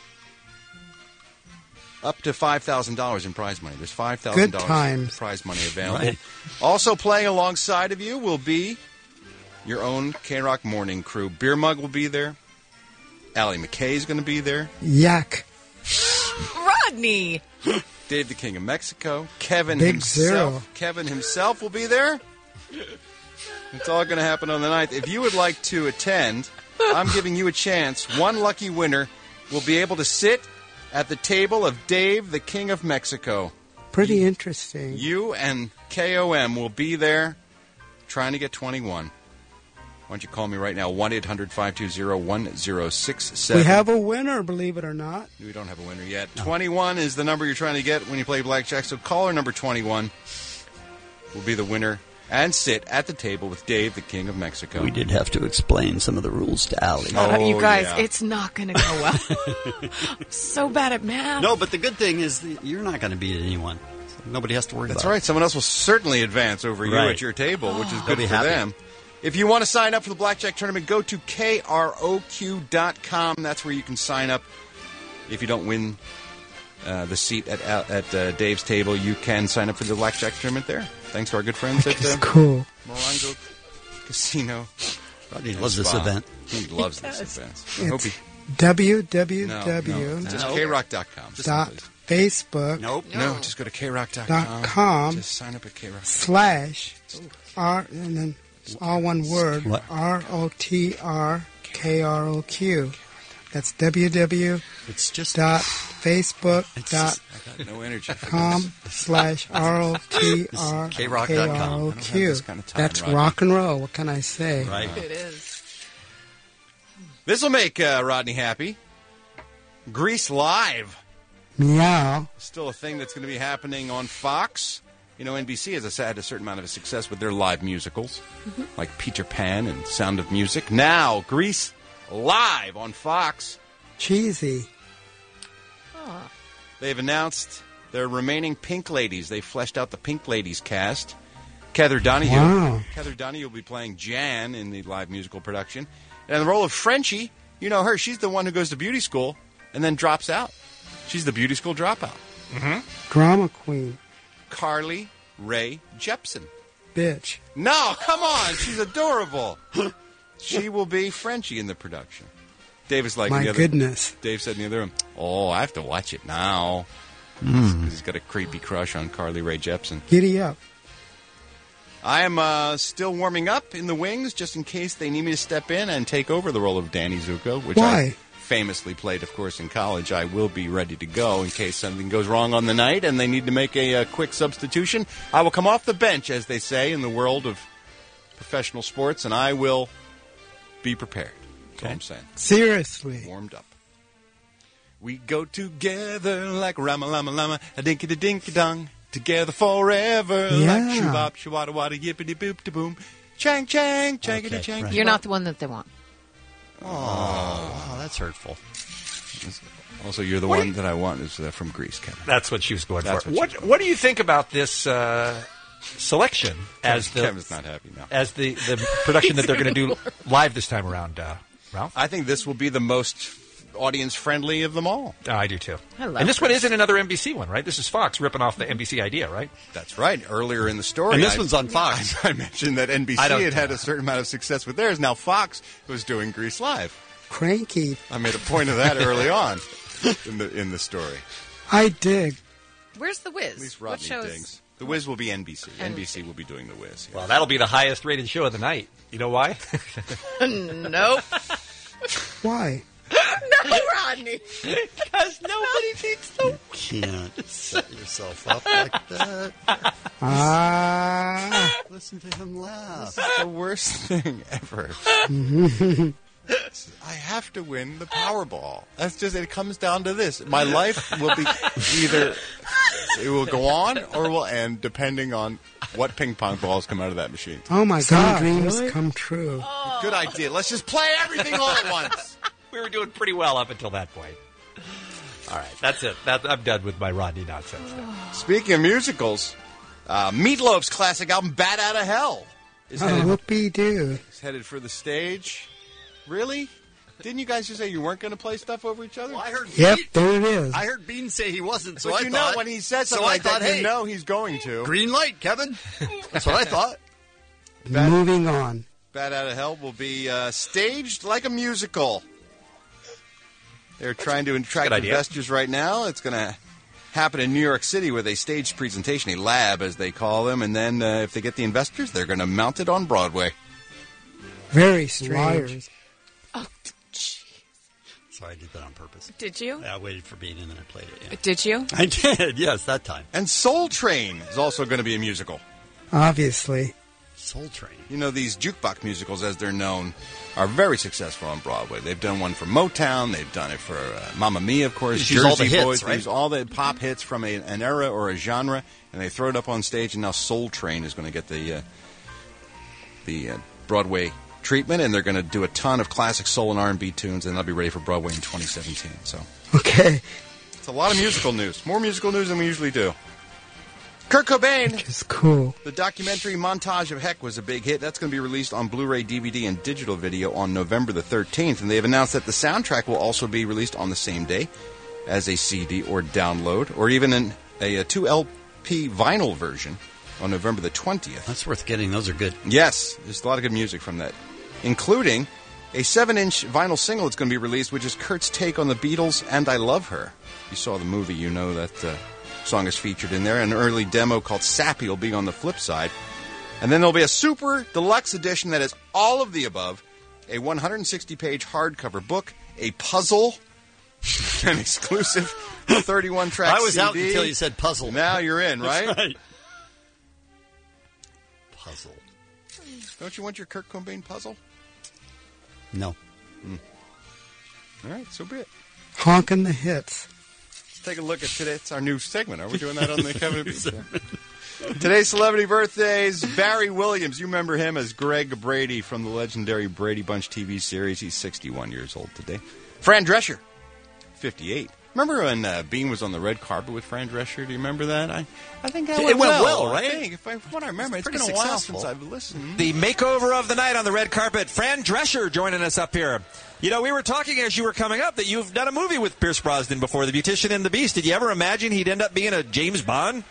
J: up to $5,000 in prize money. There's $5,000 in prize money available. Right. Also playing alongside of you will be your own K-Rock morning crew. Beer Mug will be there. Allie McKay is going to be there.
Q: Yak.
G: Rodney.
J: Dave the King of Mexico. Kevin
Q: Big
J: himself.
Q: Zero.
J: Kevin himself will be there. It's all going to happen on the 9th. If you would like to attend, I'm giving you a chance. One lucky winner will be able to sit at the table of Dave the King of Mexico.
Q: Pretty interesting.
J: You and KOM will be there trying to get 21. Why don't you call me right now, 1-800-520-1067.
Q: We have a winner, believe it or not.
J: We don't have a winner yet. No. 21 is the number you're trying to get when you play blackjack. So caller number 21 will be the winner and sit at the table with Dave, the King of Mexico.
H: We did have to explain some of the rules to Allie.
G: You guys, it's not going to go well. I'm so bad at math.
H: No, but the good thing is that you're not going to beat anyone. So nobody has to worry about it.
J: That's right. Someone else will certainly advance over you at your table, which is good for them. If you want to sign up for the blackjack tournament, go to KROQ.com. That's where you can sign up. If you don't win the seat at Dave's table, you can sign up for the blackjack tournament there. Thanks to our good friends at
Q: cool.
J: Morongo Casino.
H: He loves this event.
J: He loves this event.
Q: It's www.
J: Just KROQ.com.
Q: Facebook.
J: Nope. No, just go to KROQ.com. Just sign up at KROQ.
Q: / and then all one word. ROTRKROQ. That's www.
H: It's just
Q: facebook.com/ROTRKROQ. That's rock and roll. What can I say?
J: Right.
G: It is.
J: This will make Rodney happy. Grease Live.
Q: Meow.
J: Still a thing that's going to be happening on Fox. You know, NBC has had a certain amount of success with their live musicals, like Peter Pan and Sound of Music. Now, Grease Live on Fox.
Q: Cheesy.
G: Oh.
J: They've announced their remaining Pink Ladies. They fleshed out the Pink Ladies cast. Heather Donahue.
Q: Wow.
J: Heather Donahue will be playing Jan in the live musical production. And in the role of Frenchie, you know her. She's the one who goes to beauty school and then drops out. She's the beauty school dropout.
Q: Drama queen.
J: Carly Rae Jepsen.
Q: Bitch.
J: No, come on. She's adorable. She will be Frenchie in the production. Dave is like,
Q: my goodness.
J: Dave said in the other room, I have to watch it now. Because he's got a creepy crush on Carly Rae Jepsen.
Q: Giddy up.
J: I am still warming up in the wings just in case they need me to step in and take over the role of Danny Zuko, which I famously played, of course, in college. I will be ready to go in case something goes wrong on the night and they need to make a quick substitution. I will come off the bench, as they say in the world of professional sports, and I will be prepared. That's all I'm saying.
Q: Seriously.
J: Warmed up. We go together like Rama Lama Lama, a dinky da dinky dong, together forever like shoo-bop, shoo-wada wada, yippity boop da boom, chang chang, changity chang.
G: You're not the one that they want.
H: Oh, that's hurtful.
J: Also, you're the one that I want is from Greece, Kevin.
I: That's what she was going for. What do you think about this selection as the
J: Kevin's not happy now.
I: As the production that they're going to do live this time around, Ralph?
J: I think this will be the most audience-friendly of them all.
I: I do, too.
J: And
I: this one isn't another NBC one, right? This is Fox ripping off the NBC idea, right?
J: That's right. Earlier in the story.
H: And this one's on Fox.
J: I mentioned that NBC had a certain amount of success with theirs. Now Fox was doing Grease Live.
Q: Cranky.
J: I made a point of that early on in the story.
Q: I dig.
G: Where's The Wiz?
J: At least Rodney digs. The Wiz will be NBC. NBC will be doing The Wiz.
I: Well, that'll be the highest-rated show of the night. You know why?
G: Nope.
Q: Why?
G: No, Rodney.
H: Because nobody thinks so. You can't set yourself up like that. Listen to him laugh.
J: This is the worst thing ever. I have to win the Powerball. That's just, it comes down to this. My life will be either, it will go on or will end depending on what ping pong balls come out of that machine.
Q: Oh, my
J: Some
Q: God.
J: dreams
Q: Really? Come true.
J: Good idea. Let's just play everything all at once.
I: We were doing pretty well up until that point. All right, that's it. I'm done with my Rodney nonsense now.
J: Speaking of musicals, Meatloaf's classic album, Bat Out of Hell, is
Q: whoopee-doo.
J: headed for the stage. Really? Didn't you guys just say you weren't going to play stuff over each other?
H: Well, I heard
Q: Yep, there it is.
H: I heard Bean say he wasn't, so
J: but
H: I
J: you
H: thought...
J: know when he says something
H: so
J: like that,
H: hey,
J: you know he's going to.
H: Green light, Kevin. That's what I thought.
Q: Moving on.
J: Bat Out of Hell will be staged like a musical. They're trying to attract investors right now. It's going to happen in New York City with a staged presentation, a lab as they call them, and then if they get the investors, they're going to mount it on Broadway.
Q: Very strange.
G: Liars. Oh, jeez.
H: So I did that on purpose.
G: Did you?
H: I waited for Bean and then I played it. Yeah.
G: Did you?
H: I did, yes, that time.
J: And Soul Train is also going to be a musical.
Q: Obviously.
H: Soul Train.
J: You know, these jukebox musicals, as they're known, are very successful on Broadway. They've done one for Motown. They've done it for Mamma Mia, of course.
H: Use all the hits,
J: Boys.
H: right?
J: They use all the pop hits from an era or a genre, and they throw it up on stage. And now Soul Train is going to get the Broadway treatment, and they're going to do a ton of classic soul and R&B tunes, and they'll be ready for Broadway in 2017. So,
Q: okay,
J: it's a lot of musical news. More musical news than we usually do. Kurt Cobain.
Q: Which is cool.
J: The documentary Montage of Heck was a big hit. That's going to be released on Blu-ray, DVD, and digital video on November the 13th. And they've announced that the soundtrack will also be released on the same day as a CD or download, or even in a 2LP vinyl version on November the 20th.
H: That's worth getting. Those are good.
J: Yes, there's a lot of good music from that, including a 7-inch vinyl single that's going to be released, which is Kurt's take on the Beatles and I Love Her. If you saw the movie, you know that song is featured in there. An early demo called Sappy will be on the flip side. And then there'll be a super deluxe edition that is all of the above, a 160-page hardcover book, a puzzle, an exclusive 31-track CD.
H: I was out until you said puzzle.
J: Now you're in, right?
H: That's right. Puzzle.
J: Don't you want your Kurt Cobain puzzle?
H: No.
J: All right, so be it.
Q: Honking the hits.
J: Take a look at today. It's our new segment. Are we doing that on the Kevin and Bean Show? Today's celebrity birthdays. Barry Williams. You remember him as Greg Brady from the legendary Brady Bunch TV series. He's 61 years old today. Fran Drescher, 58. Remember when Bean was on the red carpet with Fran Drescher? Do you remember that? I think that
I: it went well, right?
J: I think, from what I remember, it's been a while since I've listened.
I: The makeover of the night on the red carpet. Fran Drescher joining us up here. You know, we were talking as you were coming up that you've done a movie with Pierce Brosnan before, The Beautician and the Beast. Did you ever imagine he'd end up being a James Bond?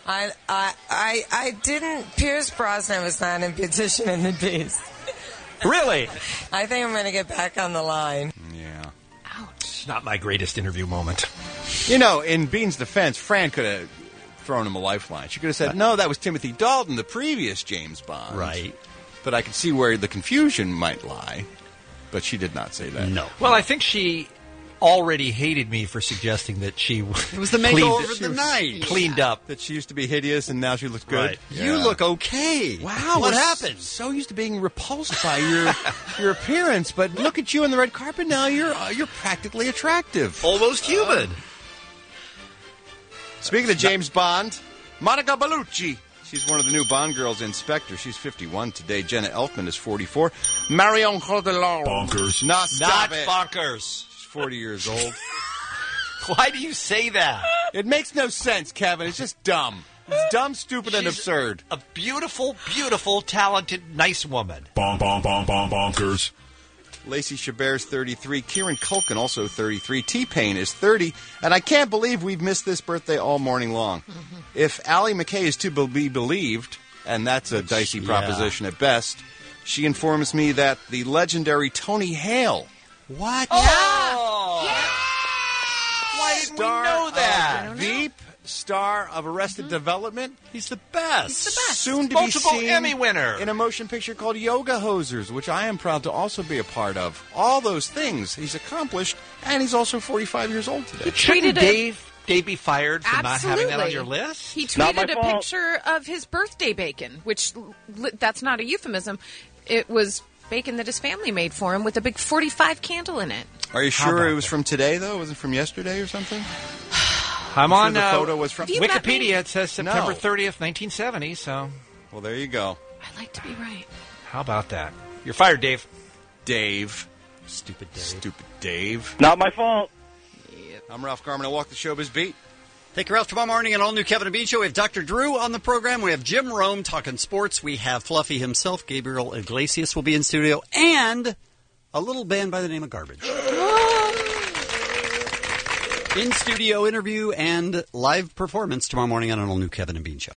M: I didn't. Pierce Brosnan was not in Beautician and the Beast.
I: Really?
M: I think I'm going to get back on the line.
J: Yeah.
I: Ouch. Not my greatest interview moment.
J: You know, in Bean's defense, Fran could have thrown him a lifeline. She could have said, no, that was Timothy Dalton, the previous James Bond.
H: Right.
J: But I could see where the confusion might lie. But she did not say that.
H: No.
I: Well, I think she already hated me for suggesting that she
H: It was the makeover of the night.
I: Cleaned up.
J: That she used to be hideous and now she looks good.
H: Right. You look okay.
J: Wow.
H: What
J: we're
H: happened?
J: So used to being repulsed by your appearance, but look at you on the red carpet now. You're practically attractive.
H: Almost human.
J: Speaking of James Bond, Monica Bellucci. She's one of the new Bond girls, Inspector. She's 51 today. Jenna Elfman is 44. Marion Cotillard.
D: Bonkers.
J: Not
I: Not bonkers.
J: She's 40 years old.
I: Why do you say that?
J: It makes no sense, Kevin. It's just dumb. It's dumb, stupid, and absurd.
I: A beautiful, beautiful, talented, nice woman.
D: Bonkers.
J: Lacey Chabert's 33. Kieran Culkin, also 33. T-Pain is 30. And I can't believe we've missed this birthday all morning long. If Allie McKay is to be believed, and that's a dicey proposition at best, she informs me that the legendary Tony Hale.
H: What?
I: Why didn't we know that?
J: Veep, star of Arrested Development.
H: He's the best.
G: He's the best.
J: Soon to
I: Multiple
J: be seen
I: Emmy winner.
J: in a motion picture called Yoga Hosers, which I am proud to also be a part of. All those things he's accomplished, and he's also 45 years old today.
I: Shouldn't Dave be fired for not having that on
G: Absolutely.
I: your list?
G: He
W: Not my
G: tweeted a
W: fault.
G: picture of his birthday bacon, which that's not a euphemism. It was bacon that his family made for him with a big 45 candle in it.
J: Are you
I: How
J: sure
I: about
J: it was from today, though? Was it from yesterday or something?
I: I'm
J: Sure
I: on
J: the photo was from
G: Have you met me?
I: Wikipedia. It says September
J: No.
I: 30th, 1970. So
J: Well, there you go.
G: I like to be right.
I: how about that? You're fired, Dave.
J: Dave.
H: Stupid Dave.
J: Stupid Dave.
W: Not my fault.
J: I'm Ralph Garman. I walk the showbiz beat.
H: Take care, Ralph. Tomorrow morning, an all-new Kevin and Bean Show. We have Dr. Drew on the program. We have Jim Rome talking sports. We have Fluffy himself. Gabriel Iglesias will be in studio. And a little band by the name of Garbage. In-studio interview and live performance tomorrow morning on an all-new Kevin and Bean Show.